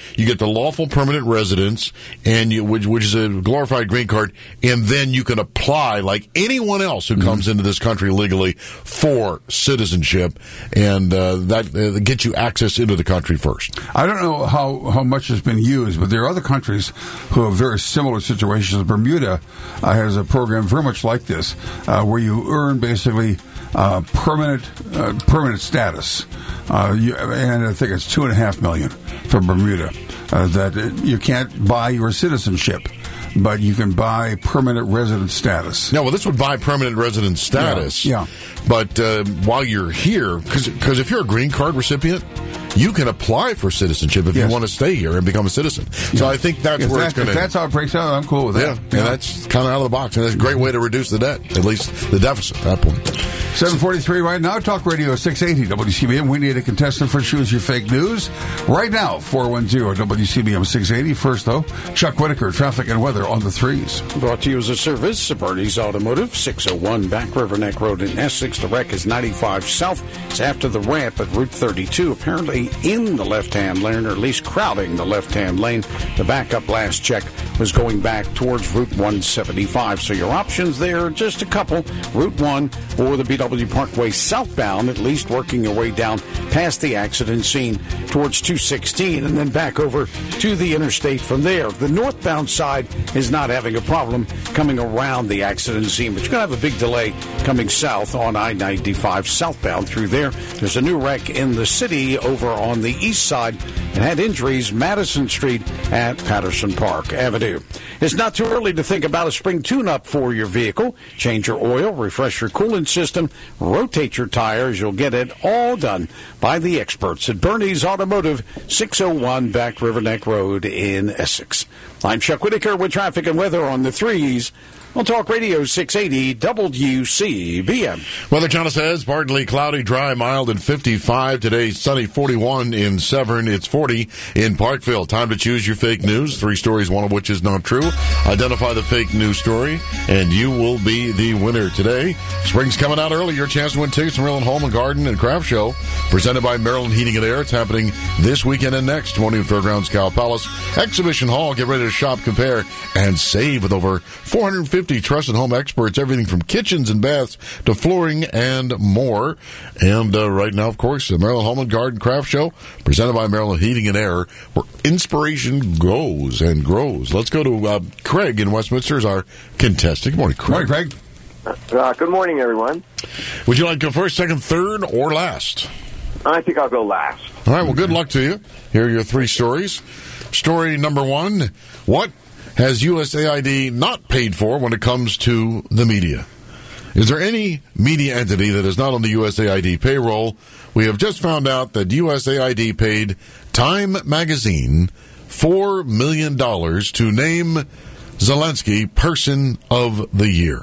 you get the lawful permanent residence, and you, which, which is a glorified green card, and then you can apply like anyone else who mm-hmm. comes into this country legally for citizenship, and uh, that uh, gets you access into the country first. I don't know how, how much has been used, but there are other countries who have very similar situations. Bermuda uh, has a program very much like this, uh, where you earn basically uh, permanent uh, permanent status, uh, you, and I think it's two and a half million for Bermuda. Uh, that it, you can't buy your citizenship, but you can buy permanent resident status. No, well, this would buy permanent resident status. Yeah. yeah. But uh, while you're here, because if you're a green card recipient, you can apply for citizenship if yes. you want to stay here and become a citizen. Yeah. So I think that's if where that, it's going to... If that's how it breaks out, I'm cool with that. Yeah, yeah. And that's kind of out of the box. And that's a great way to reduce the debt, at least the deficit at that point. seven forty-three right now, Talk Radio six eighty W C B M. We need a contestant for Choose Your Fake News. Right now, four one zero W C B M six eighty. First, though, Chuck Whitaker, traffic and weather on the threes. Brought to you as a service of Bernie's Automotive, six oh one Back River Neck Road in Essex. The wreck is ninety-five south. It's after the ramp at Route thirty-two, apparently in the left-hand lane, or at least crowding the left-hand lane. The backup last check was going back towards Route one seventy-five. So your options there are just a couple. Route one or the B W Parkway southbound, at least working your way down past the accident scene towards two sixteen and then back over to the interstate from there. The northbound side is not having a problem coming around the accident scene, but you're going to have a big delay coming south on I ninety-five southbound through there. There's a new wreck in the city over on the east side and had injuries Madison Street at Patterson Park Avenue. It's not too early to think about a spring tune-up for your vehicle. Change your oil, refresh your coolant system, rotate your tires. You'll get it all done by the experts at Bernie's Automotive, six oh one Back River Neck Road in Essex. I'm Chuck Whitaker with traffic and weather on the threes on Talk Radio six eighty W C B M. Weather Channel says partly cloudy, dry, mild, and fifty-five. Today, sunny, forty-one in Severn. It's forty in Parkville. Time to choose your fake news. Three stories, one of which is not true. Identify the fake news story, and you will be the winner today. Spring's coming out early. Your chance to win tickets to Maryland Home and Garden and Craft Show, presented by Maryland Heating and Air. It's happening this weekend and next. Montreal Fairgrounds, Cow Palace Exhibition Hall. Get ready to shop, compare, and save with over four hundred fifty trusted home experts, everything from kitchens and baths to flooring and more. And uh, right now, of course, the Maryland Home and Garden Craft Show, presented by Maryland Heating and Air, where inspiration goes and grows. Let's go to uh, Craig in Westminster as our contestant. Good morning, Craig. Good morning, Craig. Uh, good morning, everyone. Would you like to go first, second, third, or last? I think I'll go last. All right, well, good luck to you. Here are your three stories. Story number one, what has U S A I D not paid for when it comes to the media? Is there any media entity that is not on the U S A I D payroll? We have just found out that U S A I D paid Time Magazine four million dollars to name Zelensky Person of the Year.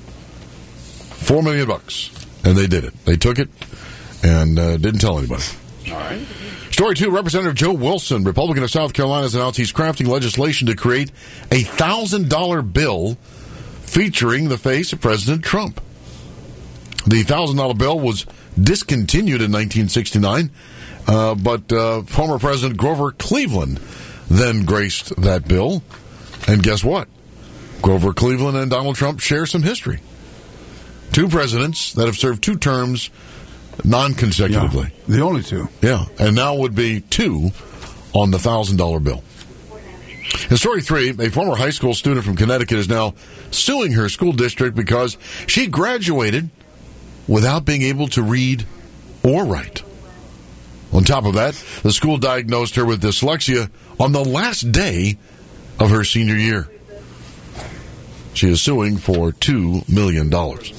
Four million bucks. And they did it. They took it and uh, didn't tell anybody. All right. Story two, Representative Joe Wilson, Republican of South Carolina, has announced he's crafting legislation to create a one thousand dollars bill featuring the face of President Trump. The one thousand dollars bill was discontinued in nineteen sixty-nine, uh, but uh, former President Grover Cleveland then graced that bill. And guess what? Grover Cleveland and Donald Trump share some history. Two presidents that have served two terms non-consecutively. Yeah, the only two. Yeah, and now would be two on the one thousand dollars bill. In story three, a former high school student from Connecticut is now suing her school district because she graduated without being able to read or write. On top of that, the school diagnosed her with dyslexia on the last day of her senior year. She is suing for two million dollars.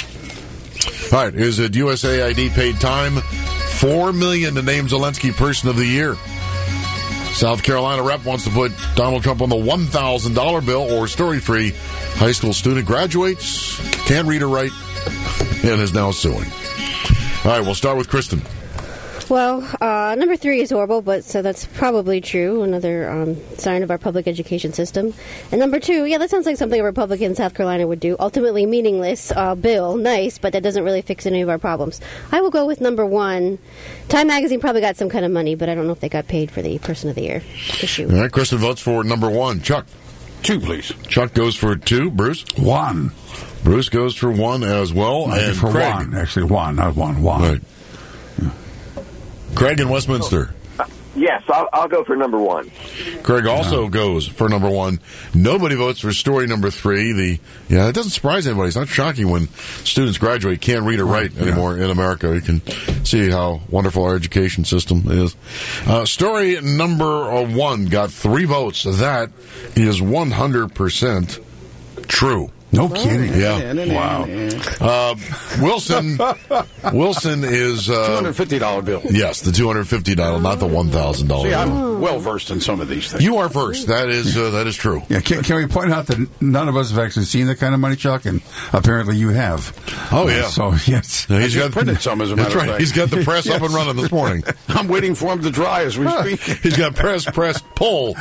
All right, is it U S A I D paid time? Four million dollars to name Zelensky Person of the Year. South Carolina rep wants to put Donald Trump on the one thousand dollars bill. Or story three, high school student graduates, can't read or write, and is now suing. All right, we'll start with Kristen. Well, uh, number three is horrible, but so that's probably true. Another um, sign of our public education system. And number two, yeah, that sounds like something a Republican in South Carolina would do. Ultimately meaningless uh, bill, nice, but that doesn't really fix any of our problems. I will go with number one. Time Magazine probably got some kind of money, but I don't know if they got paid for the Person of the Year issue. All right, Kristen votes for number one. Chuck. Two, please. Chuck goes for two. Bruce? One. Bruce goes for one as well. No, and for Craig. one, actually one, not one, one. Right. Craig in Westminster. Uh, yes, I'll, I'll go for number one. Craig also goes for number one. Nobody votes for story number three. The yeah, it doesn't surprise anybody. It's not shocking when students graduate, can't read or write yeah. anymore in America. You can see how wonderful our education system is. Uh, story number one got three votes. That is one hundred percent true. No kidding. Yeah. Wow. Uh, Wilson Wilson is... Uh, two hundred fifty dollars bill. Yes, the two hundred fifty dollars, not the one thousand dollars See, bill. I'm well versed in some of these things. You are versed. That is uh, that is true. Yeah, can, can we point out that none of us have actually seen that kind of money, Chuck? And apparently you have. Oh, yeah. Uh, so, yes. Yeah, he's got printed some, as a matter That's right. of fact. He's got the press Yes. up and running this morning. I'm waiting for him to dry as we speak. He's got press, press, pull.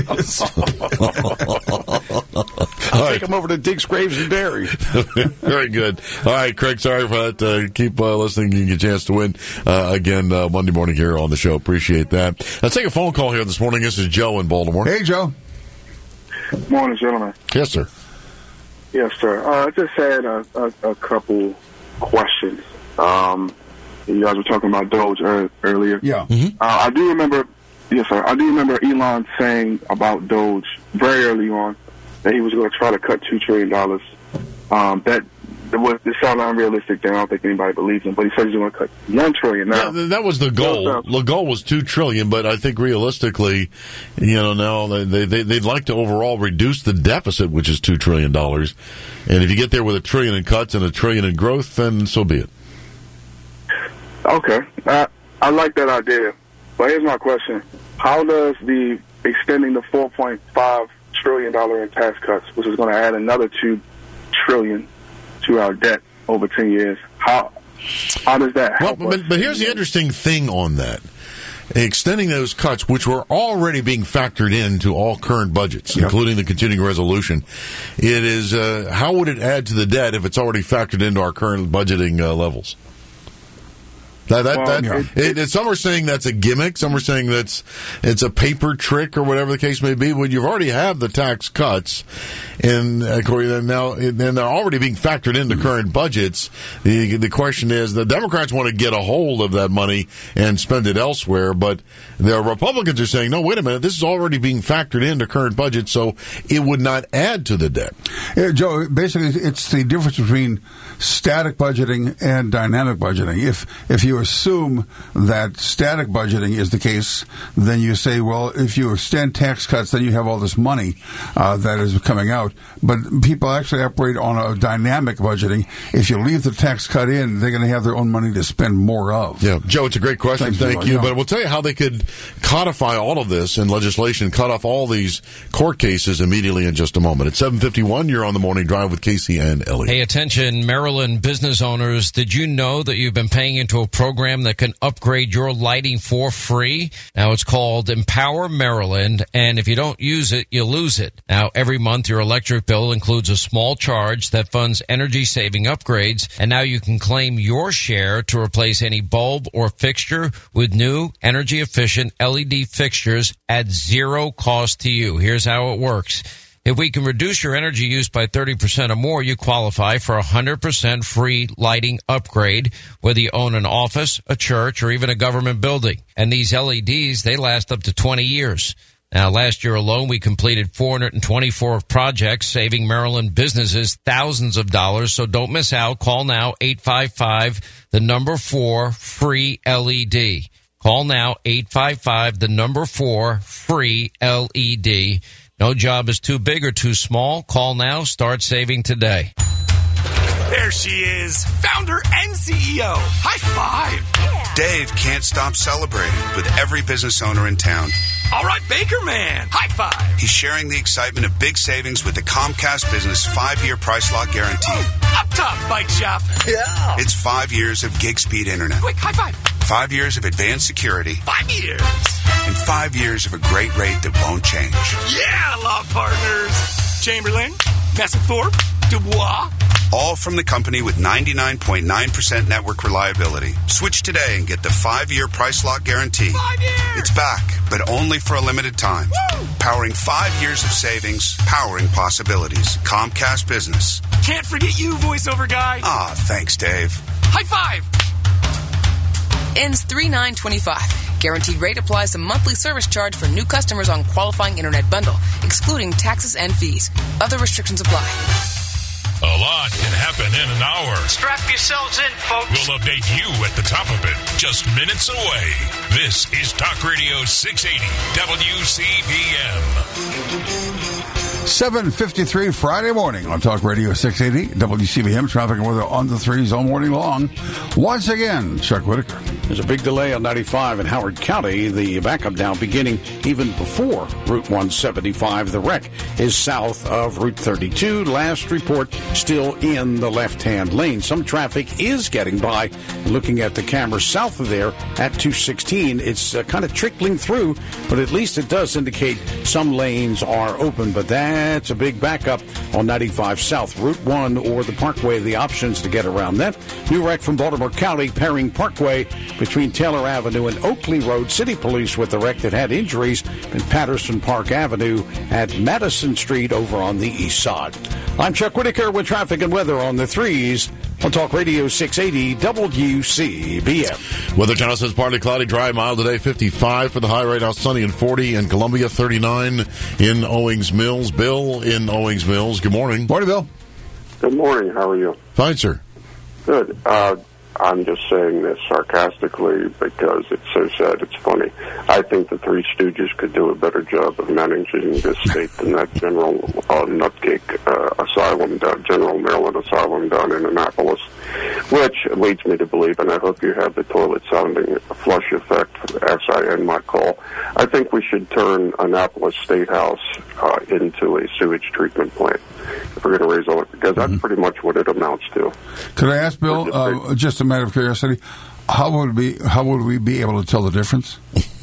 I'll take him over to Dick's Graves and Dairy. Very good. All right, Craig, sorry for that. Uh, keep uh, listening. You get a chance to win uh, again uh, Monday morning here on the show. Appreciate that. Let's take a phone call here this morning. This is Joe in Baltimore. Hey, Joe. Morning, gentlemen. Yes, sir. Yes, sir. Uh, I just had a, a, a couple questions. Um, you guys were talking about Doge er- earlier. Yeah. Mm-hmm. Uh, I do remember, yes, sir. I do remember Elon saying about Doge very early on that he was going to try to cut two trillion dollars. Um, that it was it sounded unrealistic. Then I don't think anybody believes him. But he said he's going to cut one trillion. Now yeah, that was the goal. The goal was two trillion, but I think realistically, you know, now they, they they'd like to overall reduce the deficit, which is two trillion dollars. And if you get there with a trillion in cuts and a trillion in growth, then so be it. Okay, uh, I like that idea. But here's my question: how does the extending the four point five trillion dollar in tax cuts, which is going to add another two trillion to our debt over ten years, how how does that help well, but, us? but here's the interesting thing on that. Extending those cuts, which were already being factored into all current budgets, yep. including the continuing resolution, it is uh, how would it add to the debt if it's already factored into our current budgeting uh, levels? That, that, well, that, yeah. it, it, some are saying that's a gimmick. Some are saying that's it's a paper trick or whatever the case may be. When you've already have the tax cuts, and according now, and they're already being factored into current budgets. The the question is, the Democrats want to get a hold of that money and spend it elsewhere, but the Republicans are saying, no, wait a minute, this is already being factored into current budget, so it would not add to the debt. Yeah, Joe, basically, it's the difference between static budgeting and dynamic budgeting. If if you assume that static budgeting is the case, then you say, well, if you extend tax cuts, then you have all this money uh, that is coming out. But people actually operate on a dynamic budgeting. If you leave the tax cut in, they're going to have their own money to spend more of. Yeah, Joe, it's a great question. Thanks, Thank Joe. you. Yeah. But we'll tell you how they could codify all of this in legislation, cut off all these court cases immediately in just a moment. At seven fifty-one, you're on the Morning Drive with Casey and Ellie. Hey, attention, Maryland business owners. Did you know that you've been paying into a program that can upgrade your lighting for free? Now, it's called Empower Maryland, and if you don't use it, you lose it. Now, every month, your electric bill includes a small charge that funds energy-saving upgrades, and now you can claim your share to replace any bulb or fixture with new energy-efficient L E D fixtures at zero cost to you. Here's how it works. If we can reduce your energy use by thirty percent or more, you qualify for a one hundred percent free lighting upgrade, whether you own an office, a church, or even a government building. And these L E Ds, they last up to twenty years. Now, last year alone, we completed four hundred twenty-four projects, saving Maryland businesses thousands of dollars. So don't miss out. Call now, eight five five, the number four, free L E D. Call now, eight five five, the number four, free L E D. No job is too big or too small. Call now. Start saving today. There she is, founder and C E O. High five. Dave can't stop celebrating with every business owner in town. All right, Baker Man. High five. He's sharing the excitement of big savings with the Comcast Business five-year price lock guarantee. Oh, up top, bike shop. Yeah. It's five years of gig speed internet. Quick, high five. Five years of advanced security. Five years. And five years of a great rate that won't change. Yeah, law partners. Chamberlain, Messethorpe, Dubois. All from the company with ninety-nine point nine percent network reliability. Switch today and get the five-year price lock guarantee. Five years. It's back, but only for a limited time. Woo! Powering five years of savings, powering possibilities. Comcast Business. Can't forget you, voiceover guy. Ah, thanks, Dave. High five. Ends three nine twenty-five. Guaranteed rate applies to monthly service charge for new customers on qualifying internet bundle, excluding taxes and fees. Other restrictions apply. A lot can happen in an hour. Strap yourselves in, folks. We'll update you at the top of it, just minutes away. This is Talk Radio six eighty W C B M. seven fifty-three Friday morning on Talk Radio six eighty W C B M. Traffic and weather on the threes all morning long. Once again, Chuck Whitaker. There's a big delay on ninety-five in Howard County. The backup now beginning even before Route one seventy-five. The wreck is south of Route thirty-two. Last report, still in the left-hand lane. Some traffic is getting by. Looking at the camera south of there at two sixteen, it's uh, kind of trickling through, but at least it does indicate some lanes are open. But that's a big backup on ninety-five south. Route one or the Parkway, the options to get around that. New wreck from Baltimore County, Perring Parkway between Taylor Avenue and Oakley Road. City Police with the wreck that had injuries in Patterson Park Avenue at Madison Street over on the east side. I'm Chuck Whitaker with traffic and weather on the threes on Talk Radio six eighty W C B M. Weather Channel says partly cloudy, dry, mild today, fifty-five for the high. Right now sunny and forty in Columbia, thirty-nine in Owings Mills. Bill in Owings Mills. Good morning. Morning, Bill. Good morning. How are you? Fine, sir. Good. Uh, I'm just saying this sarcastically because it's so sad it's funny. I think the Three Stooges could do a better job of managing this state than that General uh, Nutcake uh, Asylum, down, General Maryland Asylum down in Annapolis, which leads me to believe, and I hope you have the toilet sounding flush effect as I end my call, I think we should turn Annapolis State House uh, into a sewage treatment plant. If we're going to raise all it, because that's pretty much what it amounts to. Could I ask Bill, uh, just a matter of curiosity, how would we how would we be able to tell the difference?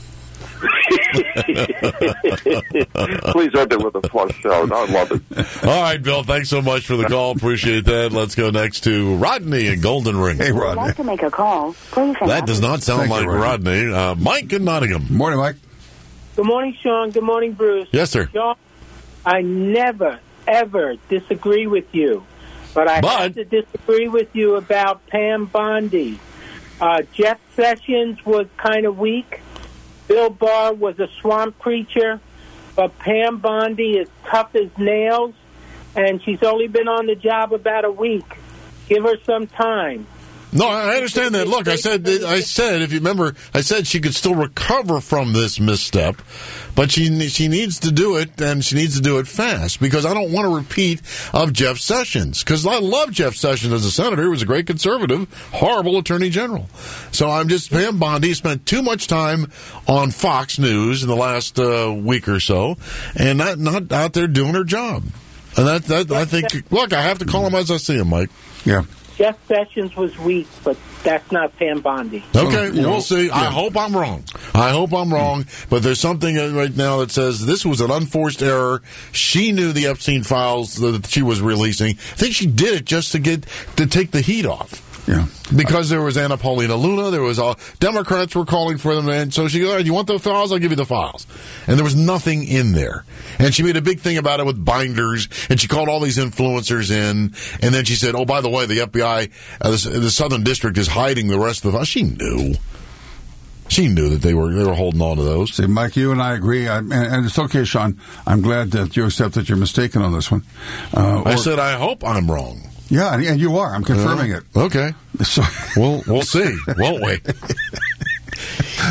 Please end it with a flush shout. I love it. All right, Bill, thanks so much for the call. Appreciate that. Let's go next to Rodney in Golden Ring. Hey, Rodney. I'd like to make a call. Please hang That up. does not sound Thank like you, Rodney. Rodney. Uh, Mike in Nottingham. Morning, Mike. Good morning, Sean. Good morning, Bruce. Yes, sir. Sean, I never, ever disagree with you, but I But- have to disagree with you about Pam Bondi. Uh, Jeff Sessions was kind of weak. Bill Barr was a swamp creature, but Pam Bondi is tough as nails, and she's only been on the job about a week. Give her some time. No, I understand that. Look, I said, I said, if you remember, I said she could still recover from this misstep, but she she needs to do it, and she needs to do it fast, because I don't want a repeat of Jeff Sessions, because I love Jeff Sessions as a senator. He was a great conservative, horrible attorney general. So I'm just, Pam Bondi spent too much time on Fox News in the last uh, week or so, and not not out there doing her job. And that, that I think, look, I have to call him as I see him, Mike. Yeah. Jeff Sessions was weak, but that's not Pam Bondi. Okay, well, we'll see. I hope I'm wrong. I hope I'm wrong, but there's something right now that says this was an unforced error. She knew the Epstein files that she was releasing. I think she did it just to get to take the heat off. Yeah. Because there was Anna Paulina Luna, there was all Democrats were calling for them, and so she goes, all right, you want the files? I'll give you the files. And there was nothing in there. And she made a big thing about it with binders, and she called all these influencers in, and then she said, oh, by the way, the F B I, uh, the, the Southern District is hiding the rest of the files. She knew. She knew that they were they were holding on to those. See, Mike, you and I agree, I, and, and it's okay, Sean. I'm glad that you accept that you're mistaken on this one. Uh, I or, said, I hope I'm wrong. Yeah, and you are. I'm confirming uh, it. Okay. So we'll we'll see, won't we?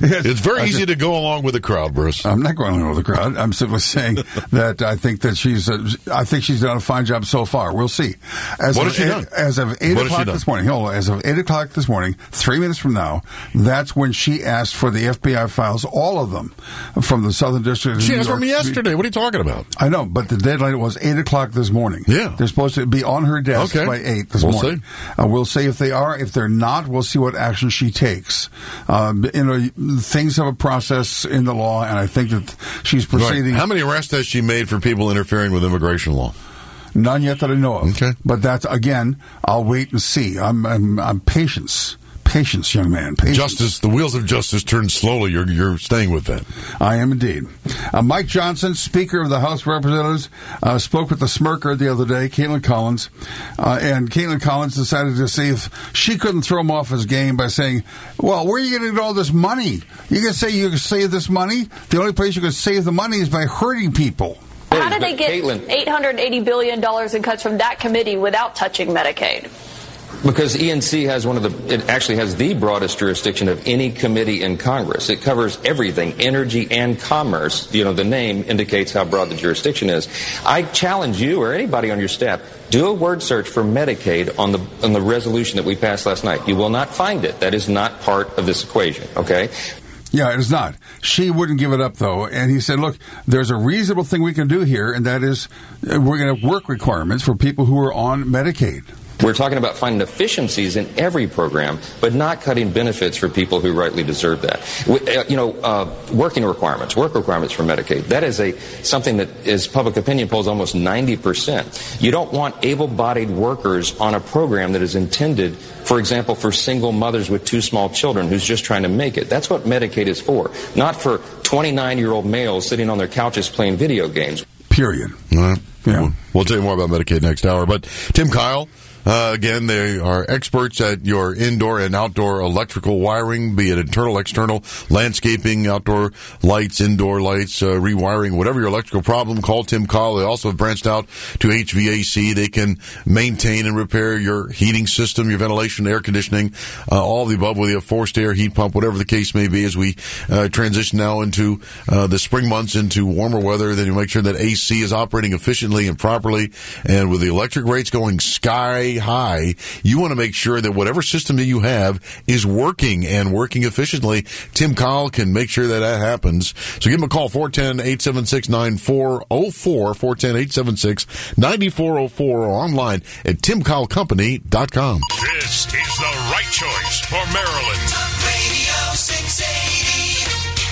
Yes. It's very I easy just- to go along with the crowd, Bruce. I'm not going along with the crowd. I'm simply saying that I think that she's. Uh, I think she's done a fine job so far. We'll see. As What of has she eight, done? As of eight What has she o'clock done? this morning. Hold on. As of eight o'clock this morning, three minutes from now, that's when she asked for the F B I files, all of them, from the Southern District. of She New asked for York. me yesterday. What are you talking about? I know, but the deadline was eight o'clock this morning. Yeah. They're supposed to be on her desk Okay. by eight this We'll morning. Uh, we'll see if they are. If they're not, we'll see what action she takes. Um, you know, things have a process in the law, and I think that she's proceeding. Right. How many arrests has she made for people interfering with immigration law? None yet that I know of. Okay. But that's, again, I'll wait and see. I'm, I'm, I'm patience. Patience, young man. Patience. Justice, the wheels of justice turn slowly. You're you're staying with that. I am indeed. Uh, Mike Johnson, Speaker of the House of Representatives, uh, spoke with the smirker the other day, Caitlin Collins, uh, and Caitlin Collins decided to see if she couldn't throw him off his game by saying, well, where are you going to get all this money? You can say you can save this money? The only place you can save the money is by hurting people. How did they get eight hundred eighty billion dollars in cuts from that committee without touching Medicaid? Because E N C has one of the, it actually has the broadest jurisdiction of any committee in Congress. It covers everything, energy and commerce. You know, the name indicates how broad the jurisdiction is. I challenge you or anybody on your staff, do a word search for Medicaid on the on the resolution that we passed last night. You will not find it. That is not part of this equation, okay? Yeah, it is not. She wouldn't give it up, though. And he said, look, there's a reasonable thing we can do here, and that is uh, we're going to have work requirements for people who are on Medicaid. We're talking about finding efficiencies in every program, but not cutting benefits for people who rightly deserve that. We, uh, you know, uh, working requirements, work requirements for Medicaid, that is a something that is public opinion polls almost ninety percent. You don't want able-bodied workers on a program that is intended, for example, for single mothers with two small children who's just trying to make it. That's what Medicaid is for, not for twenty-nine-year-old males sitting on their couches playing video games. Period. All right. Yeah. We'll, we'll tell you more about Medicaid next hour. But Tim Kyle, uh, again, they are experts at your indoor and outdoor electrical wiring, be it internal, external, landscaping, outdoor lights, indoor lights, uh, rewiring, whatever your electrical problem, call Tim Kyle. They also have branched out to H V A C. They can maintain and repair your heating system, your ventilation, air conditioning, uh, all of the above, whether you have forced air, heat pump, whatever the case may be, as we uh, transition now into uh, the spring months, into warmer weather. Then you make sure that A C is operating efficiently and properly. And with the electric rates going sky high, you want to make sure that whatever system that you have is working and working efficiently. Tim Kyle can make sure that that happens. So give him a call, four one zero, eight seven six, nine four zero four, four one zero, eight seven six, nine four zero four, or online at tim kyle company dot com. This is the right choice for Maryland. Talk Radio six eighty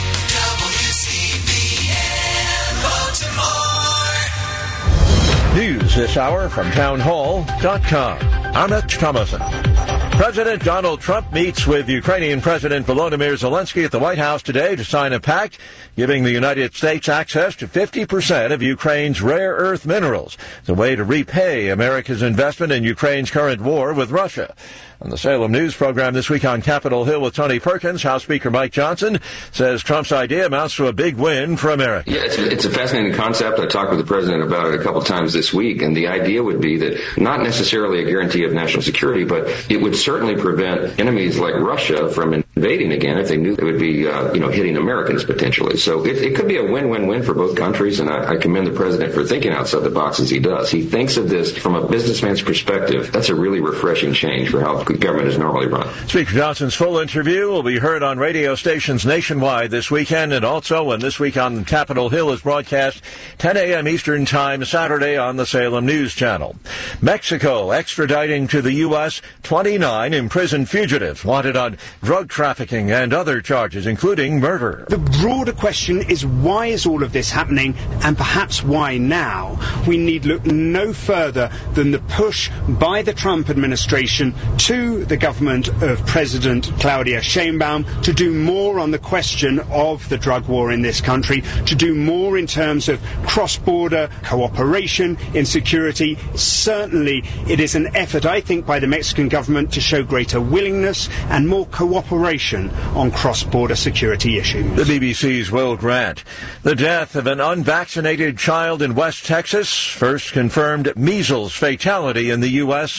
W C B M Baltimore. News this hour from town hall dot com. I'm Mitch Thomason. President Donald Trump meets with Ukrainian President Volodymyr Zelensky at the White House today to sign a pact giving the United States access to fifty percent of Ukraine's rare earth minerals. It's a way to repay America's investment in Ukraine's current war with Russia. On the Salem News program this week on Capitol Hill with Tony Perkins, House Speaker Mike Johnson says Trump's idea amounts to a big win for America. Yeah, it's, it's a fascinating concept. I talked with the president about it a couple times this week, and the idea would be that not necessarily a guarantee of national security, but it would certainly prevent enemies like Russia from invading again if they knew they would be, uh, you know, hitting Americans potentially. So it, it could be a win-win-win for both countries, and I, I commend the president for thinking outside the box as he does. He thinks of this from a businessman's perspective. That's a really refreshing change for how government is normally run. Speaker Johnson's full interview will be heard on radio stations nationwide this weekend, and also when This Week on Capitol Hill is broadcast ten a.m. Eastern Time Saturday on the Salem News Channel. Mexico extraditing to the U S twenty-nine imprisoned fugitives wanted on drug trafficking and other charges, including murder. The broader question is, why is all of this happening, and perhaps why now? We need look no further than the push by the Trump administration to the government of President Claudia Sheinbaum to do more on the question of the drug war in this country, to do more in terms of cross-border cooperation in security. Certainly it is an effort, I think, by the Mexican government to show greater willingness and more cooperation on cross-border security issues. The B B C's Will Grant. The death of an unvaccinated child in West Texas, first confirmed measles fatality in the U S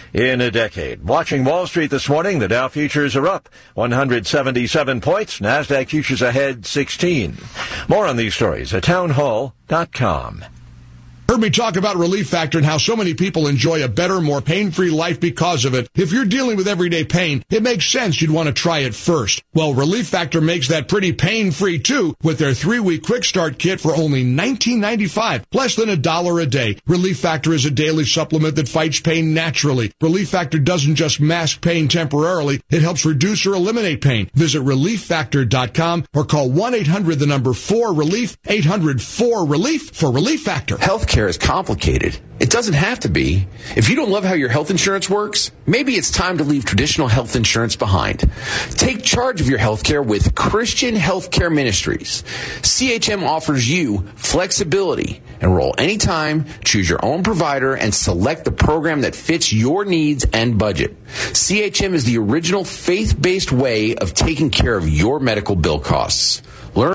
in a decade. Watching Wall Street this morning, the Dow futures are up one hundred seventy-seven points. NASDAQ futures ahead sixteen. More on these stories at town hall dot com. Heard me talk about Relief Factor and how so many people enjoy a better, more pain-free life because of it. If you're dealing with everyday pain, it makes sense you'd want to try it first. Well, Relief Factor makes that pretty pain-free too with their three-week quick start kit for only nineteen ninety-five dollars, less than a dollar a day. Relief Factor is a daily supplement that fights pain naturally. Relief Factor doesn't just mask pain temporarily, it helps reduce or eliminate pain. Visit relief factor dot com or call one eight hundred the number four relief, eight hundred four relief for Relief Factor. Healthcare is complicated. It doesn't have to be. If you don't love how your health insurance works, maybe it's time to leave traditional health insurance behind. Take charge of your healthcare with Christian Healthcare Ministries. C H M offers you flexibility. Enroll anytime, choose your own provider, and select the program that fits your needs and budget. C H M is the original faith-based way of taking care of your medical bill costs. Learn.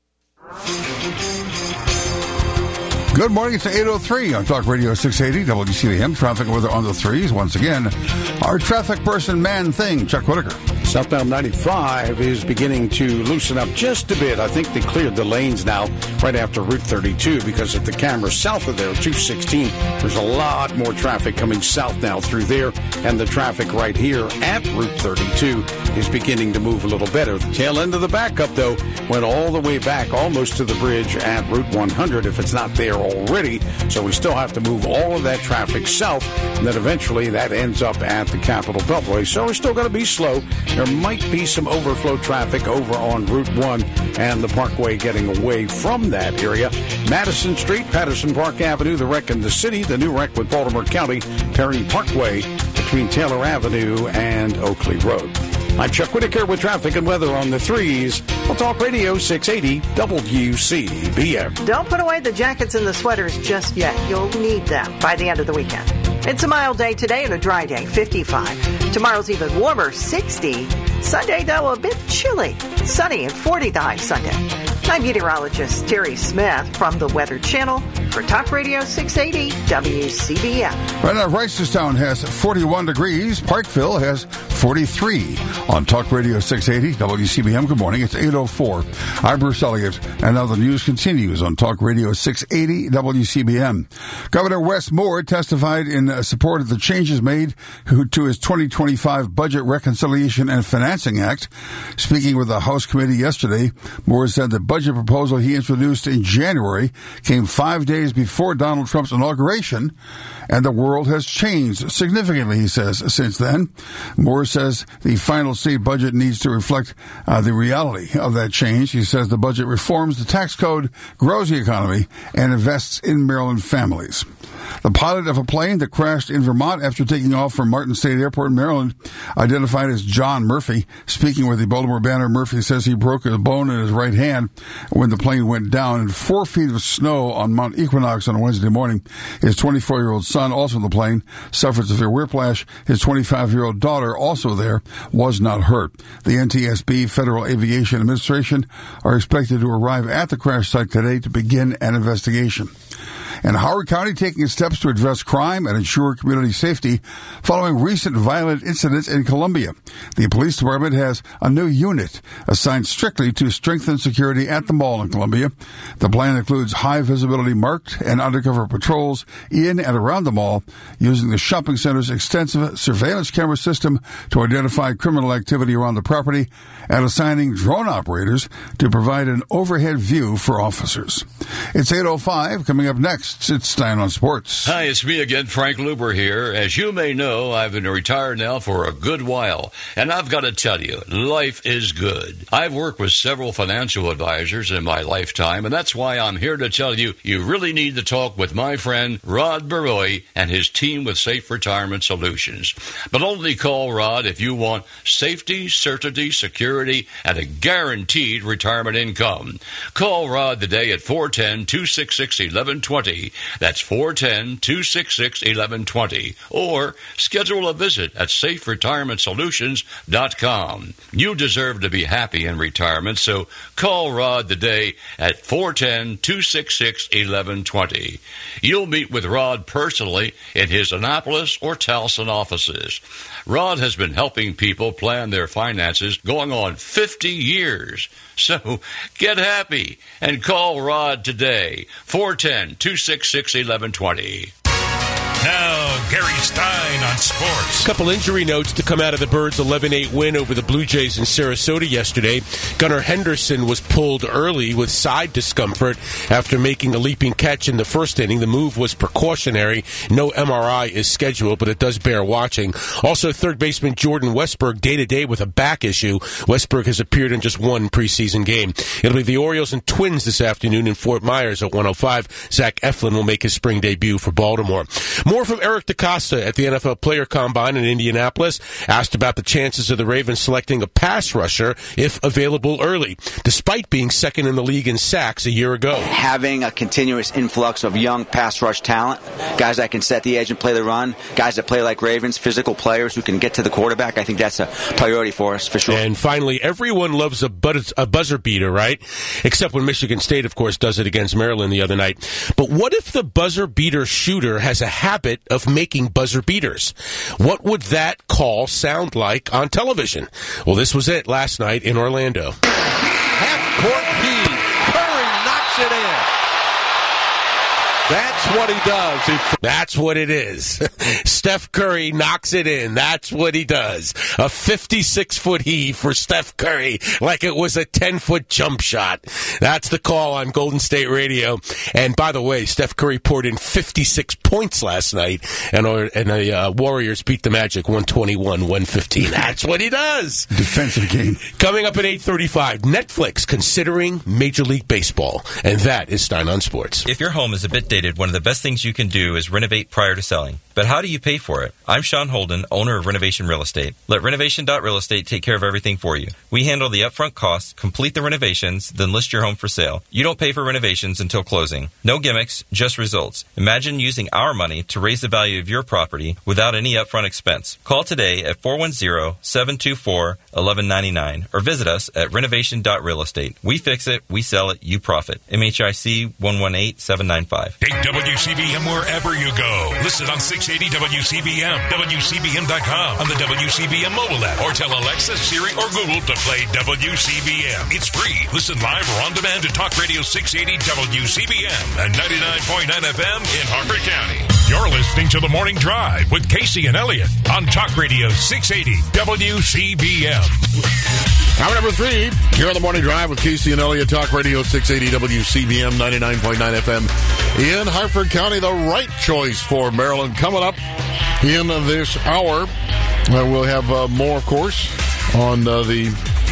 Good morning. It's eight oh three on Talk Radio six eighty W C B M. Traffic weather on the threes. Once again, our traffic person man thing, Chuck Whitaker. Southbound ninety-five is beginning to loosen up just a bit. I think they cleared the lanes now right after Route thirty-two because at the camera south of there, two sixteen, there's a lot more traffic coming south now through there. And the traffic right here at Route thirty-two is beginning to move a little better. The tail end of the backup, though, went all the way back almost to the bridge at Route one hundred if it's not there already. So we still have to move all of that traffic south, and then eventually that ends up at the Capitol Beltway. So we're still going to be slow. There might be some overflow traffic over on Route one and the Parkway getting away from that area. Madison Street, Patterson Park Avenue, the wreck in the city, the new wreck with Baltimore County, Perry Parkway between Taylor Avenue and Oakley Road. I'm Chuck Whitaker with traffic and weather on the threes. We'll Talk Radio six eighty W C B M. Don't put away the jackets and the sweaters just yet. You'll need them by the end of the weekend. It's a mild day today and a dry day, fifty-five. Tomorrow's even warmer, sixty. Sunday, though, a bit chilly. Sunny and forty the high Sunday. I'm meteorologist Terry Smith from the Weather Channel for Talk Radio six eighty W C B M. Right now, Reisterstown has forty-one degrees. Parkville has forty-three. On Talk Radio six eighty W C B M, good morning. It's eight oh four. I'm Bruce Elliott, and now the news continues on Talk Radio six eighty W C B M. Governor Wes Moore testified in support of the changes made to his twenty twenty-five Budget Reconciliation and Financing Act. Speaking with the House committee yesterday, Moore said the budget proposal he introduced in January came five days before Donald Trump's inauguration, and the world has changed significantly, he says, since then. Moore says the final state budget needs to reflect uh, the reality of that change. He says the budget reforms the tax code, grows the economy, and invests in Maryland families. The pilot of a plane that crashed in Vermont after taking off from Martin State Airport in Maryland, identified as John Murphy. Speaking with the Baltimore Banner, Murphy says he broke a bone in his right hand when the plane went down in four feet of snow on Mount Equinox on Wednesday morning. His twenty-four-year-old son, also in the plane, suffered severe whiplash. His twenty-five-year-old daughter, also there, was not hurt. The N T S B, Federal Aviation Administration, are expected to arrive at the crash site today to begin an investigation. And Howard County taking steps to address crime and ensure community safety following recent violent incidents in Columbia. The police department has a new unit assigned strictly to strengthen security at the mall in Columbia. The plan includes high visibility marked and undercover patrols in and around the mall, using the shopping center's extensive surveillance camera system to identify criminal activity around the property, and assigning drone operators to provide an overhead view for officers. It's eight oh five. Coming up next, it's Stein on Sports. Hi, it's me again, Frank Luber here. As you may know, I've been retired now for a good while, and I've got to tell you, life is good. I've worked with several financial advisors in my lifetime, and that's why I'm here to tell you, you really need to talk with my friend Rod Baroy and his team with Safe Retirement Solutions. But only call Rod if you want safety, certainty, security, and a guaranteed retirement income. Call Rod today at four one zero, two six six, one one two zero twenty. That's four one zero, two six six, one one two zero. Or schedule a visit at safe retirement solutions dot com. You deserve to be happy in retirement, so call Rod today at four one zero, two six six, one one two zero. You'll meet with Rod personally in his Annapolis or Towson offices. Rod has been helping people plan their finances going on fifty years. So get happy and call Rod today, four one zero, two six six, one one two zero. Now, Gary Stein on sports. Couple injury notes to come out of the Birds' eleven eight win over the Blue Jays in Sarasota yesterday. Gunnar Henderson was pulled early with side discomfort after making a leaping catch in the first inning. The move was precautionary. No M R I is scheduled, but it does bear watching. Also, third baseman Jordan Westberg day-to-day with a back issue. Westberg has appeared in just one preseason game. It'll be the Orioles and Twins this afternoon in Fort Myers at one oh five. Zach Eflin will make his spring debut for Baltimore. More from Eric DeCosta at the N F L Player Combine in Indianapolis. Asked about the chances of the Ravens selecting a pass rusher if available early, despite being second in the league in sacks a year ago. Having a continuous influx of young pass rush talent, guys that can set the edge and play the run, guys that play like Ravens, physical players who can get to the quarterback, I think that's a priority for us for sure. And finally, everyone loves a, buzz, a buzzer beater, right? Except when Michigan State, of course, does it against Maryland the other night. But what if the buzzer beater shooter has a habit of making buzzer beaters? What would that call sound like on television? Well, this was it last night in Orlando. Half-court heave. Curry knocks it in. That's what he does. He... That's what it is. Steph Curry knocks it in. That's what he does. A fifty-six foot heave for Steph Curry, like it was a ten foot jump shot. That's the call on Golden State Radio. And by the way, Steph Curry poured in fifty-six points last night, and, and the uh, Warriors beat the Magic one twenty-one one fifteen. That's what he does. Defensive game. Coming up at eight thirty-five, Netflix considering Major League Baseball. And that is Stein on Sports. If your home is a bit dated, one of the best things you can do is renovate prior to selling. But how do you pay for it? I'm Sean Holden, owner of Renovation Real Estate. Let Renovation Real Estate take care of everything for you. We handle the upfront costs, complete the renovations, then list your home for sale. You don't pay for renovations until closing. No gimmicks, just results. Imagine using our money to raise the value of your property without any upfront expense. Call today at four one zero, seven two four, one one nine nine or visit us at renovation dot real estate. We fix it, we sell it, you profit. M H I C one one eight, seven nine five. Take W C B M wherever you go. Listen on six eighty W C B M, W C B M dot com, on the W C B M mobile app, or tell Alexa, Siri, or Google to play W C B M. It's free. Listen live or on demand to Talk Radio six eighty W C B M and ninety-nine point nine F M in Harford County. You're listening to The Morning Drive with Casey and Elliott on Talk Radio six eighty W C B M. Hour number three, here on The Morning Drive with Casey and Elliott, Talk Radio six eighty W C B M, ninety-nine point nine F M in Harford County. The right choice for Maryland. Coming up in this hour, uh, we'll have uh, more, of course, on uh, the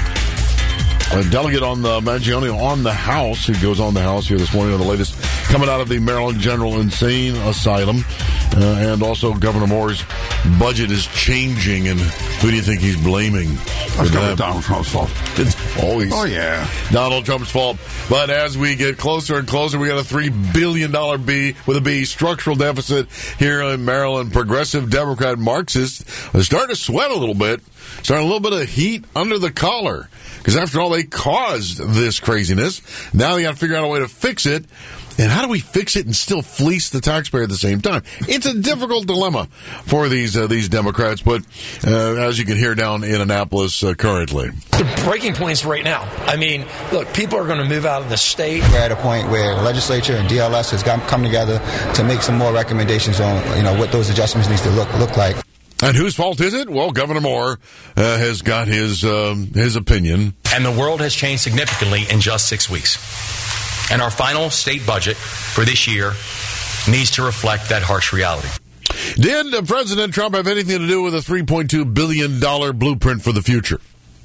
uh, delegate on the Maggione on the House, who goes on the House here this morning on the latest coming out of the Maryland General Insane Asylum. Uh, and also Governor Moore's budget is changing, and who do you think he's blaming? That's that? Donald Trump's fault. It's always oh, yeah. Donald Trump's fault. But as we get closer and closer, we got a three billion dollars B with a B structural deficit here in Maryland. Progressive Democrat Marxists are starting to sweat a little bit, starting a little bit of heat under the collar. Because after all, they caused this craziness. Now they got to figure out a way to fix it. And how do we fix it and still fleece the taxpayer at the same time? It's a difficult dilemma for these uh, these Democrats, but uh, as you can hear down in Annapolis uh, currently. The breaking points right now. I mean, look, people are going to move out of the state. We're at a point where the legislature and D L S has got, come together to make some more recommendations on, you know, what those adjustments need to look look like. And whose fault is it? Well, Governor Moore uh, has got his um, his opinion. And the world has changed significantly in just six weeks. And our final state budget for this year needs to reflect that harsh reality. Did uh, President Trump have anything to do with a three point two billion dollars blueprint for the future?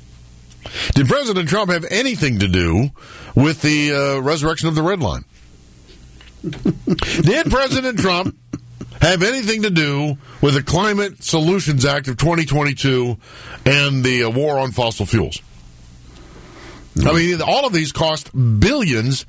Did President Trump have anything to do with the uh, resurrection of the Red Line? Did President Trump have anything to do with the Climate Solutions Act of twenty twenty-two and the uh, war on fossil fuels? I mean, all of these cost billions,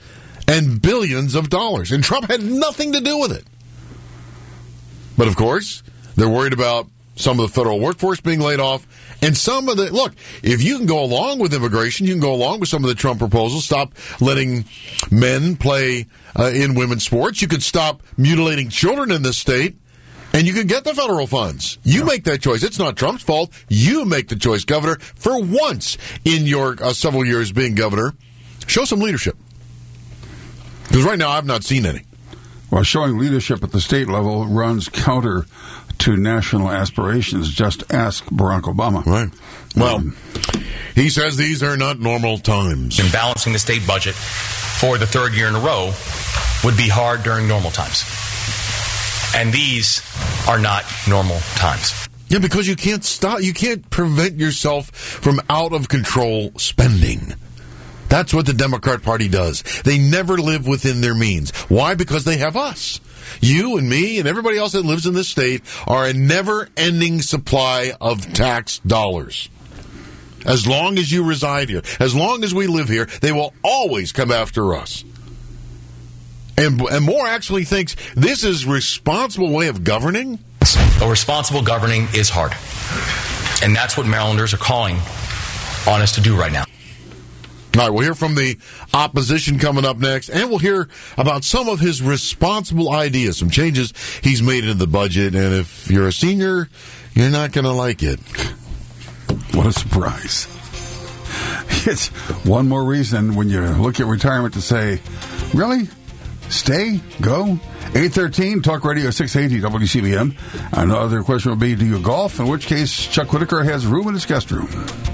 and billions of dollars. And Trump had nothing to do with it. But, of course, they're worried about some of the federal workforce being laid off. And some of the, look, if you can go along with immigration, you can go along with some of the Trump proposals, stop letting men play uh, in women's sports. You could stop mutilating children in this state, and you can get the federal funds. You make that choice. It's not Trump's fault. You make the choice, Governor. For once in your uh, several years being governor, show some leadership. Because right now I've not seen any. Well, showing leadership at the state level runs counter to national aspirations. Just ask Barack Obama. Right. Well, um, he says these are not normal times. And balancing the state budget for the third year in a row would be hard during normal times. And these are not normal times. Yeah, because you can't stop, you can't prevent yourself from out of control spending. That's what the Democrat Party does. They never live within their means. Why? Because they have us. You and me and everybody else that lives in this state are a never-ending supply of tax dollars. As long as you reside here, as long as we live here, they will always come after us. And, and Moore actually thinks this is a responsible way of governing. A responsible governing is hard. And that's what Marylanders are calling on us to do right now. All right, we'll hear from the opposition coming up next, and we'll hear about some of his responsible ideas, some changes he's made in the budget, and if you're a senior, you're not going to like it. What a surprise. It's one more reason when you look at retirement to say, really? Stay? Go? eight thirteen, Talk Radio six eighty W C B M. Another question will be, do you golf? In which case, Chuck Whitaker has room in his guest room.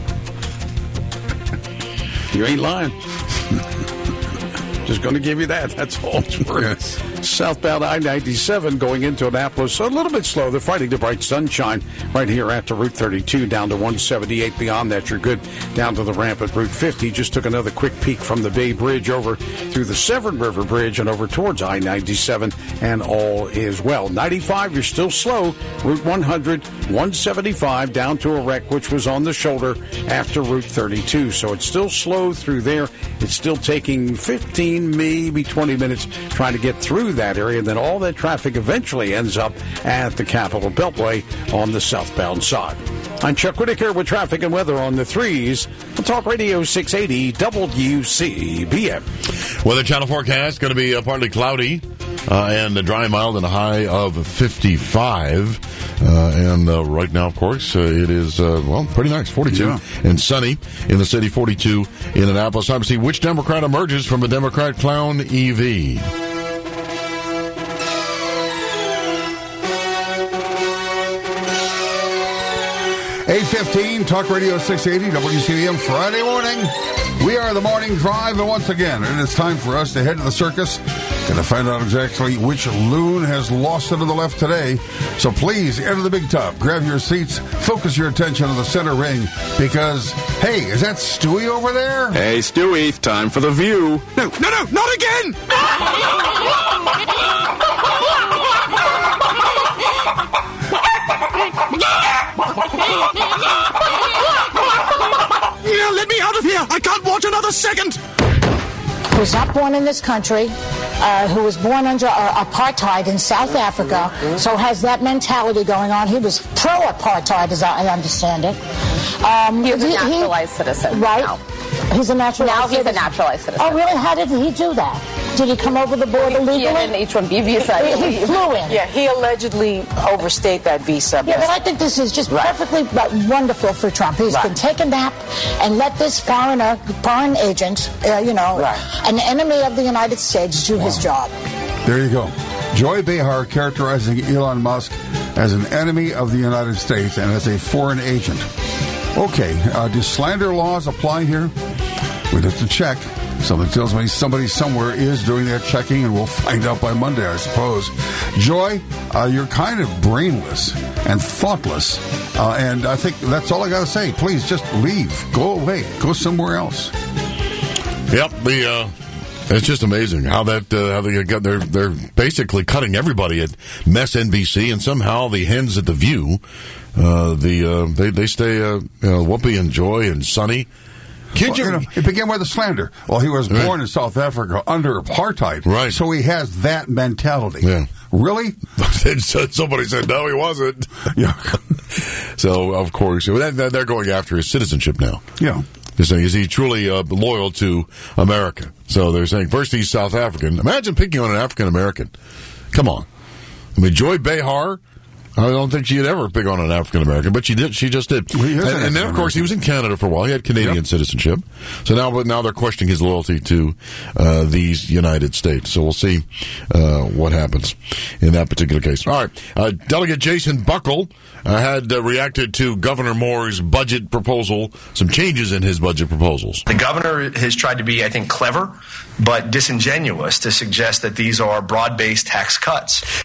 You ain't lying. Just going to give you that. That's all it's worth. Yes. Southbound I ninety-seven going into Annapolis. A little bit slow. They're fighting the bright sunshine right here after Route thirty-two down to one seventy-eight. Beyond that, you're good down to the ramp at Route fifty. Just took another quick peek from the Bay Bridge over through the Severn River Bridge and over towards I ninety-seven, and all is well. ninety-five, you're still slow. Route one hundred, one seventy-five down to a wreck, which was on the shoulder after Route thirty-two. So it's still slow through there. It's still taking fifteen, maybe twenty minutes trying to get through that area, and then all that traffic eventually ends up at the Capitol Beltway on the southbound side. I'm Chuck Whitaker with traffic and weather on the threes. On Talk Radio six eighty W C B M. Weather channel forecast going to be uh, partly cloudy uh, and a dry, mild, and a high of fifty-five. Uh, and uh, right now, of course, uh, it is, uh, well, pretty nice, forty-two, yeah. And sunny in the city, forty-two in Annapolis. Time to see which Democrat emerges from a Democrat clown E V. eight fifteen, Talk Radio six eighty, W C B M, Friday morning. We are the Morning Drive, and once again, it is time for us to head to the circus. Going to find out exactly which loon has lost it to the left today. So please, enter the big top, grab your seats, focus your attention on the center ring, because, hey, is that Stewie over there? Hey, Stewie, time for the view. No, no, no, not again! Yeah, let me out of here! I can't watch another second! Who was not born in this country, uh, who was born under uh, apartheid in South Africa, so has that mentality going on. He was pro-apartheid, as I understand it. Um, he was a he, naturalized he, citizen. Right? Now. He's a naturalized Now he's citizen. a naturalized citizen. Oh, really? How did he do that? Did he come over the border legally? He had an H one B visa, I He, he believe. flew in. Yeah, he allegedly overstayed that visa. Yeah, but I think this is just Right. perfectly uh, wonderful for Trump. He's Right. can take a nap and let this foreigner, foreign agent, uh, you know, Right. an enemy of the United States, do his job. There you go. Joy Behar characterizing Elon Musk as an enemy of the United States and as a foreign agent. Okay, uh, do slander laws apply here? We'd have to check. Something tells me somebody somewhere is doing that checking, and we'll find out by Monday, I suppose. Joy, uh, you're kind of brainless and thoughtless, uh, and I think that's all I got to say. Please just leave. Go away. Go somewhere else. Yep, the uh, it's just amazing how that uh, how they got they're they're basically cutting everybody at Mess N B C, and somehow the hens at the View, uh, the uh, they they stay uh, you know, Whoopi and Joy and Sunny. Kid well, you, you know, it began with a slander. Well, he was right. born in South Africa under apartheid, right? So he has that mentality. Yeah. Really? Somebody said no, he wasn't. Yeah. So of course they're going after his citizenship now. Yeah. They're saying, is he truly uh, loyal to America? So they're saying first he's South African. Imagine picking on an African American. Come on. I mean, Joy Behar. I don't think she'd ever pick on an African American, but she did. She just did. Well, and, an and then, of course, he was in Canada for a while. He had Canadian yep. citizenship. So now, but now they're questioning his loyalty to uh, these United States. So we'll see uh, what happens in that particular case. All right, uh, Delegate Jason Buckle uh, had uh, reacted to Governor Moore's budget proposal. Some changes in his budget proposals. The governor has tried to be, I think, clever, but disingenuous to suggest that these are broad-based tax cuts.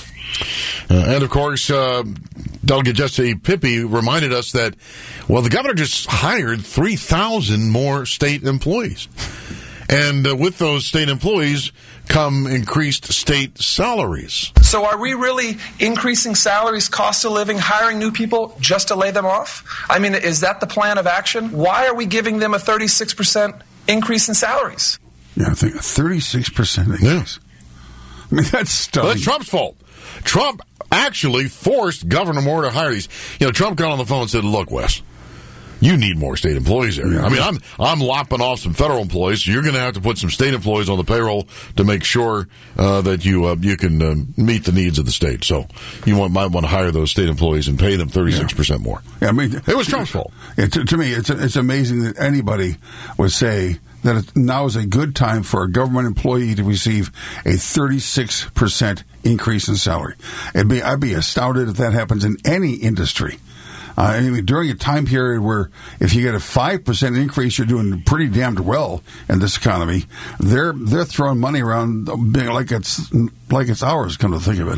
Uh, and, of course, uh, Delegate Jesse Pippi reminded us that, well, the governor just hired three thousand more state employees. And uh, with those state employees come increased state salaries. So are we really increasing salaries, cost of living, hiring new people just to lay them off? I mean, is that the plan of action? Why are we giving them a thirty-six percent increase in salaries? Yeah, I think a thirty-six percent increase. Yeah. I mean, that's stunning. Well, that's Trump's fault. Trump actually forced Governor Moore to hire these. You know, Trump got on the phone and said, look, Wes, you need more state employees there. Yeah. I mean, I'm I'm lopping off some federal employees, so you're going to have to put some state employees on the payroll to make sure uh, that you uh, you can uh, meet the needs of the state. So you want, might want to hire those state employees and pay them thirty-six percent more. Yeah, I mean, it was Trump's fault. Yeah, to, to me, it's it's amazing that anybody would say that it now is a good time for a government employee to receive a thirty-six percent increase in salary. It'd be, I'd be astounded if that happens in any industry. Uh, I mean, during a time period where if you get a five percent increase, you're doing pretty damned well in this economy. They're they're throwing money around being like it's like it's ours, come to think of it.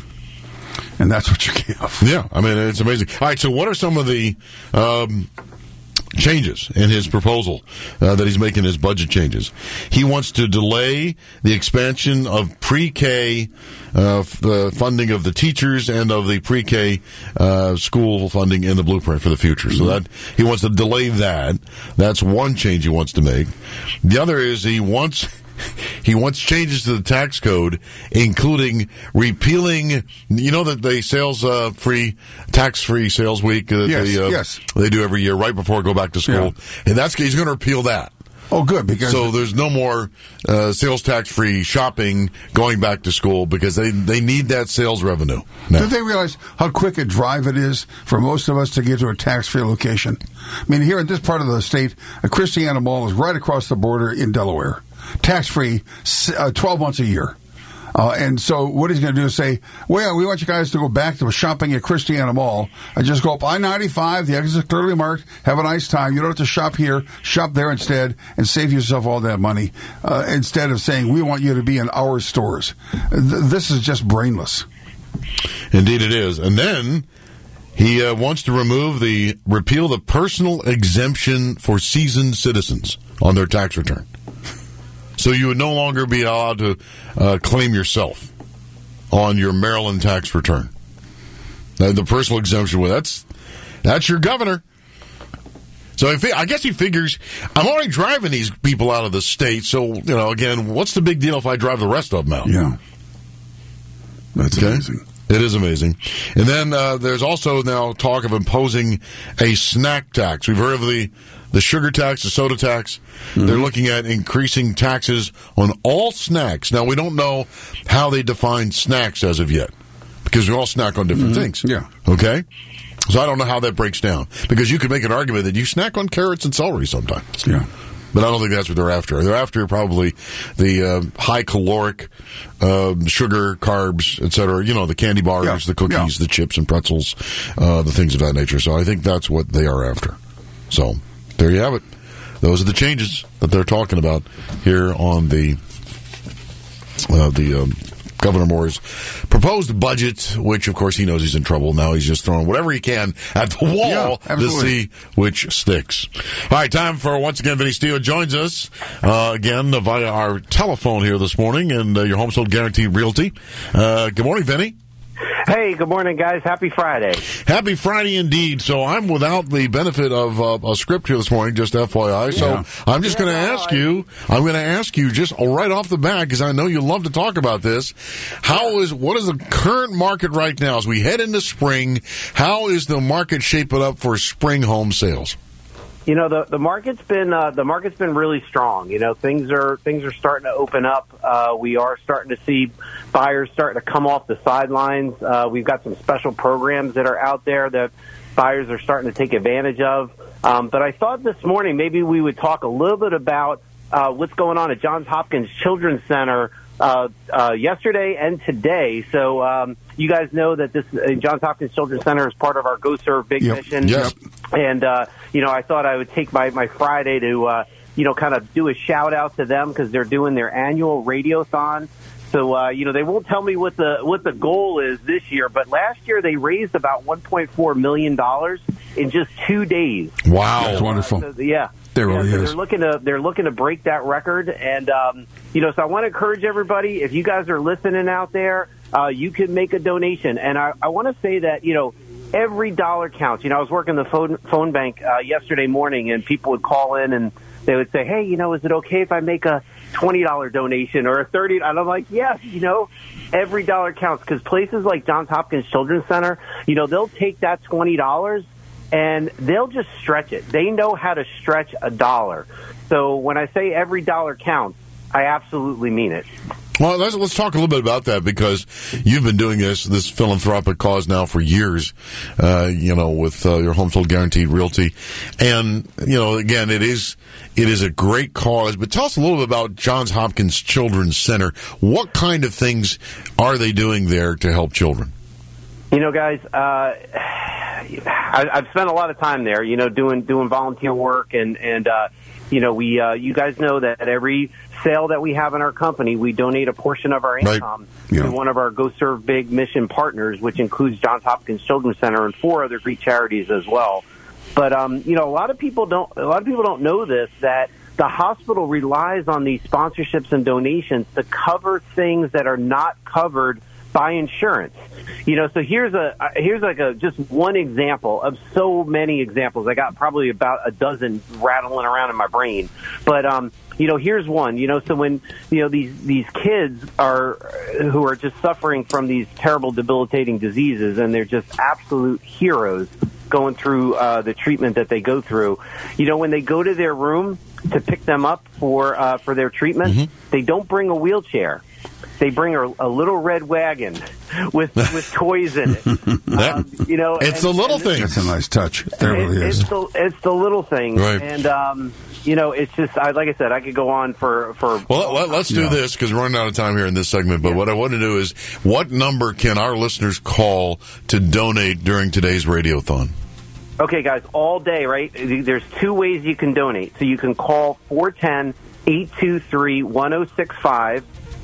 And that's what you give. Yeah, I mean, it's amazing. All right, so what are some of the um, changes in his proposal uh, that he's making, his budget changes? He wants to delay the expansion of pre-K uh, f- the funding of the teachers and of the pre-K uh, school funding in the blueprint for the future. So that he wants to delay that. That's one change he wants to make. The other is he wants he wants changes to the tax code, including repealing, you know, that they sales uh, free, tax free sales week that yes, they, uh, yes. they do every year right before go back to school, yeah. and that's he's going to repeal that. Oh, good, because so there's no more uh, sales tax free shopping going back to school because they they need that sales revenue now. Do they realize how quick a drive it is for most of us to get to a tax free location? I mean, here in this part of the state, a Christiana Mall is right across the border in Delaware. Tax-free, uh, twelve months a year. Uh, and so what he's going to do is say, well, we want you guys to go back to shopping at Christiana Mall and just go up I ninety-five, the exit is clearly marked, have a nice time. You don't have to shop here, shop there instead, and save yourself all that money, uh, instead of saying, we want you to be in our stores. Th- this is just brainless. Indeed it is. And then he uh, wants to remove the, repeal the personal exemption for seasoned citizens on their tax return. So you would no longer be allowed to uh, claim yourself on your Maryland tax return. Uh, the personal exemption, well, that's that's your governor. So if he, I guess he figures, I'm already driving these people out of the state, so, you know, again, what's the big deal if I drive the rest of them out? Yeah. That's okay. Amazing. It is amazing. And then uh, there's also now talk of imposing a snack tax. We've heard of the, the sugar tax, the soda tax. Mm-hmm. They're looking at increasing taxes on all snacks. Now, we don't know how they define snacks as of yet, because we all snack on different mm-hmm. things. Yeah. Okay? So I don't know how that breaks down, because you could make an argument that you snack on carrots and celery sometimes. Yeah. But I don't think that's what they're after. They're after probably the uh, high caloric uh, sugar, carbs, et cetera. You know, the candy bars, yeah. the cookies, yeah. the chips and pretzels, uh, the things of that nature. So I think that's what they are after. So there you have it. Those are the changes that they're talking about here on the uh, the um, Governor Moore's proposed budget, which, of course, he knows he's in trouble. Now he's just throwing whatever he can at the wall yeah, to see which sticks. All right, time for, once again, Vinny Steele joins us uh, again uh, via our telephone here this morning and uh, your Home Sold Guaranteed Realty. Uh, good morning, Vinny. Hey, good morning, guys. Happy Friday. Happy Friday indeed. So I'm without the benefit of uh, a script here this morning, just F Y I. So Yeah. I'm just Yeah, going to no, ask I- you, I'm going to ask you just right off the bat, because I know you love to talk about this. How is, what is the current market right now as we head into spring? How is the market shaping up for spring home sales? You know, the the market's been uh, the market's been really strong. You know, things are things are starting to open up. Uh, we are starting to see buyers starting to come off the sidelines. Uh, we've got some special programs that are out there that buyers are starting to take advantage of. Um, but I thought this morning maybe we would talk a little bit about uh, what's going on at Johns Hopkins Children's Center uh, uh, yesterday and today. So um, you guys know that this uh, Johns Hopkins Children's Center is part of our Go Serve Big Yep. Mission. Yep. And, uh, you know, I thought I would take my, my Friday to, uh, you know, kind of do a shout out to them because they're doing their annual radiothon. So, uh, you know, they won't tell me what the what the goal is this year, but last year they raised about one point four million dollars in just two days. Wow. That's wonderful. So, yeah. There yeah, really so is. They're looking to they're looking to break that record, and um, you know, so I want to encourage everybody. If you guys are listening out there, uh, you can make a donation, and I, I want to say that you know every dollar counts. You know, I was working the phone phone bank uh, yesterday morning, and people would call in and they would say, "Hey, you know, is it okay if I make a twenty dollar donation or a thirty?" And I'm like, "Yes, you know, every dollar counts," because places like Johns Hopkins Children's Center, you know, they'll take that twenty dollars. And they'll just stretch it. They know how to stretch a dollar. So when I say every dollar counts, I absolutely mean it. Well, let's, let's talk a little bit about that because you've been doing this this philanthropic cause now for years, uh, you know, with uh, your Home Sold Guaranteed Realty. And, you know, again, it is it is a great cause. But tell us a little bit about Johns Hopkins Children's Center. What kind of things are they doing there to help children? You know, guys, uh, I, I've spent a lot of time there, you know, doing doing volunteer work. And, and uh, you know, we uh, you guys know that at every sale that we have in our company, we donate a portion of our income right. yeah. to one of our Go Serve Big Mission partners, which includes Johns Hopkins Children's Center and four other great charities as well. But, um, you know, a lot of people don't a lot of people don't know this, that the hospital relies on these sponsorships and donations to cover things that are not covered by insurance. You know, so here's a here's like a just one example of so many examples. I got probably about a dozen rattling around in my brain. But um, you know, here's one. You know, so when you know these these kids are who are just suffering from these terrible, debilitating diseases, and they're just absolute heroes going through uh, the treatment that they go through. You know, when they go to their room to pick them up for uh, for their treatment, mm-hmm. they don't bring a wheelchair. They bring a, a little red wagon with with toys in it. Um, you know, it's and, the little and things. That's a nice touch. There it, really is. It's the, it's the little things, right. and um, you know, it's just I, like I said, I could go on for for. Well, let, let's do yeah. this because we're running out of time here in this segment. But yeah. what I want to do is, what number can our listeners call to donate during today's radiothon? Okay, guys, all day, right? There's two ways you can donate. So you can call four one zero, eight two three, one zero six five.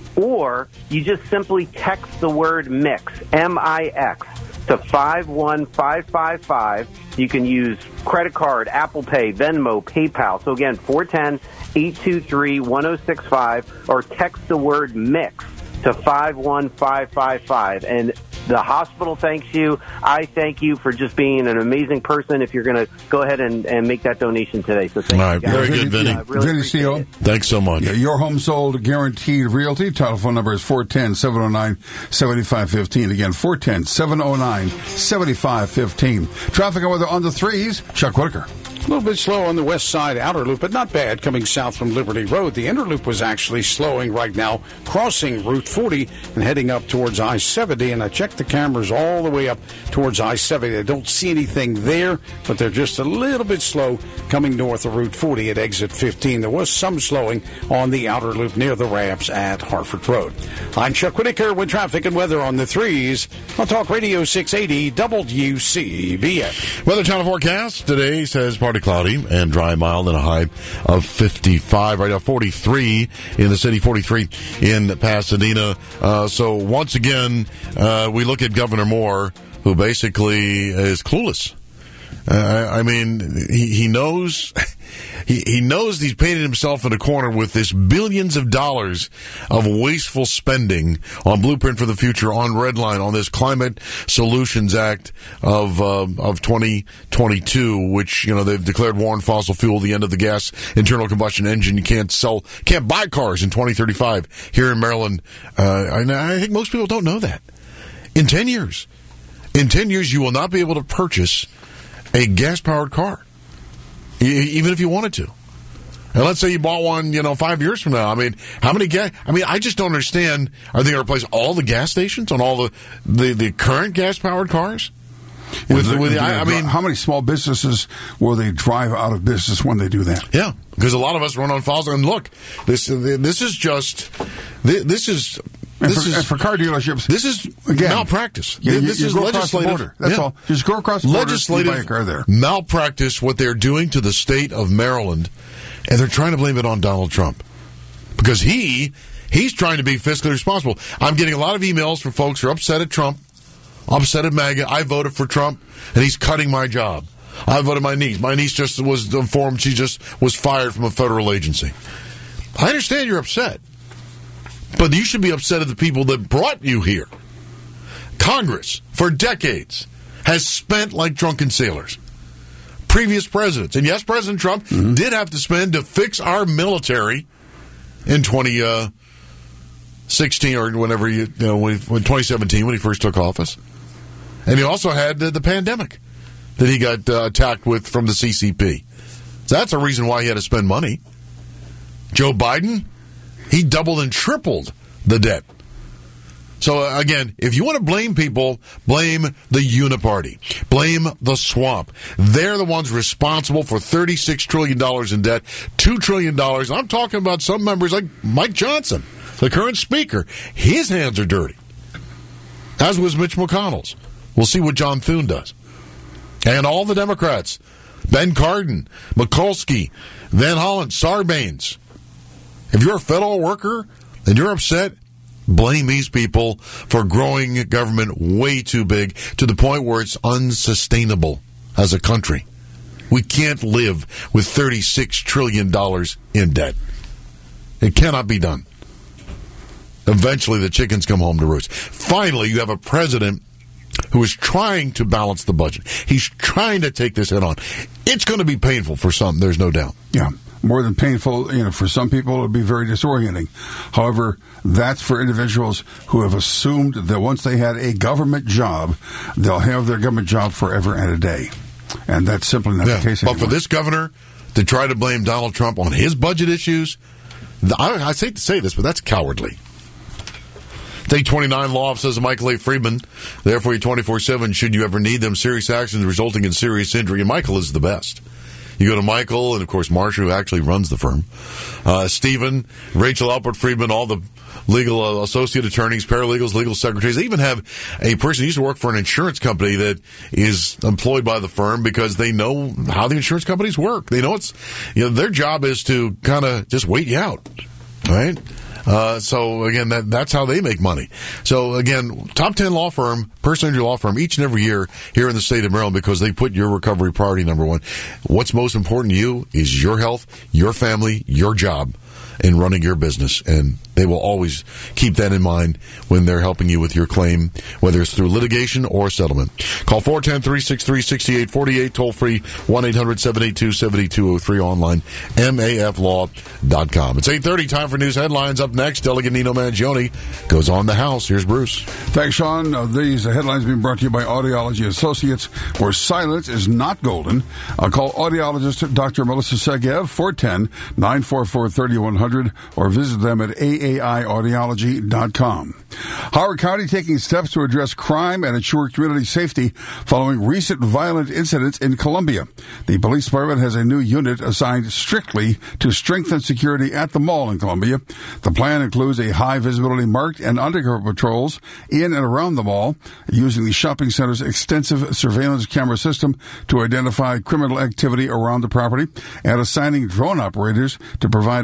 Or you just simply text the word MIX, M I X, to five one five five five. You can use credit card, Apple Pay, Venmo, PayPal. So again, four one zero, eight two three, one zero six five, or text the word MIX to five one five five five. And the hospital thanks you. I thank you for just being an amazing person if you're going to go ahead and, and make that donation today. So thank All right, you guys. very good, Vinny. Yeah, really Vinny Steele. it. Thanks so much. Yeah, your Home Sold Guaranteed Realty. Telephone number is four one zero, seven zero nine, seven five one five. Again, four one zero, seven zero nine, seven five one five. Traffic and weather on the threes. Chuck Whitaker. A little bit slow on the west side outer loop, but not bad coming south from Liberty Road. The inner loop was actually slowing right now, crossing Route forty and heading up towards I seventy. And I checked the cameras all the way up towards I seventy. I don't see anything there, but they're just a little bit slow coming north of Route forty at exit fifteen. There was some slowing on the outer loop near the ramps at Harford Road. I'm Chuck Whitaker with traffic and weather on the threes on Talk Radio six eighty W C B S. Weather Channel forecast today says partly cloudy and dry, mild, and a high of fifty-five. Right now, forty-three in the city, forty-three in Pasadena. Uh, so once again, uh, we look at Governor Moore, who basically is clueless Uh, I mean, he, he knows he, he knows he's painted himself in a corner with this billions of dollars of wasteful spending on Blueprint for the Future, on Redline, on this Climate Solutions Act of uh, of twenty twenty-two, which, you know, they've declared war on fossil fuel, the end of the gas internal combustion engine. You can't sell, can't buy cars in twenty thirty-five here in Maryland. Uh, and I think most people don't know that. In ten years, in ten years, you will not be able to purchase a gas-powered car, even if you wanted to. And let's say you bought one, you know, five years from now. I mean, how many gas? I mean, I just don't understand. Are they going to replace all the gas stations on all the the, the current gas-powered cars? With, yeah, with, I, I mean, how many small businesses will they drive out of business when they do that? Yeah, because a lot of us run on fossil. And look, this this is just this is. And This for, is and for car dealerships. This is again, malpractice. Yeah, you, this you is go legislative. Across the border. That's yeah. all. Just go across the border. Legislative buy a car there. Malpractice. What they're doing to the state of Maryland, and they're trying to blame it on Donald Trump because he he's trying to be fiscally responsible. I'm getting a lot of emails from folks who are upset at Trump, upset at MAGA. I voted for Trump, and he's cutting my job. I voted my niece. My niece just was informed she just was fired from a federal agency. I understand you're upset. But you should be upset at the people that brought you here. Congress, for decades, has spent like drunken sailors. Previous presidents. And yes, President Trump mm-hmm. did have to spend to fix our military in twenty sixteen or whenever you, you know, when, when twenty seventeen when he first took office. And he also had the, the pandemic that he got uh, attacked with from the C C P. So that's a reason why he had to spend money. Joe Biden, he doubled and tripled the debt. So, uh, again, if you want to blame people, blame the Uniparty. Blame the swamp. They're the ones responsible for thirty-six trillion dollars in debt, two trillion dollars. I'm talking about some members like Mike Johnson, the current speaker. His hands are dirty, as was Mitch McConnell's. We'll see what John Thune does. And all the Democrats, Ben Cardin, Mikulski, Van Hollen, Sarbanes. If you're a federal worker and you're upset, blame these people for growing government way too big to the point where it's unsustainable as a country. We can't live with thirty-six trillion dollars in debt. It cannot be done. Eventually, the chickens come home to roost. Finally, you have a president who is trying to balance the budget. He's trying to take this head on. It's going to be painful for some, there's no doubt. Yeah. More than painful, you know, for some people, it would be very disorienting. However, that's for individuals who have assumed that once they had a government job, they'll have their government job forever and a day. And that's simply not yeah, the case but anymore. For this governor to try to blame Donald Trump on his budget issues, I, I hate to say this, but that's cowardly. Take twenty-nine law says Michael A. Friedman, therefore twenty-four seven, should you ever need them, serious actions resulting in serious injury. And Michael is the best. You go to Michael, and of course Marsha, who actually runs the firm, uh, Stephen, Rachel Alpert Friedman, all the legal uh, associate attorneys, paralegals, legal secretaries. They even have a person who used to work for an insurance company that is employed by the firm because they know how the insurance companies work. They know it's, you know, their job is to kind of just wait you out, right? Uh, so again, that, that's how they make money. So again, top ten law firm, personal injury law firm, each and every year here in the state of Maryland, because they put your recovery priority number one. What's most important to you is your health, your family, your job, and running your business. And they will always keep that in mind when they're helping you with your claim, whether it's through litigation or settlement. Call four one zero, three six three, six eight four eight, toll free one eight hundred, seven eight two, seven two zero three, online M A F law dot com. It's eight thirty, time for news headlines. Up next, Delegate Nino Mangione goes on the House. Here's Bruce. Thanks, Sean. Uh, these headlines being brought to you by Audiology Associates, where silence is not golden. Uh, call audiologist Doctor Melissa Segev, four one zero, nine four four, three one zero zero, or visit them at A A I audiology dot com. Howard County taking steps to address crime and ensure community safety following recent violent incidents in Columbia. The police department has a new unit assigned strictly to strengthen security at the mall in Columbia. The plan includes a high visibility marked and undercover patrols in and around the mall, using the shopping center's extensive surveillance camera system to identify criminal activity around the property, and assigning drone operators to provide an overhead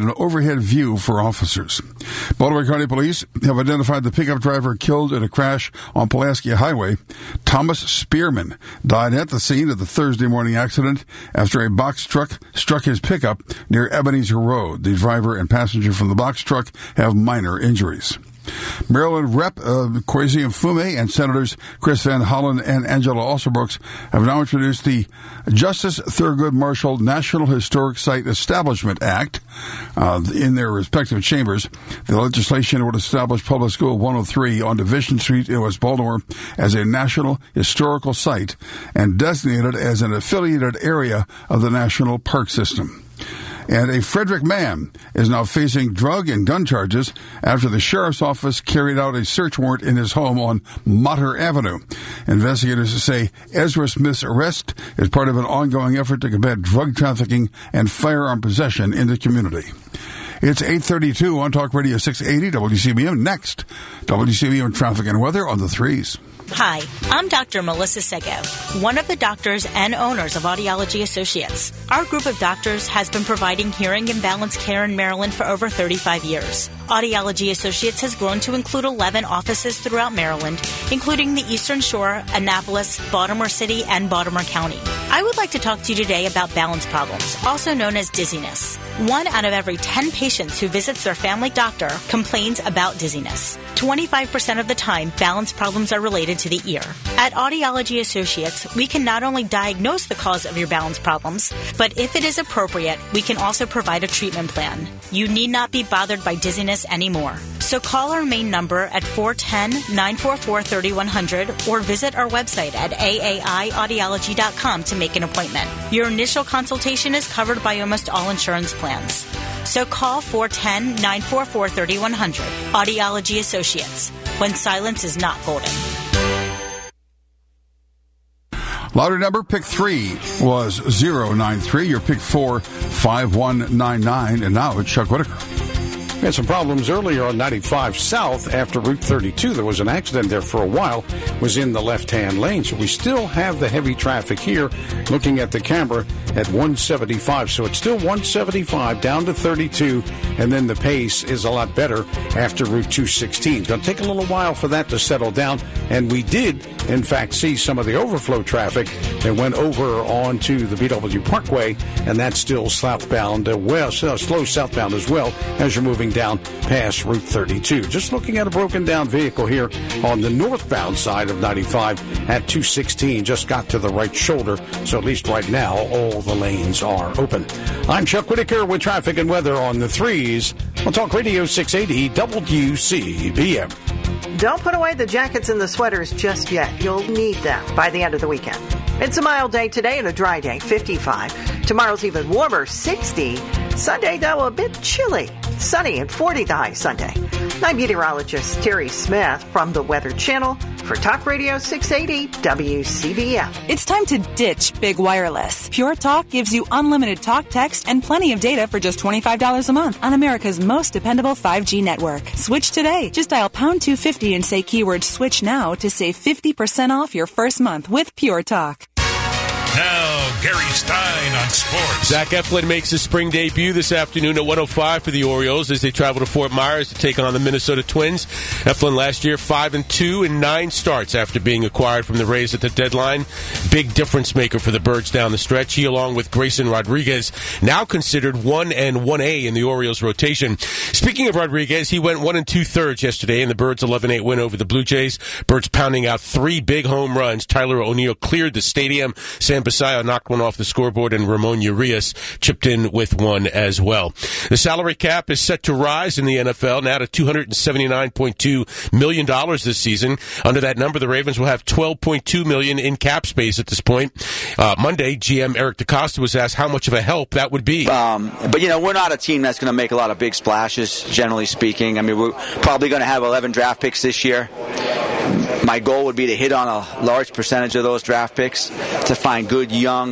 overhead view for officers. Baltimore County Police have identified the pickup driver killed in a crash on Pulaski Highway. Thomas Spearman died at the scene of the Thursday morning accident after a box truck struck his pickup near Ebenezer Road. The driver and passenger from the box truck have minor injuries. Maryland Rep uh, Kwesi Mfume and Senators Chris Van Hollen and Angela Alsobrooks have now introduced the Justice Thurgood Marshall National Historic Site Establishment Act uh, in their respective chambers. The legislation would establish Public School one oh three on Division Street in West Baltimore as a National Historical Site and designate it as an affiliated area of the National Park System. And a Frederick man is now facing drug and gun charges after the sheriff's office carried out a search warrant in his home on Motter Avenue. Investigators say Ezra Smith's arrest is part of an ongoing effort to combat drug trafficking and firearm possession in the community. It's eight thirty-two on Talk Radio six eighty W C B M. Next, W C B M traffic and weather on the threes. Hi, I'm Doctor Melissa Sego, one of the doctors and owners of Audiology Associates. Our group of doctors has been providing hearing and balance care in Maryland for over thirty-five years. Audiology Associates has grown to include eleven offices throughout Maryland, including the Eastern Shore, Annapolis, Baltimore City, and Baltimore County. I would like to talk to you today about balance problems, also known as dizziness. One out of every ten patients who visits their family doctor complains about dizziness. twenty-five percent of the time, balance problems are related to the ear. At Audiology Associates, we can not only diagnose the cause of your balance problems, but if it is appropriate, we can also provide a treatment plan. You need not be bothered by dizziness anymore. So call our main number at four one zero, nine four four, three one zero zero or visit our website at A A I audiology dot com to make an appointment. Your initial consultation is covered by almost all insurance plans. So call four one zero, nine four four, three one zero zero. Audiology Associates, when silence is not golden. Lottery number, pick three was zero nine three. Your pick four, five one nine nine. And now it's Chuck Whitaker. We had some problems earlier on ninety-five South after Route thirty-two. There was an accident there for a while. It was in the left-hand lane. So we still have the heavy traffic here. Looking at the camera at one seventy-five. So it's still one seventy-five down to thirty-two. And then the pace is a lot better after Route two sixteen. It's going to take a little while for that to settle down. And we did, in fact, see some of the overflow traffic that went over onto the B W Parkway. And that's still southbound, uh, well, so slow southbound as well as you're moving down past Route thirty-two. Just looking at a broken down vehicle here on the northbound side of ninety-five at two sixteen. Just got to the right shoulder. So at least right now, all the lanes are open. I'm Chuck Whitaker with traffic and weather on the threes on Talk Radio six eighty W C B M. Don't put away the jackets and the sweaters just yet. You'll need them by the end of the weekend. It's a mild day today and a dry day, fifty-five. Tomorrow's even warmer, sixty. Sunday, though, a bit chilly. Sunny and forty the high Sunday. I'm meteorologist Terry Smith from the Weather Channel for Talk Radio six eighty W C B M. It's time to ditch big wireless. Pure Talk gives you unlimited talk, text, and plenty of data for just twenty-five dollars a month on America's most dependable five G network. Switch today. Just dial pound two fifty and say keyword switch now to save fifty percent off your first month with Pure Talk. Now, Gary Stein on sports. Zach Eflin makes his spring debut this afternoon at one oh five for the Orioles as they travel to Fort Myers to take on the Minnesota Twins. Eflin last year five and two in nine starts after being acquired from the Rays at the deadline. Big difference maker for the Birds down the stretch. He, along with Grayson Rodriguez, now considered one and one A in the Orioles rotation. Speaking of Rodriguez, he went one and two thirds yesterday in the Birds' eleven eight win over the Blue Jays. Birds pounding out three big home runs. Tyler O'Neill cleared the stadium. Sam Basayo knocked one off the scoreboard, and Ramon Urias chipped in with one as well. The salary cap is set to rise in the N F L, now to two hundred seventy-nine point two million dollars this season. Under that number, the Ravens will have twelve point two million dollars in cap space at this point. Uh, Monday, G M Eric DeCosta was asked how much of a help that would be. Um, but, you know, we're not a team that's going to make a lot of big splashes, generally speaking. I mean, we're probably going to have eleven draft picks this year. My goal would be to hit on a large percentage of those draft picks, to find good young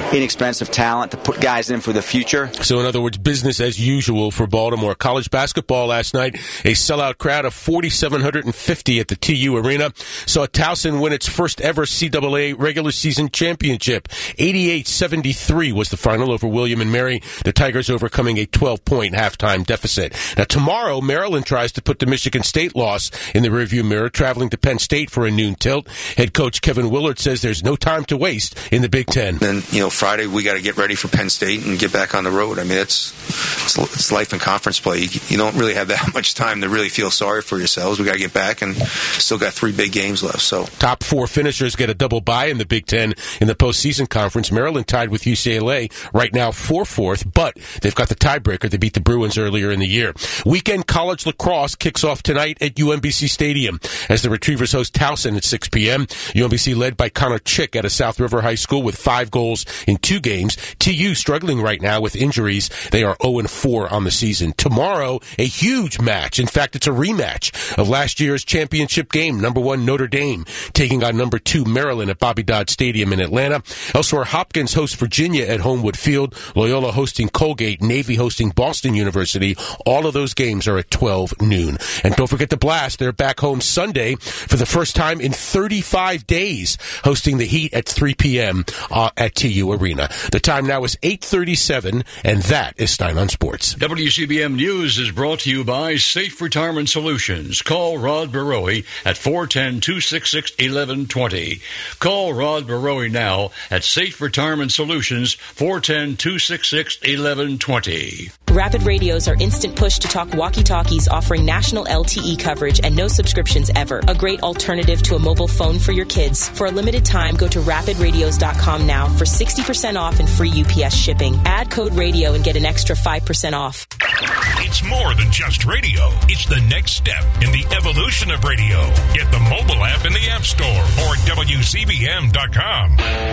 inexpensive talent to put guys in for the future. So, in other words, business as usual for Baltimore. College basketball last night, a sellout crowd of four thousand seven hundred fifty at the T U Arena saw Towson win its first ever C double A regular season championship. eighty-eight seventy-three was the final over William and Mary, the Tigers overcoming a twelve-point halftime deficit. Now, tomorrow, Maryland tries to put the Michigan State loss in the rearview mirror, traveling to Penn State for a noon tilt. Head coach Kevin Willard says there's no time to waste in the Big Ten. Then, you know, Friday we got to get ready for Penn State and get back on the road. I mean, it's it's, it's life in conference play. You, you don't really have that much time to really feel sorry for yourselves. We got to get back, and still got three big games left. So top four finishers get a double bye in the Big Ten in the postseason conference. Maryland tied with U C L A right now for fourth, but they've got the tiebreaker. They beat the Bruins earlier in the year. Weekend college lacrosse kicks off tonight at U M B C Stadium as the Retrievers host Towson at six p.m. U M B C led by Connor Chick out of South River High School with five goals in two games. T U struggling right now with injuries. They are oh and four on the season. Tomorrow, a huge match. In fact, it's a rematch of last year's championship game. Number one Notre Dame taking on number two Maryland at Bobby Dodd Stadium in Atlanta. Elsewhere, Hopkins hosts Virginia at Homewood Field. Loyola hosting Colgate. Navy hosting Boston University. All of those games are at twelve noon. And don't forget the Blast. They're back home Sunday for the first time in thirty-five days, hosting the Heat at three p.m. Uh, at T U Arena. The time now is eight thirty-seven, and that is Stein on Sports. W C B M News is brought to you by Safe Retirement Solutions. Call Rod Barowie at four one zero, two six six, one one two zero. Call Rod Barowie now at Safe Retirement Solutions, four one zero, two six six, one one two zero. Rapid radios are instant push-to-talk walkie-talkies offering national L T E coverage and no subscriptions ever. A great alternative to a mobile phone for your kids. For a limited time, go to rapid radios dot com now for sixty percent off and free U P S shipping. Add code radio and get an extra five percent off. It's more than just radio. It's the next step in the evolution of radio. Get the mobile app in the App Store or W C B M dot com.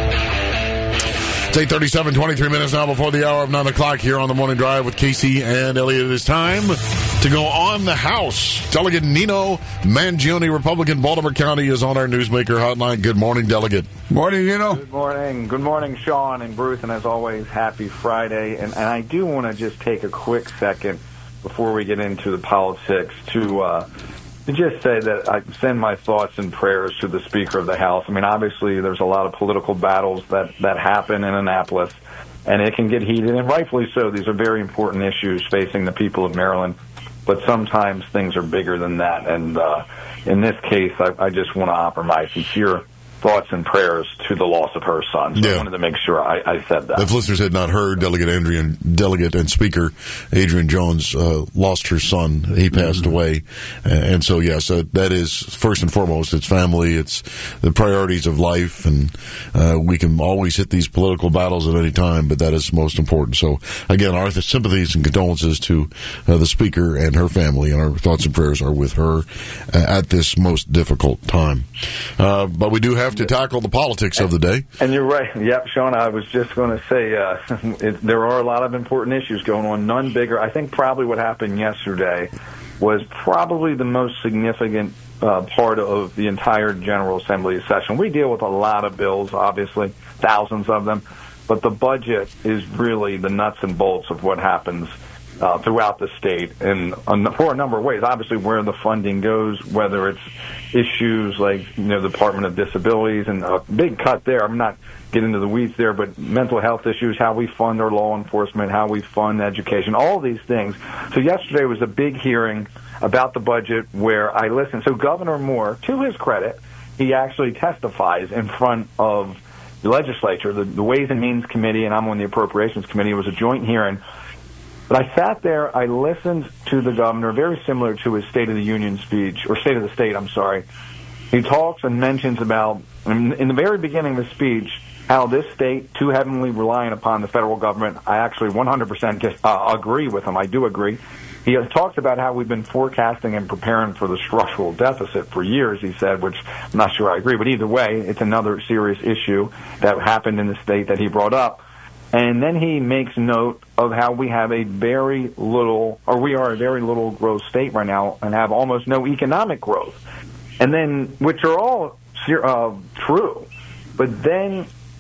It's eight thirty-seven, twenty-three minutes now before the hour of nine o'clock here on the Morning Drive with Casey and Elliott. It is time to go on the House. Delegate Nino Mangione, Republican, Baltimore County, is on our Newsmaker hotline. Good morning, Delegate. Morning, Nino. Good morning. Good morning, Sean and Bruce, and as always, happy Friday. And, and I do want to just take a quick second before we get into the politics to uh, to just say that I send my thoughts and prayers to the Speaker of the House. I mean, obviously, there's a lot of political battles that, that happen in Annapolis, and it can get heated, and rightfully so. These are very important issues facing the people of Maryland, but sometimes things are bigger than that. And uh, in this case, I, I just want to offer my sincere thoughts and prayers to the loss of her son. So yeah. I wanted to make sure I, I said that. If listeners had not heard, Delegate Adrian, Delegate and Speaker Adrian Jones uh, lost her son. He passed mm-hmm. away. And so, yes, uh, that is first and foremost. It's family. It's the priorities of life. And uh, we can always hit these political battles at any time, but that is most important. So, again, our sympathies and condolences to uh, the Speaker and her family, and our thoughts and prayers are with her uh, at this most difficult time. Uh, but we do have to tackle the politics of the day. And you're right. Yep, Sean, I was just going to say uh, it, there are a lot of important issues going on, none bigger. I think probably what happened yesterday was probably the most significant uh, part of the entire General Assembly session. We deal with a lot of bills, obviously, thousands of them, but the budget is really the nuts and bolts of what happens Uh, throughout the state, and uh, for a number of ways. Obviously, where the funding goes, whether it's issues like you know the Department of Disabilities, and a big cut there. I'm not getting into the weeds there, but mental health issues, how we fund our law enforcement, how we fund education, all these things. So yesterday was a big hearing about the budget where I listened. So Governor Moore, to his credit, he actually testifies in front of the legislature, the, the Ways and Means Committee, and I'm on the Appropriations Committee. It was a joint hearing. But I sat there, I listened to the governor, very similar to his State of the Union speech, or State of the State, I'm sorry. He talks and mentions about, in the very beginning of the speech, how this state, too heavily reliant upon the federal government. I actually one hundred percent get, uh, agree with him. I do agree. He has talked about how we've been forecasting and preparing for the structural deficit for years, he said, which I'm not sure I agree. But either way, it's another serious issue that happened in the state that he brought up. And then he makes note of how we have a very little, or we are a very little growth state right now and have almost no economic growth. And then, which are all uh, true. But then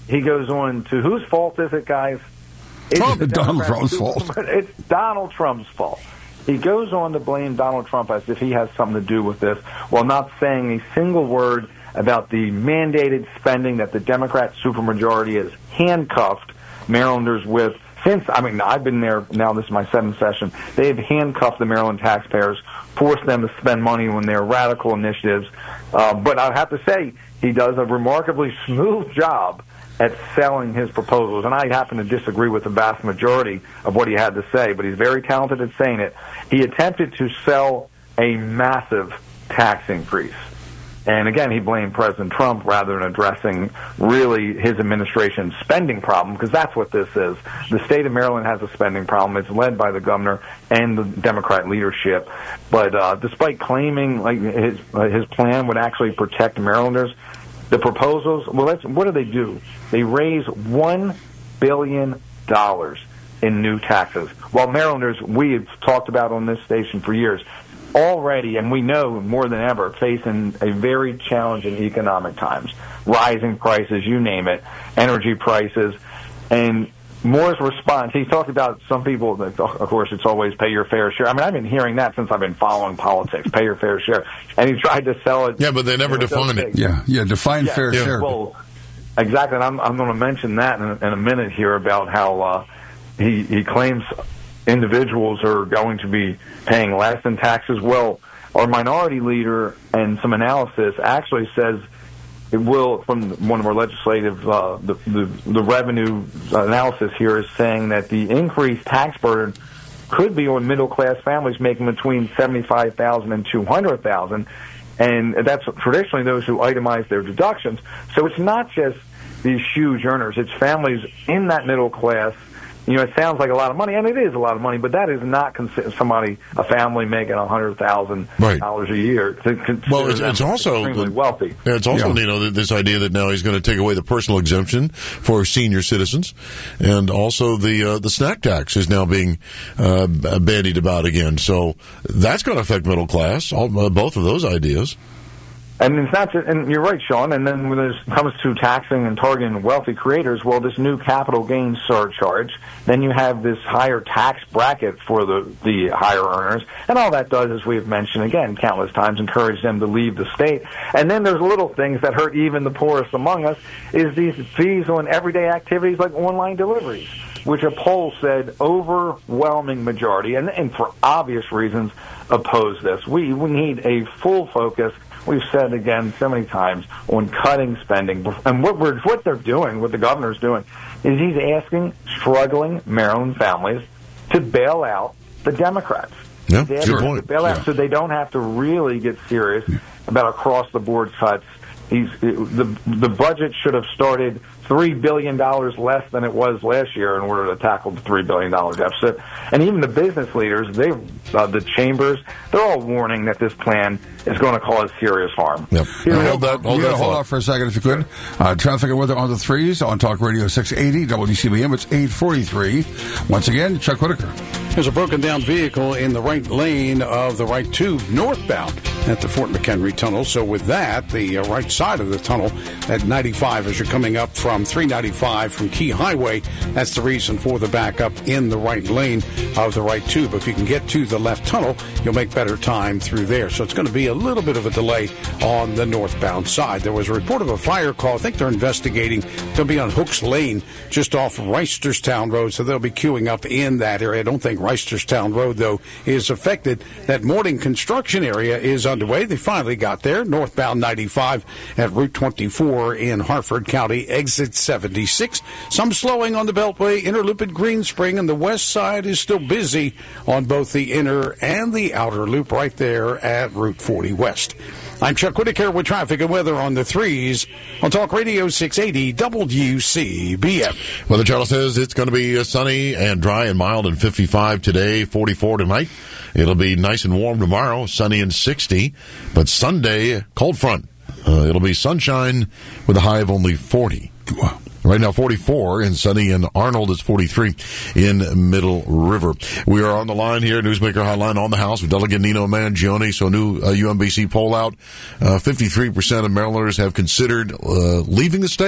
he goes on to whose fault is it, guys? It's Trump. Donald Trump's fault. It's Donald Trump's fault. He goes on to blame Donald Trump as if he has something to do with this, while not saying a single word about the mandated spending that the Democrat supermajority has handcuffed Marylanders with. Since, I mean, I've been there now, this is my seventh session, they have handcuffed the Maryland taxpayers, forced them to spend money on their radical initiatives. Uh, but I have to say, he does a remarkably smooth job at selling his proposals, and I happen to disagree with the vast majority of what he had to say, but he's very talented at saying it. He attempted to sell a massive tax increase. And again, he blamed President Trump rather than addressing really his administration's spending problem, because that's what this is. The state of Maryland has a spending problem. It's led by the governor and the Democrat leadership. But uh, despite claiming like his uh, his plan would actually protect Marylanders, the proposals, well, let's, what do they do? They raise one billion dollars in new taxes. While Marylanders, we have talked about on this station for years, already, and we know more than ever, facing a very challenging economic times. Rising prices, you name it, energy prices. And Moore's response, he talked about some people, that, of course, it's always pay your fair share. I mean, I've been hearing that since I've been following politics, pay your fair share. And he tried to sell it. Yeah, but they never define it. Yeah, yeah, define yeah, fair yeah. share. Well, exactly, and I'm, I'm going to mention that in, in a minute here about how uh, he, he claims individuals are going to be paying less in taxes. Well, our minority leader and some analysis actually says it will, from one of our legislative, uh, the, the, the revenue analysis here is saying that the increased tax burden could be on middle-class families making between seventy-five thousand dollars and two hundred thousand dollars. And that's traditionally those who itemize their deductions. So it's not just these huge earners. It's families in that middle class. You know, it sounds like a lot of money, and it is a lot of money, but that is not consider somebody, a family making one hundred thousand dollars a year. To well, it's, it's also extremely wealthy. Yeah, it's also, Yeah. you know, this idea that now he's going to take away the personal exemption for senior citizens, and also the uh, the snack tax is now being uh, bandied about again. So that's going to affect middle class. All, uh, both of those ideas. And it's not just, and you're right, Sean, and then when it comes to taxing and targeting wealthy creators, well, this new capital gains surcharge, then you have this higher tax bracket for the, the higher earners, and all that does, as we've mentioned again countless times, encourage them to leave the state. And then there's little things that hurt even the poorest among us, is these fees on everyday activities like online deliveries, which a poll said overwhelming majority, and, and for obvious reasons, oppose this. We, we need a full focus. We've said again so many times on cutting spending, and what we're what they're doing, what the governor's doing, is he's asking struggling Maryland families to bail out the Democrats. Yeah, he's asking good them point. to bail out Yeah. so they don't have to really get serious about across the board cuts. He's the the budget should have started three billion dollars less than it was last year in order to tackle the three billion dollars deficit. And even the business leaders, they, uh, the chambers, they're all warning that this plan is going to cause serious harm. Yep. Here, Hold that, hold yeah, that hold thought. on for a second if you could. Uh, traffic and weather on the threes on Talk Radio six eighty W C B M. It's eight forty-three. Once again, Chuck Whitaker. There's a broken down vehicle in the right lane of the right tube northbound at the Fort McHenry Tunnel. So with that, the uh, right side of the tunnel at ninety-five as you're coming up from three ninety-five from Key Highway, that's the reason for the backup in the right lane of the right tube. If you can get to the left tunnel, you'll make better time through there. So it's going to be a little bit of a delay on the northbound side. There was a report of a fire call. I think they're investigating. They'll be on Hooks Lane just off Reisterstown Road, so they'll be queuing up in that area. I don't think Reisterstown Road, though, is affected. That morning construction area is underway. They finally got there. Northbound ninety-five at Route twenty-four in Harford County, exit seventy-six. Some slowing on the Beltway, inner loop at Greenspring, and the west side is still busy on both the inner and the outer loop right there at Route forty West. I'm Chuck Whitaker with traffic and weather on the threes on Talk Radio six eighty W C B M. Weather Channel says it's going to be sunny and dry and mild and fifty-five today, forty-four tonight. It'll be nice and warm tomorrow, sunny and sixty. But Sunday, cold front. Uh, it'll be sunshine with a high of only forty. Wow. Right now, forty-four in sunny in Arnold. It's forty-three in Middle River. We are on the line here, Newsmaker Hotline on the House with Delegate Nino Mangione. So, new uh, U M B C poll out. Uh, fifty-three percent of Marylanders have considered uh, leaving the state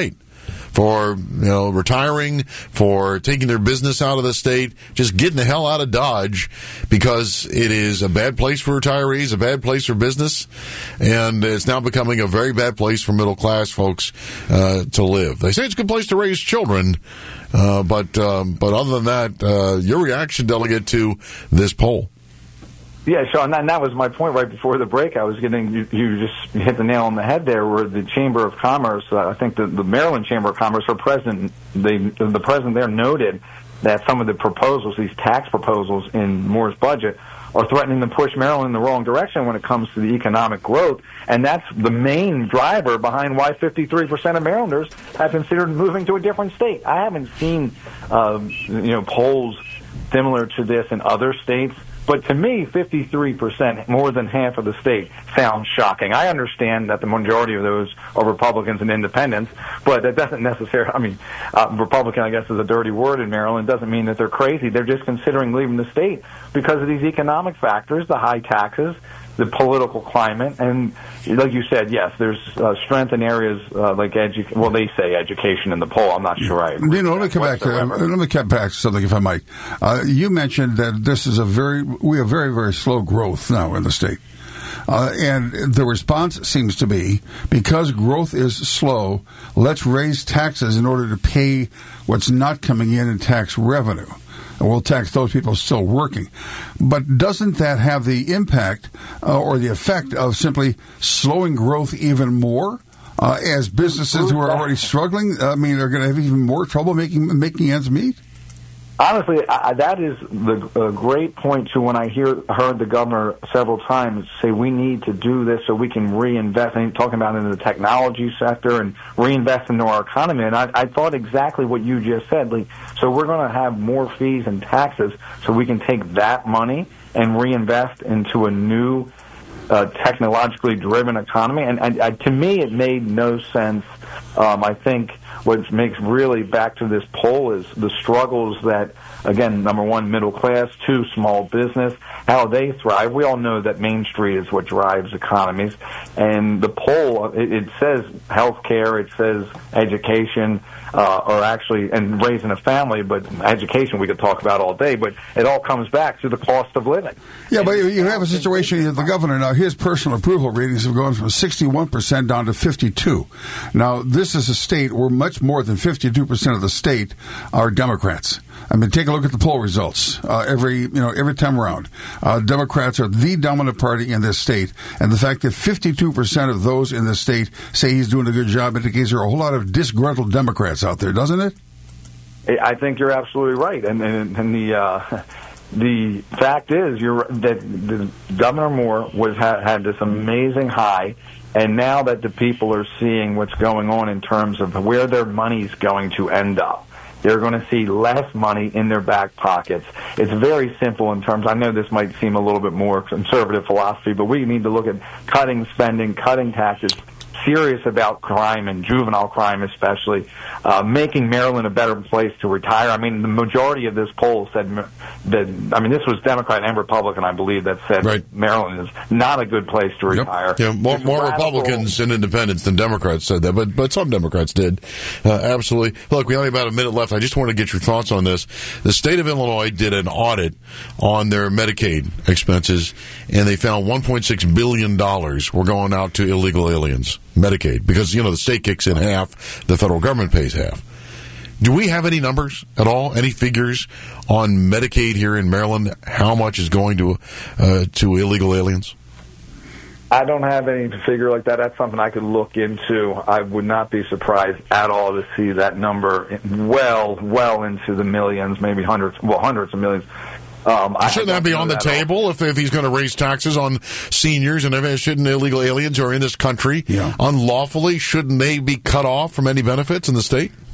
for you know retiring, for taking their business out of the state, just getting the hell out of Dodge because it is a bad place for retirees, a bad place for business, and it's now becoming a very bad place for middle class folks uh, to live. They say it's a good place to raise children, uh, but um, but other than that, uh, your reaction, Delegate, to this poll? Yeah, Sean, and that was my point right before the break. I was getting, you, you just hit the nail on the head there, where the Chamber of Commerce, uh, I think the, the Maryland Chamber of Commerce, her president, they, the president there noted that some of the proposals, these tax proposals in Moore's budget, are threatening to push Maryland in the wrong direction when it comes to the economic growth. And that's the main driver behind why fifty-three percent of Marylanders have considered moving to a different state. I haven't seen, uh, you know, polls similar to this in other states. But to me, fifty-three percent, more than half of the state, sounds shocking. I understand that the majority of those are Republicans and independents, but that doesn't necessarily, I mean, uh, Republican, I guess, is a dirty word in Maryland. It doesn't mean that they're crazy. They're just considering leaving the state because of these economic factors, the high taxes, the political climate, and like you said, yes, there's uh, strength in areas uh, like edu- well, they say education in the poll. I'm not sure I agree. You know, let me come back to let me come back to something, if I might. Uh, you mentioned that this is a very we have very very slow growth now in the state, uh, and the response seems to be because growth is slow, let's raise taxes in order to pay what's not coming in in tax revenue. And we'll tax those people still working. But doesn't that have the impact uh, or the effect of simply slowing growth even more uh, as businesses who are already struggling, I mean, are going to have even more trouble making making ends meet? Honestly, I, that is the uh, great point, too, when I hear heard the governor several times say we need to do this so we can reinvest, and talking about in the technology sector and reinvest into our economy. And I, I thought exactly what you just said. Like, so we're going to have more fees and taxes so we can take that money and reinvest into a new uh, technologically driven economy. And, and uh, to me, it made no sense. Um, I think what makes really back to this poll is the struggles that, again, number one, middle class, two, small business, how they thrive. We all know that Main Street is what drives economies. And the poll, it, it says health care, it says education, uh, or actually, and raising a family, but education we could talk about all day, but it all comes back to the cost of living. Yeah, but you have a situation here, the governor, now his personal approval ratings have gone from sixty-one percent down to fifty-two. Now, this is a state where much more than fifty-two percent of the state are Democrats. I mean, take a look at the poll results. Uh, every you know every time around, uh, Democrats are the dominant party in this state, and the fact that fifty-two percent of those in this state say he's doing a good job indicates there are a whole lot of disgruntled Democrats out there, doesn't it? I think you're absolutely right, and and, and the. Uh, The fact is, you're that the, Governor Moore was had, had this amazing high, and now that the people are seeing what's going on in terms of where their money's going to end up, they're going to see less money in their back pockets. It's very simple in terms. I know this might seem a little bit more conservative philosophy, but we need to look at cutting spending, cutting taxes. Serious about crime and juvenile crime especially, uh, making Maryland a better place to retire. I mean, the majority of this poll said that, I mean, this was Democrat and Republican, I believe, that said right. Maryland is not a good place to retire. Yep. Yeah, more, more Republicans and independents than Democrats said that, but but some Democrats did. Uh, absolutely. Look, we only have about a minute left. I just want to get your thoughts on this. The state of Illinois did an audit on their Medicaid expenses, and they found one point six billion dollars were going out to illegal aliens. Medicaid, because, you know, the state kicks in half, the federal government pays half. Do we have any numbers at all, any figures on Medicaid here in Maryland, how much is going to uh, to illegal aliens? I don't have any figure like that. That's something I could look into. I would not be surprised at all to see that number well, well into the millions, maybe hundreds, well, hundreds of millions. Um, Shouldn't that be on the that table if, if he's going to raise taxes on seniors and everything? Shouldn't illegal aliens who are in this country yeah. unlawfully, shouldn't they be cut off from any benefits in the state?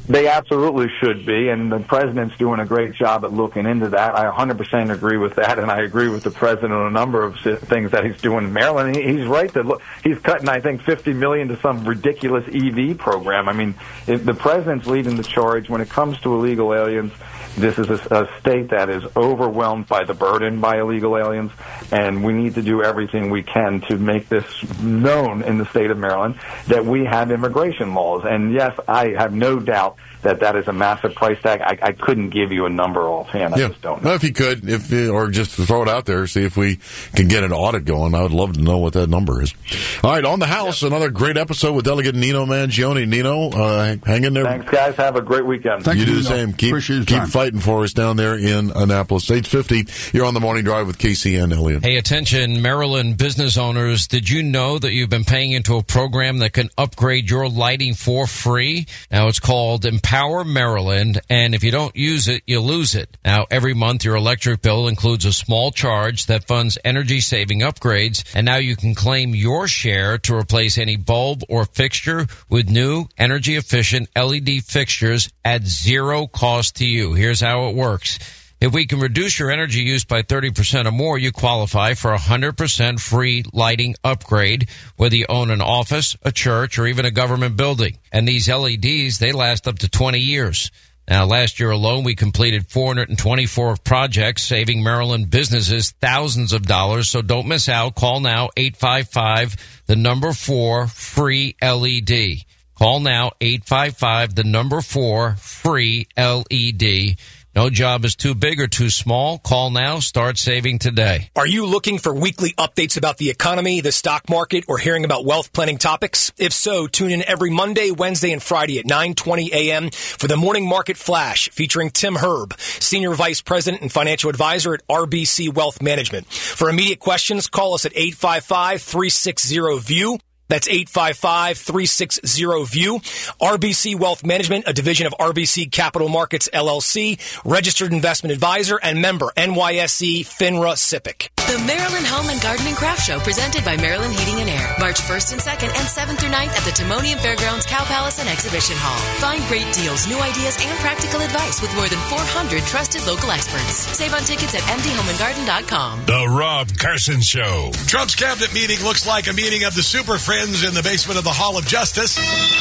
They absolutely should be, and the president's doing a great job at looking into that. I one hundred percent agree with that, and I agree with the president on a number of things that he's doing in Maryland. He's right that look, he's cutting, I think, fifty million dollars to some ridiculous E V program. I mean, if the president's leading the charge when it comes to illegal aliens. This is a, a state that is overwhelmed by the burden by illegal aliens, and we need to do everything we can to make this known in the state of Maryland that we have immigration laws. And yes, I have no doubt that that is a massive price tag. I, I couldn't give you a number offhand. I yeah. just don't know. Well, if you could, if or just throw it out there, see if we can get an audit going. I would love to know what that number is. All right, on the House, yep. Another great episode with Delegate Nino Mangione. Nino, uh, hang in there. Thanks, guys. Have a great weekend. Thank you, you do Nino. the same. Keep, keep fighting for us down there in Annapolis. eight fifty, you're on the Morning Drive with Casey and Elliott. Hey, attention, Maryland business owners. Did you know that you've been paying into a program that can upgrade your lighting for free? Now, it's called Empower Maryland. And if you don't use it, you lose it. Now, every month, your electric bill includes a small charge that funds energy-saving upgrades, and now you can claim your share to replace any bulb or fixture with new energy-efficient L E D fixtures at zero cost to you. Here's how it works. If we can reduce your energy use by thirty percent or more, you qualify for a one hundred percent free lighting upgrade, whether you own an office, a church, or even a government building. And these L E Ds, they last up to twenty years. Now, last year alone, we completed four hundred twenty-four projects, saving Maryland businesses thousands of dollars. So don't miss out. Call now, eight five five, the number four, free L E D. Call now, eight five five, the number four, free L E D. No job is too big or too small. Call now. Start saving today. Are you looking for weekly updates about the economy, the stock market, or hearing about wealth planning topics? If so, tune in every Monday, Wednesday, and Friday at nine twenty a.m. for the Morning Market Flash featuring Tim Herb, Senior Vice President and Financial Advisor at R B C Wealth Management. For immediate questions, call us at eight five five, three six zero, V I E W. That's eight five five, three six zero, V I E W. R B C Wealth Management, a division of R B C Capital Markets, L L C, registered investment advisor and member N Y S E FINRA SIPC. The Maryland Home and Garden and Craft Show presented by Maryland Heating and Air. March first and second and seventh through ninth at the Timonium Fairgrounds Cow Palace and Exhibition Hall. Find great deals, new ideas, and practical advice with more than four hundred trusted local experts. Save on tickets at m d home and garden dot com. The Rob Carson Show. Trump's cabinet meeting looks like a meeting of the super friends in the basement of the Hall of Justice.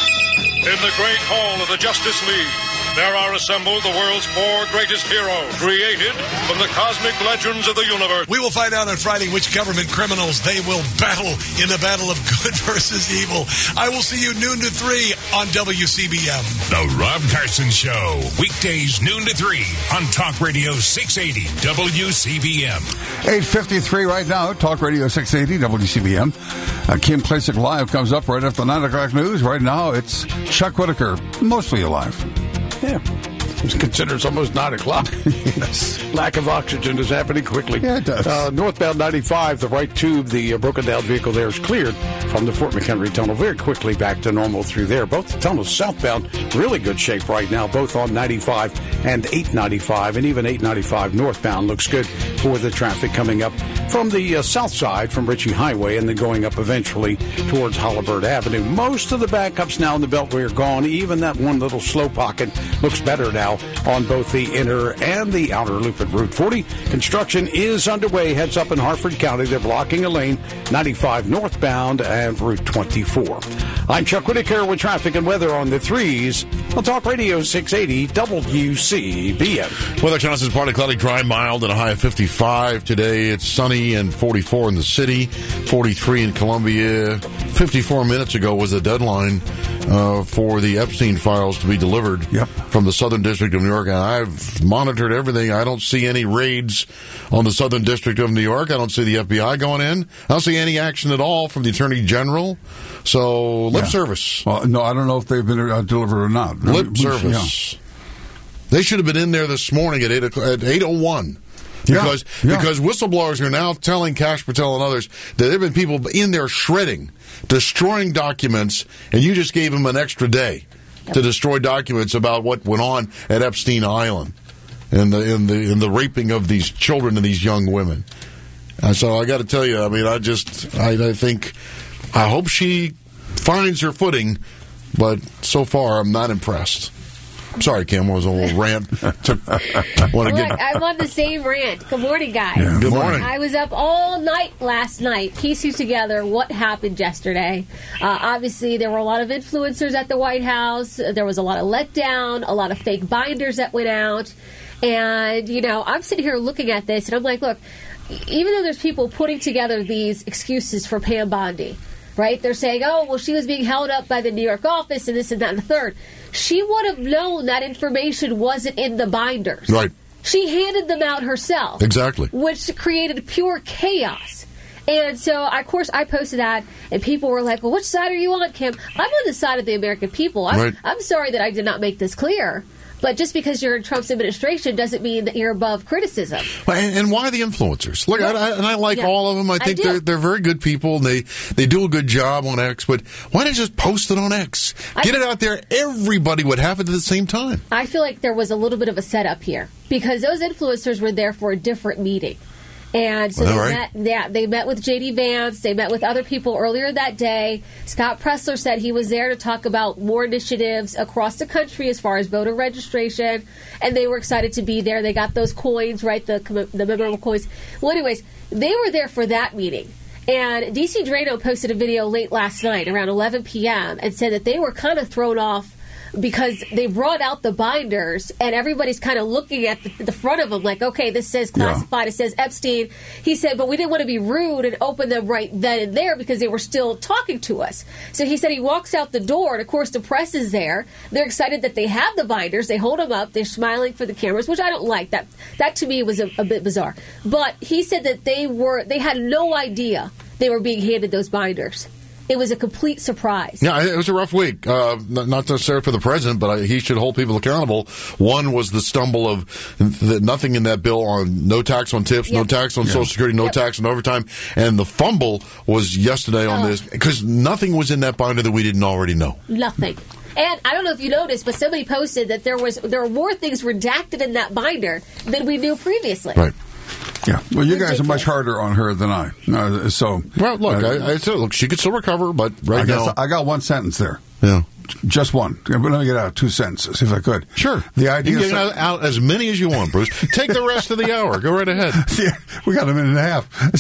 In the great hall of the Justice League, there are assembled the world's four greatest heroes, created from the cosmic legends of the universe. We will find out on Friday which government criminals they will battle in the battle of good versus evil. I will see you noon to three on W C B M. The Rob Carson Show, weekdays noon to three on Talk Radio six eighty W C B M. eight fifty-three right now, Talk Radio six eighty W C B M. Uh, Kim Klacik Live comes up right after the nine o'clock news. Right now, it's Chuck Whitaker, mostly alive. Yeah. It's considered almost nine o'clock. Yes. Lack of oxygen is happening quickly. Yeah, it does. Uh, northbound ninety-five, the right tube, the uh, broken down vehicle there is cleared from the Fort McHenry Tunnel. Very quickly back to normal through there. Both the tunnels southbound, really good shape right now, both on ninety-five and eight ninety-five, and even eight ninety-five northbound looks good for the traffic coming up from the uh, south side from Ritchie Highway and then going up eventually towards Holabird Avenue. Most of the backups now in the Beltway are gone. Even that one little slow pocket looks better now on both the inner and the outer loop at Route forty. Construction is underway. Heads up in Harford County. They're blocking a lane, ninety-five northbound and Route twenty-four. I'm Chuck Whitaker with traffic and weather on the threes. On Talk Radio six eighty W C B M. Weather chances partly cloudy, dry, mild, and a high of fifty-five. Today it's sunny and forty-four in the city, forty-three in Columbia. fifty-four minutes ago was the deadline uh, for the Epstein files to be delivered yep. from the Southern District of New York. And I've monitored everything. I don't see any raids on the Southern District of New York. I don't see the F B I going in. I don't see any action at all from the Attorney General. So, lip yeah. service. Well, no, I don't know if they've been uh, delivered or not. Lip we, service. Yeah. They should have been in there this morning at eight at eight oh one. Yeah, because yeah. because whistleblowers are now telling Kash Patel and others that there have been people in there shredding, destroying documents, and you just gave them an extra day to destroy documents about what went on at Epstein Island and the in the in the raping of these children and these young women. And so I got to tell you, I mean, I just I, I think I hope she finds her footing, but so far I'm not impressed. Sorry, Kim, I was a little rant. Took, want to Look, get... I'm on the same rant. Good morning, guys. Yeah, good morning. I was up all night last night piecing together what happened yesterday. Uh, obviously, there were a lot of influencers at the White House. There was a lot of letdown, a lot of fake binders that went out. And, you know, I'm sitting here looking at this, and I'm like, look, even though there's people putting together these excuses for Pam Bondi, right? They're saying, oh, well, she was being held up by the New York office and this and that and the third. She would have known that information wasn't in the binders. Right. She handed them out herself. Exactly. Which created pure chaos. And so, of course, I posted that, and people were like, well, which side are you on, Kim? I'm on the side of the American people. I'm, Right. I'm sorry that I did not make this clear. But just because you're in Trump's administration doesn't mean that you're above criticism. Well, and, and why the influencers? Look, Well, I, I, and I like yeah, all of them. I I think do. they're they're very good people. And they they do a good job on X. But why not just post it on X? Get it out there. Everybody would have it at the same time. I feel like there was a little bit of a setup here because those influencers were there for a different meeting. And so Well, they right. met, yeah, they met with J D Vance. They met with other people earlier that day. Scott Pressler said he was there to talk about more initiatives across the country as far as voter registration, and they were excited to be there. They got those coins, right, the the memorable coins. Well, anyways, they were there for that meeting. And D C Drano posted a video late last night, around eleven p.m., and said that they were kind of thrown off because they brought out the binders and everybody's kind of looking at the, the front of them like, okay, this says classified, it says Epstein. He said, but we didn't want to be rude and open them right then and there because they were still talking to us. So he said he walks out the door, and of course the press is there. They're excited that they have the binders. They hold them up. They're smiling for the cameras, which I don't like. That that to me was a, a bit bizarre. But he said that they were they had no idea they were being handed those binders. It was a complete surprise. Yeah, it was a rough week. Uh, not necessarily for the president, but he should hold people accountable. One was the stumble of the, nothing in that bill on no tax on tips, Yep. no tax on Yep. Social Security, no Yep. tax on overtime. And the fumble was yesterday on Oh. this because nothing was in that binder that we didn't already know. Nothing. And I don't know if you noticed, but somebody posted that there was there were more things redacted in that binder than we knew previously. Right. Yeah. Well, you guys are much harder on her than I. Uh, so, well, look, uh, I, I said, look, she could still recover, but right I guess now, I got one sentence there. Yeah. Just one. Let me get out two sentences, if I could. Sure. The idea you can get out, out as many as you want, Bruce. Take the rest of the hour. Go right ahead. Yeah, we got a minute and a half.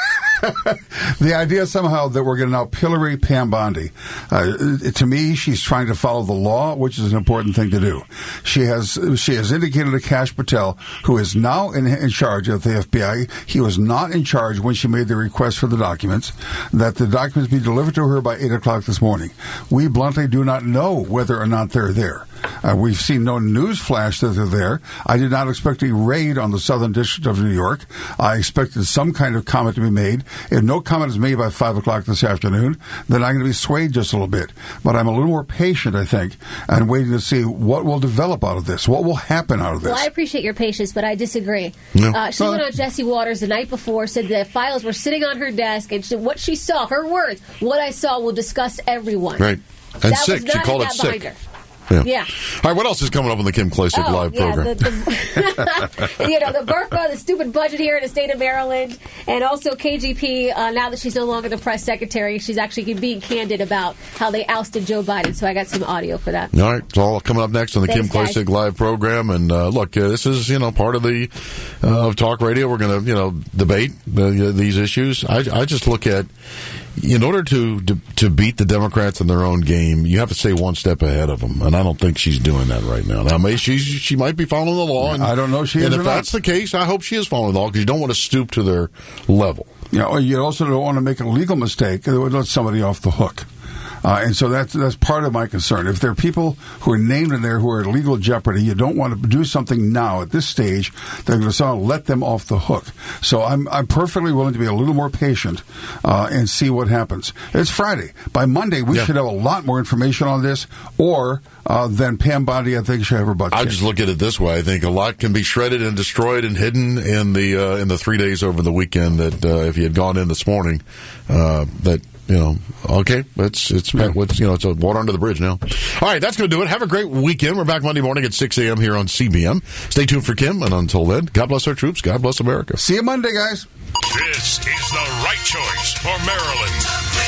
The idea somehow that we're going to now pillory Pam Bondi, uh, to me, she's trying to follow the law, which is an important thing to do. She has she has indicated to Kash Patel, who is now in, in charge of the F B I. He was not in charge when she made the request for the documents, that the documents be delivered to her by eight o'clock this morning. We bluntly do not know whether or not they're there. Uh, we've seen no news flash that they're there. I did not expect a raid on the Southern District of New York. I expected some kind of comment to be made. If no comment is made by five o'clock this afternoon, then I'm going to be swayed just a little bit. But I'm a little more patient, I think, and waiting to see what will develop out of this, what will happen out of this. Well, I appreciate your patience, but I disagree. No. Uh, she Well, went on Jesse Waters the night before, said the files were sitting on her desk, and she, what she saw, her words, what I saw will disgust everyone. Right. And That sick. was She not called in it that sick. binder. Yeah. Yeah. All right, what else is coming up on the Kim Klacik Oh, live yeah, program? the, the, you know, the BURPA, the stupid budget here in the state of Maryland, and also K G P, uh, now that she's no longer the press secretary, she's actually being candid about how they ousted Joe Biden. So I got some audio for that. All right, it's all coming up next on the Thanks, Kim guys. Klacik live program. And uh, look, uh, this is you know part of the uh, of talk radio. We're going to you know debate uh, these issues. I, I just look at in order to, to to beat the Democrats in their own game, you have to stay one step ahead of them, and I don't think she's doing that right now. Now, may she she might be following the law. And, I don't know she and is if or not. that's the case, I hope she is following the law because you don't want to stoop to their level. You know, you also don't want to make a legal mistake that would let somebody off the hook. Uh, and so that's that's part of my concern. If there are people who are named in there who are in legal jeopardy, you don't want to do something now at this stage that are going to somehow let them off the hook. So I'm I'm perfectly willing to be a little more patient uh, and see what happens. It's Friday. By Monday, we Yeah. should have a lot more information on this, or uh, then Pam Bondi, I think, should have her butt I kicked. just look at it this way. I think a lot can be shredded and destroyed and hidden in the uh, in the three days over the weekend. That uh, if you had gone in this morning, uh, that you know, okay, it's it's it's you know it's a water under the bridge now. All right, that's going to do it. Have a great weekend. We're back Monday morning at six a.m. here on C B M. Stay tuned for Kim, and until then, God bless our troops. God bless America. See you Monday, guys. This is the right choice for Maryland.